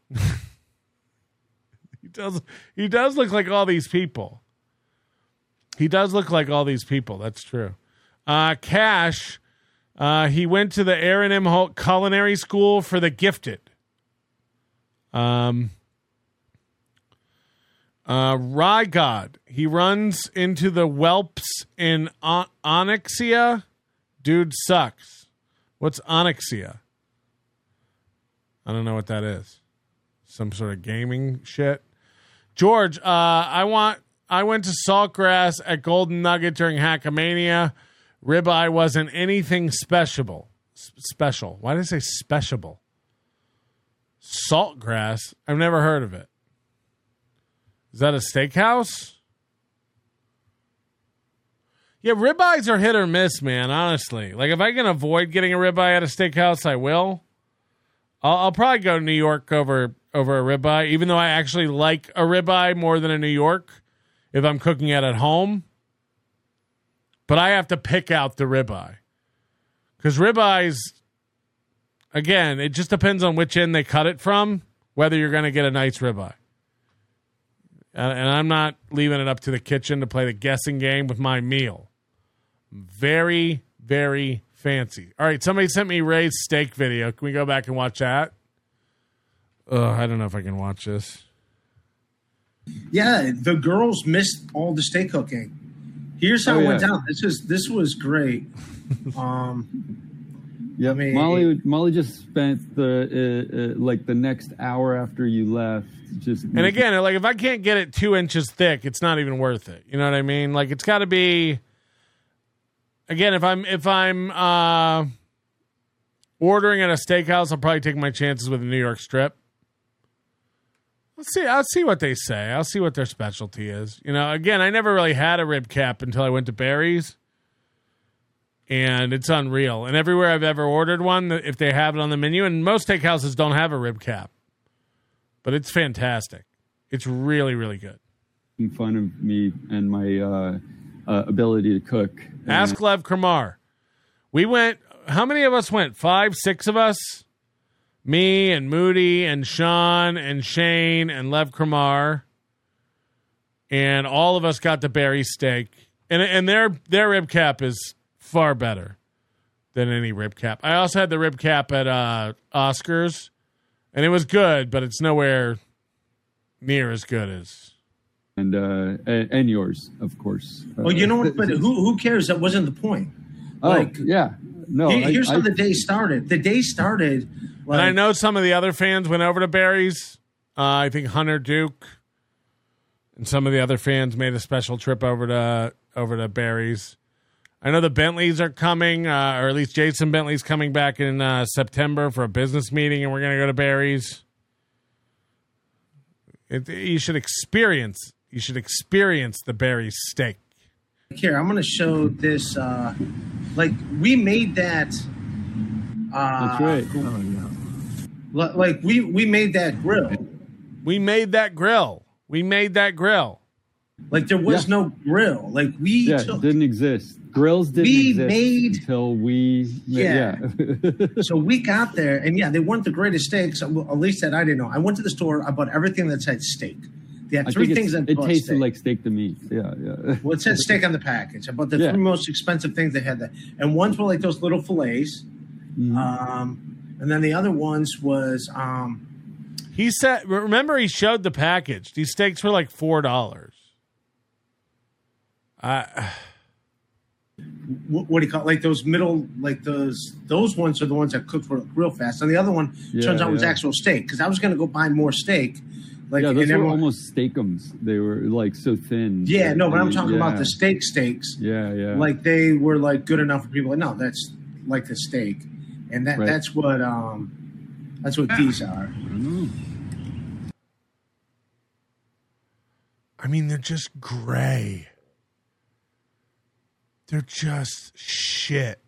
He does look like all these people. He does look like all these people. That's true. Cash, he went to the Aaron M. Holt Culinary School for the Gifted. Rye God, he runs into the whelps in Onyxia. Dude sucks. What's Onyxia? I don't know what that is. Some sort of gaming shit. George, I went to Saltgrass at Golden Nugget during Hackamania. Ribeye wasn't anything special. Special. Why did I say special? Saltgrass? I've never heard of it. Is that a steakhouse? Yeah, ribeyes are hit or miss, man, honestly. Like, if I can avoid getting a ribeye at a steakhouse, I will. I'll probably go to New York over a ribeye, even though I actually like a ribeye more than a New York if I'm cooking it at home. But I have to pick out the ribeye. Because ribeyes, again, it just depends on which end they cut it from, whether you're going to get a nice ribeye. And I'm not leaving it up to the kitchen to play the guessing game with my meal. Very, very fancy. All right, somebody sent me Ray's steak video. Can we go back and watch that? I don't know if I can watch this. Yeah, the girls missed all the steak cooking. Here's how it went down. This was great. Yeah, Molly just spent the the next hour after you left. And again, like, if I can't get it 2 inches thick, it's not even worth it. You know what I mean? Like, it's got to be. Again, if I'm ordering at a steakhouse, I'll probably take my chances with a New York strip. I'll see what they say. I'll see what their specialty is. You know, again, I never really had a rib cap until I went to Barry's. And it's unreal. And everywhere I've ever ordered one, if they have it on the menu, and most steakhouses don't have a rib cap. But it's fantastic. It's really, really good. Making fun of me and my ability to cook. Ask Lev Kramar. We went, how many of us went? 5, 6 of us? Me and Moody and Sean and Shane and Lev Kramar. And all of us got the Barry steak. And their rib cap is far better than any rib cap. I also had the rib cap at Oscars. And it was good, but it's nowhere near as good as. And yours, of course. Well, you know what? But who cares? That wasn't the point. Yeah. No. Here's how the day started. The day started. And I know some of the other fans went over to Barry's. I think Hunter Duke and some of the other fans made a special trip over to Barry's. I know the Bentleys are coming, or at least Jason Bentley's coming back in September for a business meeting, and we're going to go to Barry's. You should experience the Barry's steak. Here, I'm going to show this. We made that. That's right. Like we made that grill. We made that grill. Like there was no grill. Like it didn't exist. Grills didn't exist until we. So we got there, and they weren't the greatest steaks. At least that I didn't know. I went to the store. I bought everything that said steak. They had 3 things that it tasted like steak to me. Yeah. Well, it said steak on the package. I bought the 3 most expensive things they had there, and ones were like those little fillets. And then the other ones was. He said, remember, he showed the package. These steaks were like $4. What do you call it? Like those middle, like those ones are the ones that cook for real fast. And the other one turns out was actual steak, because I was going to go buy more steak. Like, those were almost steakums. They were like so thin. Yeah, no, but I'm talking about the steaks. Yeah. Like they were like good enough for people. Like, no, that's like the steak, and that's what these are. I mean, they're just gray. They're just shit.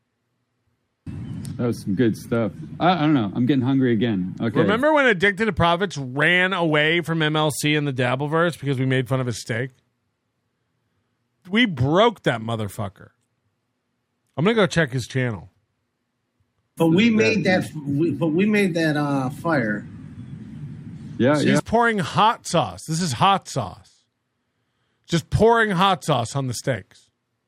That was some good stuff. I don't know. I'm getting hungry again. Okay. Remember when Addicted to Profits ran away from MLC in the Dabbleverse because we made fun of his steak? We broke that motherfucker. I'm gonna go check his channel. But we made that. Fire. Yeah, so he's pouring hot sauce. This is hot sauce. Just pouring hot sauce on the steaks.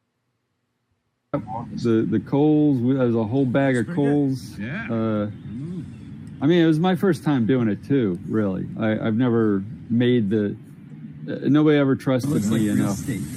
The Coles, there's a whole bag of Coles. Yeah. I mean, it was my first time doing it too, really. I've never made nobody ever trusted me enough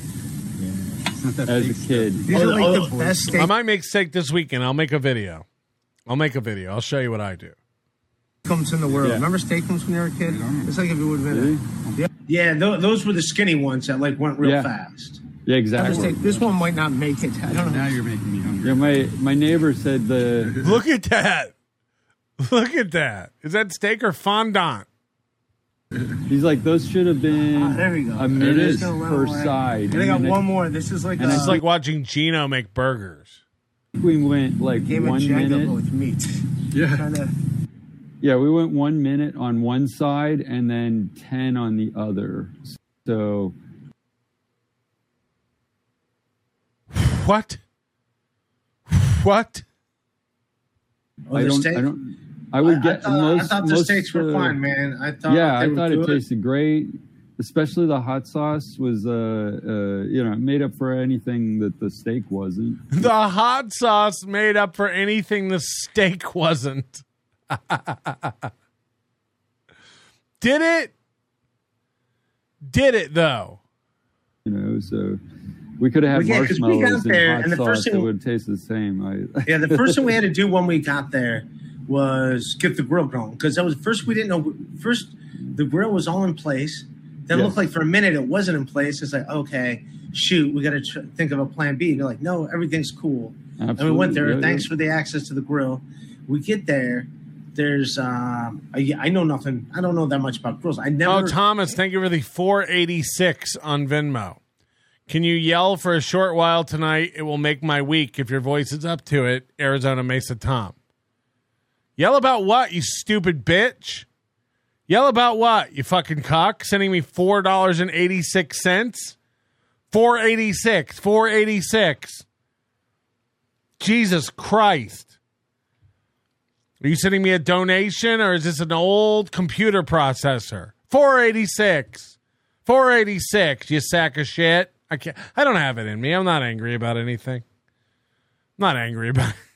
as a kid. These are like the best steak. I might make steak this weekend. I'll make a video. I'll show you what I do. Steakums in the world. Yeah. Remember Steakums when you were a kid? It's like if it would have been. Yeah, those were the skinny ones that like went real fast. Yeah, exactly. This one might not make it. I don't know. Now you're making me hungry. Yeah, my neighbor said Look at that. Look at that. Is that steak or fondant? He's like, those should have been there we go. a minute per side. And I got one more. This is like it's like watching Gino make burgers. We went like game 1 of Jenga minute with meat. Yeah. Yeah, we went 1 minute on one side and then 10 on the other. So what? I would get I thought the steaks were fine, man. I thought it tasted great. Especially the hot sauce was, it made up for anything that the steak wasn't. The hot sauce made up for anything the steak wasn't. Did it? Did it though? So we could have had marshmallows and hot sauce that would taste the same. The first thing we had to do when we got there was get the grill going, because that was first. We didn't know. First, the grill was all in place. Then it looked like for a minute it wasn't in place. It's like, okay, shoot, we got to think of a plan B. They're like, no, everything's cool. Absolutely. And we went there. Thanks for the access to the grill. We get there. There's I know nothing. I don't know that much about grills. Oh, Thomas, thank you for the 486 on Venmo. Can you yell for a short while tonight? It will make my week if your voice is up to it. Arizona Mesa Tom. Yell about what, you stupid bitch? Yell about what, you fucking cock? Sending me $4.86? 486. Jesus Christ. Are you sending me a donation, or is this an old computer processor? 486, you sack of shit. I don't have it in me. I'm not angry about anything. I'm not angry about it.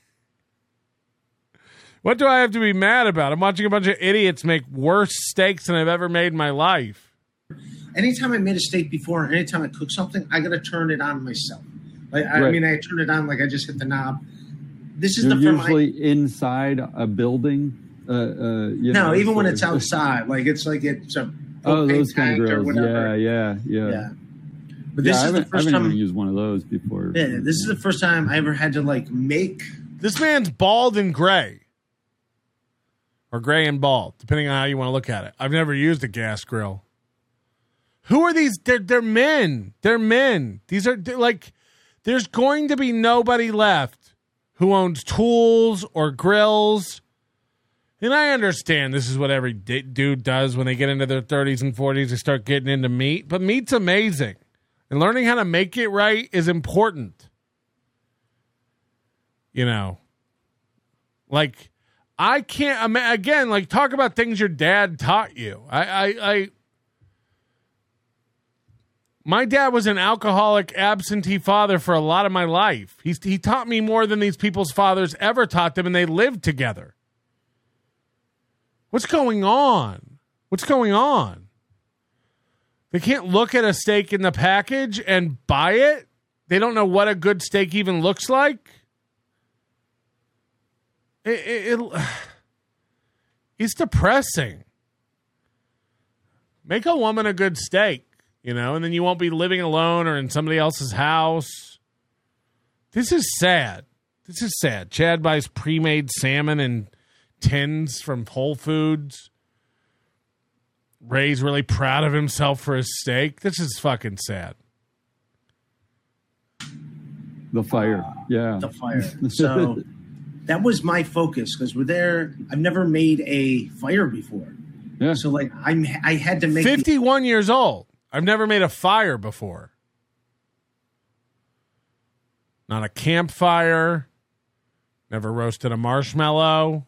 What do I have to be mad about? I'm watching a bunch of idiots make worse steaks than I've ever made in my life. Anytime I made a steak before, anytime I cook something, I got to turn it on myself. I turn it on like I just hit the knob. This is You're usually inside a building. No, even when it's outside, like it's a those kind of or grills. whatever. Yeah. But this is the first I haven't time even used one of those before. Yeah, this is the first time I ever had to make. This man's bald and gray, or gray and bald, depending on how you want to look at it. I've never used a gas grill. Who are these? They're men. They're men. These are like. There's going to be nobody left who owns tools or grills. And I understand this is what every dude does when they get into their 30s and 40s. They start getting into meat. But meat's amazing. And learning how to make it right is important. Like, I can't, again, like, talk about things your dad taught you. My dad was an alcoholic, absentee father for a lot of my life. He taught me more than these people's fathers ever taught them, and they lived together. What's going on? They can't look at a steak in the package and buy it? They don't know what a good steak even looks like? It's depressing. Make a woman a good steak. And then you won't be living alone or in somebody else's house. This is sad. Chad buys pre-made salmon in tins from Whole Foods. Ray's really proud of himself for his steak. This is fucking sad. The fire. Yeah. The fire. So that was my focus, because we're there. I've never made a fire before. Yeah. So I had to make 51 years old. I've never made a fire before. Not a campfire. Never roasted a marshmallow.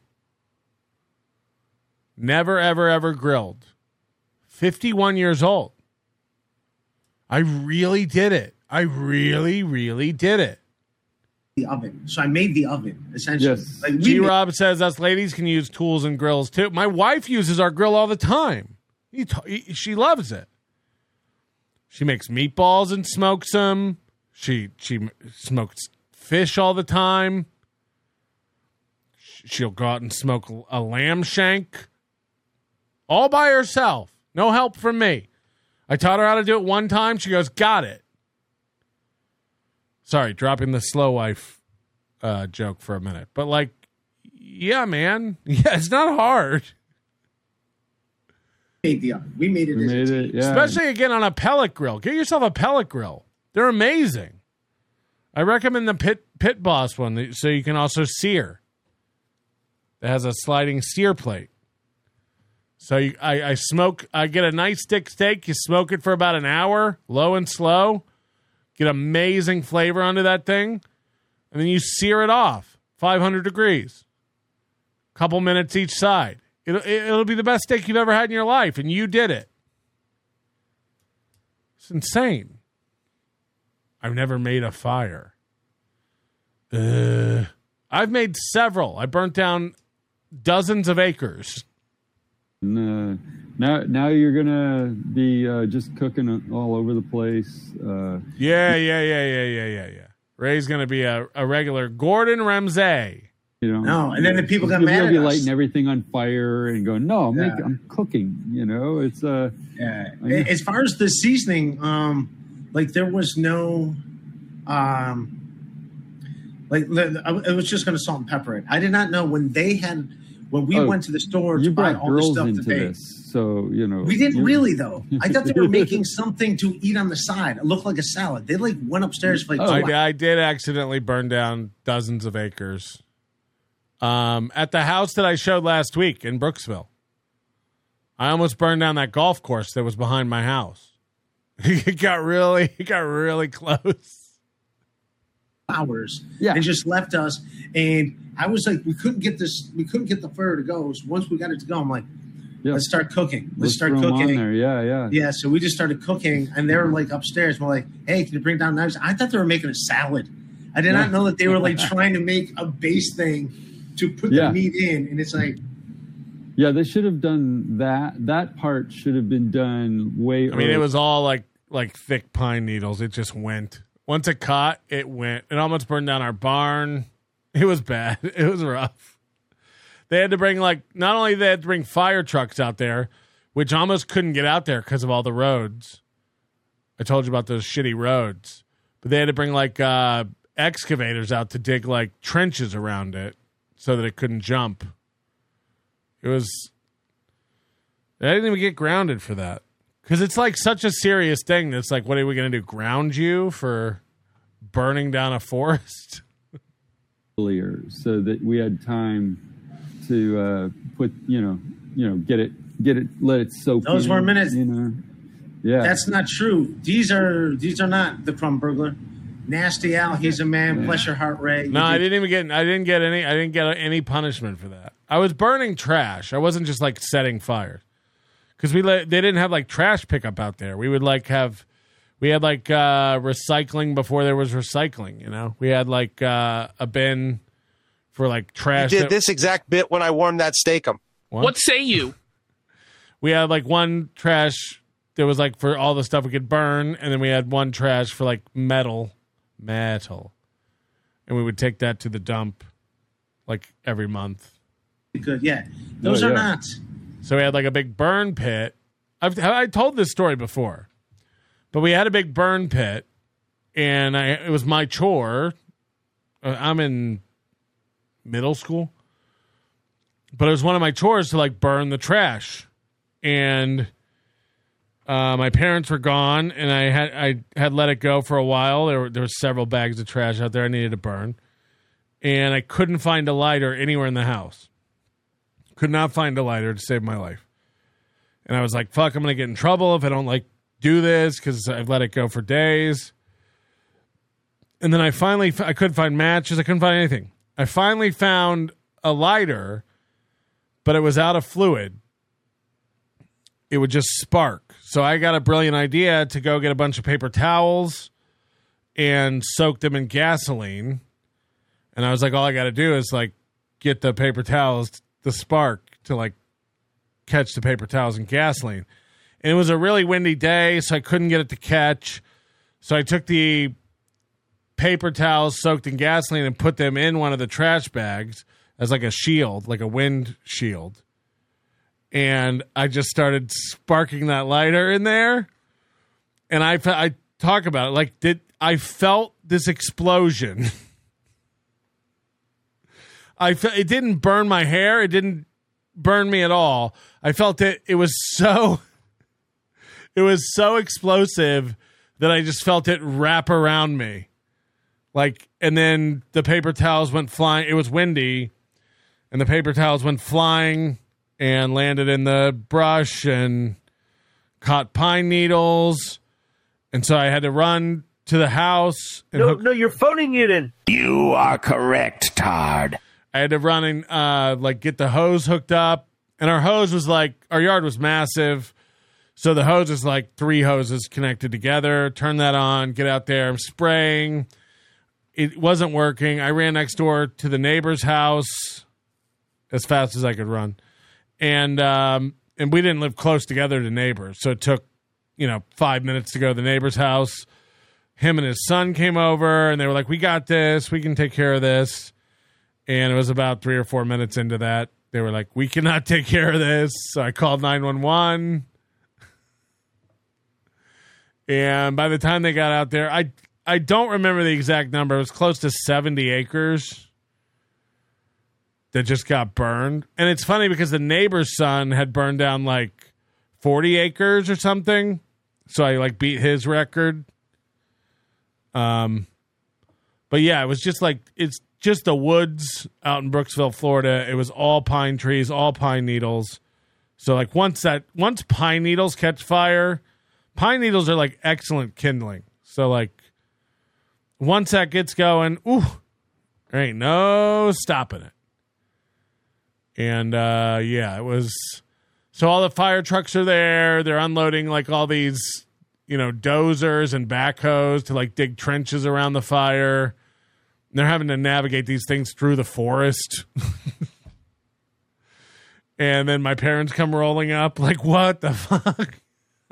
Never, ever, ever grilled. 51 years old. I really did it. I really, really did it. The oven. So I made the oven, essentially. Yes. G-Rob says us ladies can use tools and grills too. My wife uses our grill all the time. She loves it. She makes meatballs and smokes them. She smokes fish all the time. She'll go out and smoke a lamb shank all by herself. No help from me. I taught her how to do it one time. She goes, got it. Sorry, dropping the slow wife joke for a minute. But like, yeah, man. Yeah, it's not hard. We made it. Yeah. Especially, again, on a pellet grill. Get yourself a pellet grill. They're amazing. I recommend the Pit Boss one so you can also sear. It has a sliding sear plate. So I smoke. I get a nice thick steak. You smoke it for about an hour, low and slow. Get amazing flavor onto that thing. And then you sear it off, 500 degrees. Couple minutes each side. It'll be the best steak you've ever had in your life, and you did it. It's insane. I've never made a fire. I've made several. I burnt down dozens of acres. Now you're gonna be just cooking all over the place. Yeah. Ray's gonna be a regular Gordon Ramsay. You know, no, and then the people got mad You'll at be us. lighting everything on fire and going, no, I'm cooking. You know, it's As far as the seasoning, like there was no, I was just going to salt and pepper it. I did not know when we went to the store to buy all the stuff into today. this, so you know We didn't really though. I thought they were making something to eat on the side. It looked like a salad. They like went upstairs for like. I did accidentally burn down dozens of acres. At the house that I showed last week in Brooksville. I almost burned down that golf course that was behind my house. It got really close. Hours. Yeah. And just left us. And I was like, we couldn't get the fire to go. So once we got it to go, I'm like, let's start cooking. Let's start throw 'em cooking. on there. Yeah. Yeah, so we just started cooking, and they were like upstairs. We're like, hey, can you bring down knives? I thought they were making a salad. I did not know that they were like trying to make a base thing to put the meat in, and it's like, yeah, they should have done that. That part should have been done way. I mean, it was all like thick pine needles. It just went. Once it caught, it went. It almost burned down our barn. It was bad. It was rough. They had to bring not only they had to bring fire trucks out there, which almost couldn't get out there because of all the roads. I told you about those shitty roads, but they had to bring excavators out to dig trenches around it, so that it couldn't jump. I didn't even get grounded for that. Because it's such a serious thing that's what are we going to do? Ground you for burning down a forest? Earlier, so that we had time to put, get it, let it soak. Those were minutes. Yeah. That's not true. These are not the Crumb Burglar. Nasty Al, he's a man. Bless your heart, Ray. No, I didn't get any punishment for that. I was burning trash. I wasn't just setting fires, because they didn't have trash pickup out there. We would we had recycling before there was recycling. You know, we had a bin for trash. You did this exact bit when I warmed that steakum. What say you? We had one trash that was for all the stuff we could burn, and then we had one trash for metal. And we would take that to the dump every month. Good, yeah. Those are not. So we had a big burn pit. I told this story before, but we had a big burn pit, and it was my chore. I'm in middle school, but it was one of my chores to burn the trash, and my parents were gone, and I had let it go for a while. There were several bags of trash out there I needed to burn, and I couldn't find a lighter anywhere in the house. Could not find a lighter to save my life. And I was like, fuck, I'm going to get in trouble if I don't do this, because I've let it go for days. And then I couldn't find matches. I couldn't find anything. I finally found a lighter, but it was out of fluid. It would just spark. So I got a brilliant idea to go get a bunch of paper towels and soak them in gasoline. And I was like, all I got to do is get the paper towels, the spark to catch the paper towels in gasoline. And it was a really windy day, so I couldn't get it to catch. So I took the paper towels soaked in gasoline and put them in one of the trash bags as a shield, a wind shield. and I just started sparking that lighter in there. And I talk about it like I felt this explosion. It didn't burn my hair. It didn't burn me at all. I felt it. It was so explosive that I just felt it wrap around me. Like, and then the paper towels went flying. It was windy, and the paper towels went flying and landed in the brush and caught pine needles. And so I had to run to the house. And No, you're phoning it in. You are correct, Tard. I had to run and get the hose hooked up. And our hose was our yard was massive. So the hose is like 3 hoses connected together. Turn that on, get out there. I'm spraying. It wasn't working. I ran next door to the neighbor's house as fast as I could run. And we didn't live close together to neighbors. So it took, 5 minutes to go to the neighbor's house. Him and his son came over, and they were like, we got this. We can take care of this. And it was about 3 or 4 minutes into that. They were like, we cannot take care of this. So I called 911. And by the time they got out there, I don't remember the exact number. It was close to 70 acres that just got burned. And it's funny because the neighbor's son had burned down 40 acres or something. So I beat his record. But yeah, it was just it's just the woods out in Brooksville, Florida. It was all pine trees, all pine needles. So once pine needles catch fire, pine needles are excellent kindling. So once that gets going, there ain't no stopping it. And it was. So all the fire trucks are there. They're unloading all these, dozers and backhoes to dig trenches around the fire. They're having to navigate these things through the forest. And then my parents come rolling up what the fuck?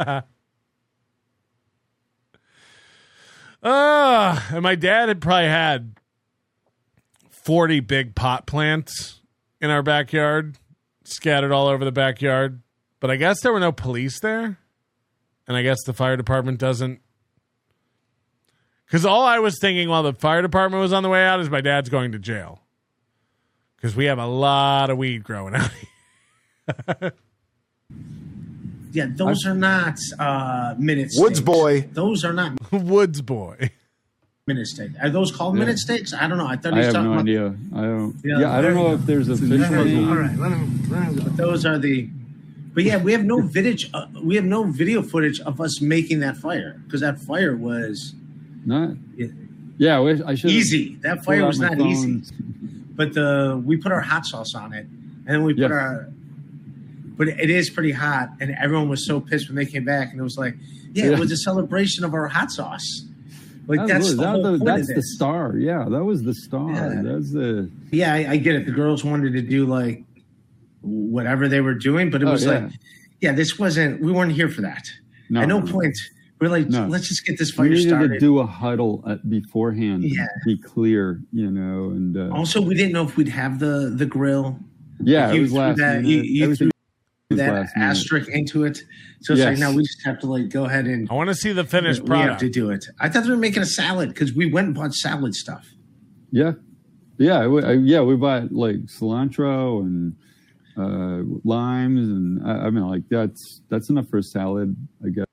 And my dad had probably had 40 big pot plants in our backyard, scattered all over the backyard. But I guess there were no police there. And I guess the fire department doesn't. Because all I was thinking while the fire department was on the way out is my dad's going to jail. Because we have a lot of weed growing out here. Yeah, those are not minute steaks. Woods boy. Those are not Woods boy. Minute steaks. Are those called minute steaks? I don't know. I thought I he was have talking no about. idea. I don't know if there's a official name. All right, but those are the. But yeah, we have no footage. We have no video footage of us making that fire because that fire was not. Yeah, I should. Easy. That fire was not easy. But we put our hot sauce on it, and then we put our. But it is pretty hot, and everyone was so pissed when they came back, and it was it was a celebration of our hot sauce. That's the star. Yeah, that was the star. Yeah. That's the. Yeah, I get it. The girls wanted to do whatever they were doing, but it was this wasn't. We weren't here for that. No, at no point we're let's just get this fire we needed started. to do a huddle beforehand. Yeah, to be clear, and also we didn't know if we'd have the grill. Yeah, it was last minute. You threw that asterisk into it. So it's no, we just have to go ahead and. I want to see the finished product. We have to do it. I thought they were making a salad because we went and bought salad stuff. Yeah, we bought cilantro and limes, and I mean that's enough for a salad, I guess.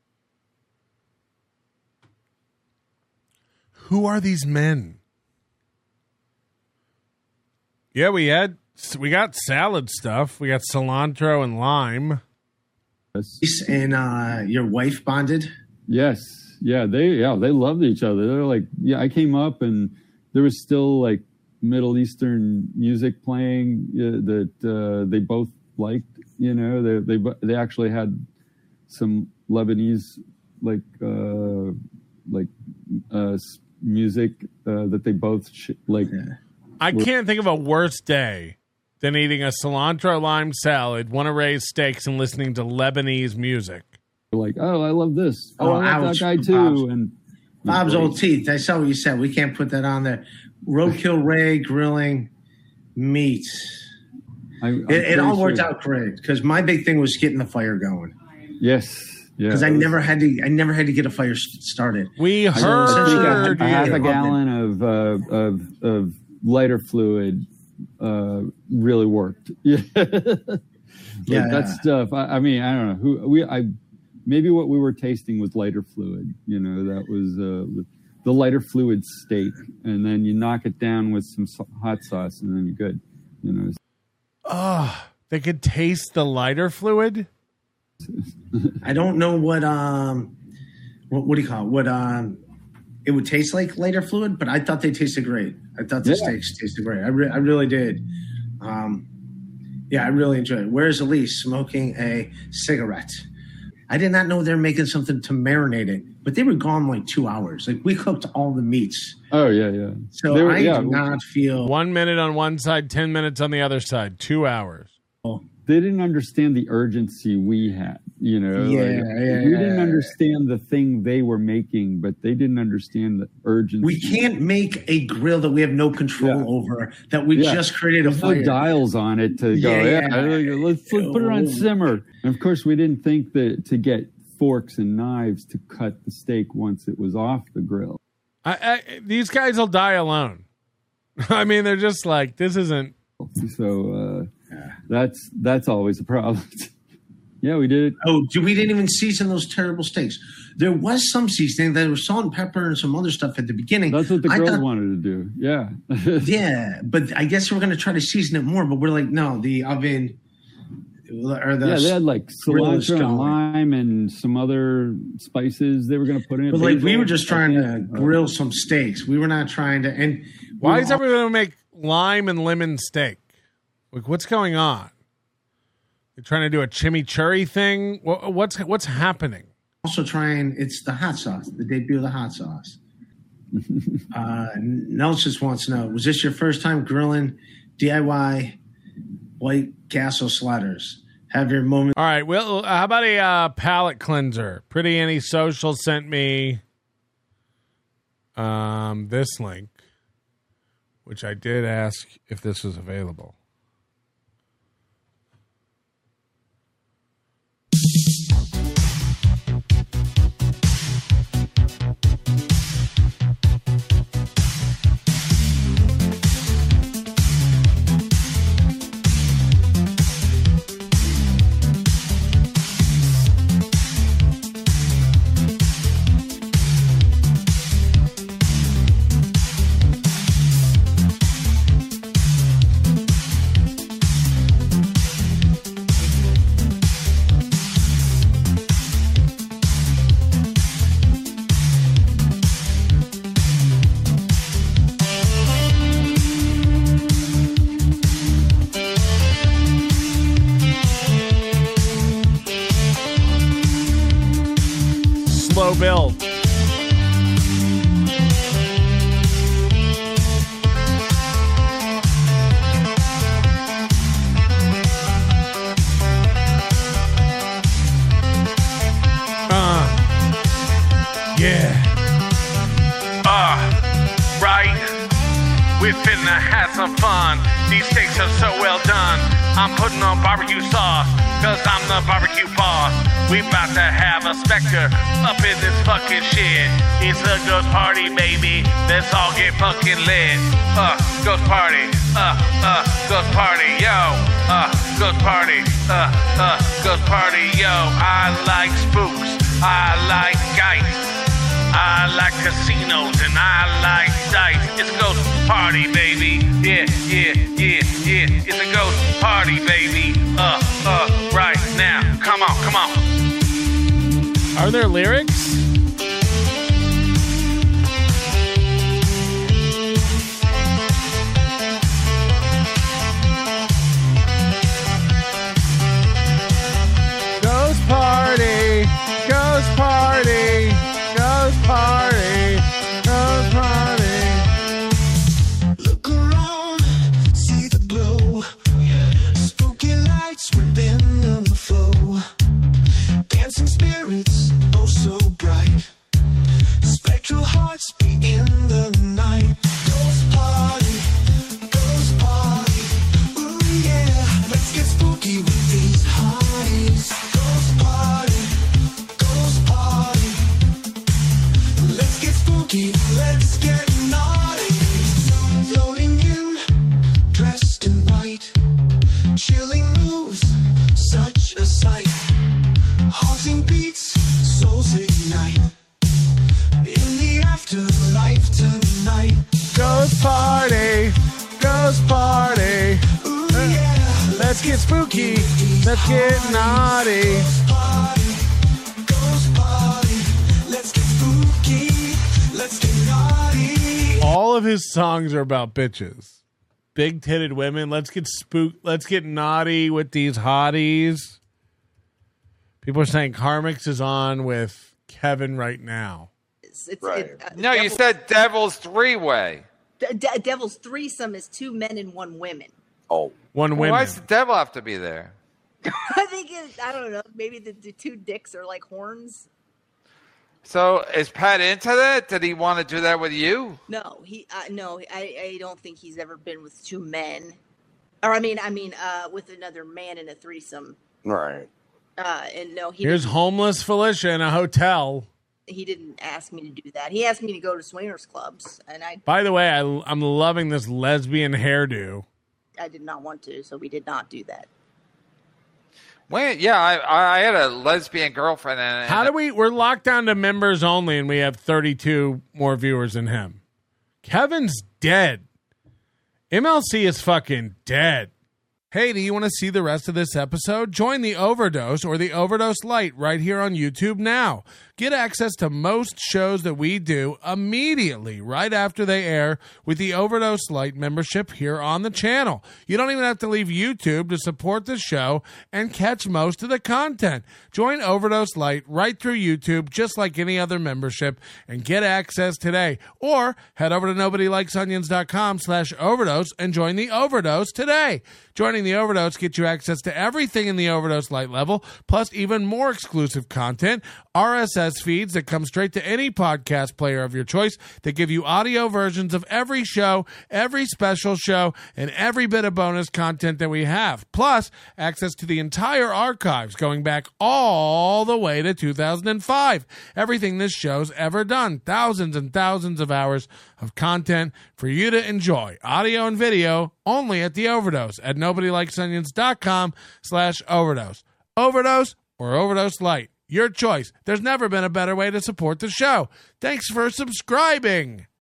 Who are these men? Yeah, we got salad stuff. We got cilantro and lime. And your wife bonded? Yes. Yeah, they loved each other. They're I came up and there was still Middle Eastern music playing that they both liked. They actually had some Lebanese music that they both I can't think of a worse day than eating a cilantro lime salad, one of Ray's steaks, and listening to Lebanese music. I love this. I like that guy too. And Bob's old teeth. I saw what you said. We can't put that on there. Roadkill Ray grilling meat. It all worked out great because my big thing was getting the fire going. Yes. Yeah. Because I never had to get a fire started. We heard a half a gallon of lighter fluid really worked. Yeah. That stuff. I mean, I don't know maybe what we were tasting was lighter fluid. That was the lighter fluid steak, and then you knock it down with some hot sauce, and then you're good. They could taste the lighter fluid. I don't know what do you call it? What it would taste like lighter fluid, but I thought they tasted great. I thought the steaks tasted great. I really did. I really enjoyed it. Where's Elise smoking a cigarette? I did not know they were making something to marinate it, but they were gone like 2 hours. Like we cooked all the meats. Oh yeah. So I did not feel 1 minute on one side, 10 minutes on the other side, 2 hours. They didn't understand the urgency we had, we didn't understand the thing they were making, but they didn't understand the urgency. We can't make a grill that we have no control over, that we just created a fire. No dials on it to go, let's put it on simmer. And of course, we didn't think that to get forks and knives to cut the steak once it was off the grill. These guys will die alone. I mean, they're just like, this isn't. So, that's always a problem. Yeah, we did. We didn't even season those terrible steaks. There was some seasoning. There was salt and pepper and some other stuff at the beginning. That's what the girls wanted to do. Yeah. Yeah, but I guess we're going to try to season it more. But we're like, no, the oven or the they had like cilantro and lime and some other spices they were going to put in. But like we were just trying to grill some steaks. We were not trying to. And why is everyone going to make lime and lemon steak? Like, what's going on? They're trying to do a chimichurri thing. What's happening? Also it's the hot sauce, the debut of the hot sauce. Nels just wants to know, was this your first time grilling DIY White Castle sliders? Have your moment. All right. Well, how about a palate cleanser? Pretty Antisocial sent me this link, which I did ask if this was available. Build. Right. We're finna have some fun. These steaks are so well done. I'm putting on barbecue sauce, cause I'm the barbecue boss. We about to have a specter up in this fucking shit. It's a ghost party, baby. Let's all get fucking lit. Ghost party. Ghost party, yo. Ghost party. Ghost party, yo. I like spooks. I like geist. I like casinos and I like dice. It's a ghost party, baby. Yeah. It's a ghost party, baby. Right now. Come on. Are there lyrics? Ghost party. Ghost party. Ghost party. Ghost party. Look around, see the glow. Spooky lights ripping on the floor. Dancing spirits, oh so bright. Let's get spooky. Let's get naughty. Let's get spooky. Let's get naughty. All of his songs are about bitches. Big-titted women. Let's get naughty with these hotties. People are saying Carmix is on with Kevin right now. No, you said Devil's Three-Way. Devil's Threesome is 2 men and 1 woman. Oh. One woman. Why does the devil have to be there? I think I don't know. Maybe the 2 dicks are like horns. So is Pat into that? Did he want to do that with you? No, I don't think he's ever been with 2 men, or I mean, with another man in a threesome. Right. And no, Here's homeless Felicia in a hotel. He didn't ask me to do that. He asked me to go to swingers clubs, and By the way, I'm loving this lesbian hairdo. I did not want to, so we did not do that. Wait, yeah, I had a lesbian girlfriend. And How do we're locked down to members only, and we have 32 more viewers than him. Kevin's dead. MLC is fucking dead. Hey, do you want to see the rest of this episode? Join the Overdose or the Overdose Lite right here on YouTube now. Get access to most shows that we do immediately right after they air with the Overdose Lite membership here on the channel. You don't even have to leave YouTube to support the show and catch most of the content. Join Overdose Lite right through YouTube just like any other membership and get access today. Or head over to nobodylikesonions.com/overdose and join the Overdose today. Joining the Overdose gets you access to everything in the Overdose Lite level, plus even more exclusive content, RSS feeds that come straight to any podcast player of your choice that give you audio versions of every show, every special show, and every bit of bonus content that we have. Plus, access to the entire archives going back all the way to 2005. Everything this show's ever done. Thousands and thousands of hours of content for you to enjoy. Audio and video only at the Overdose at nobodylikesonions.com/overdose. Overdose or Overdose Lite. Your choice. There's never been a better way to support the show. Thanks for subscribing.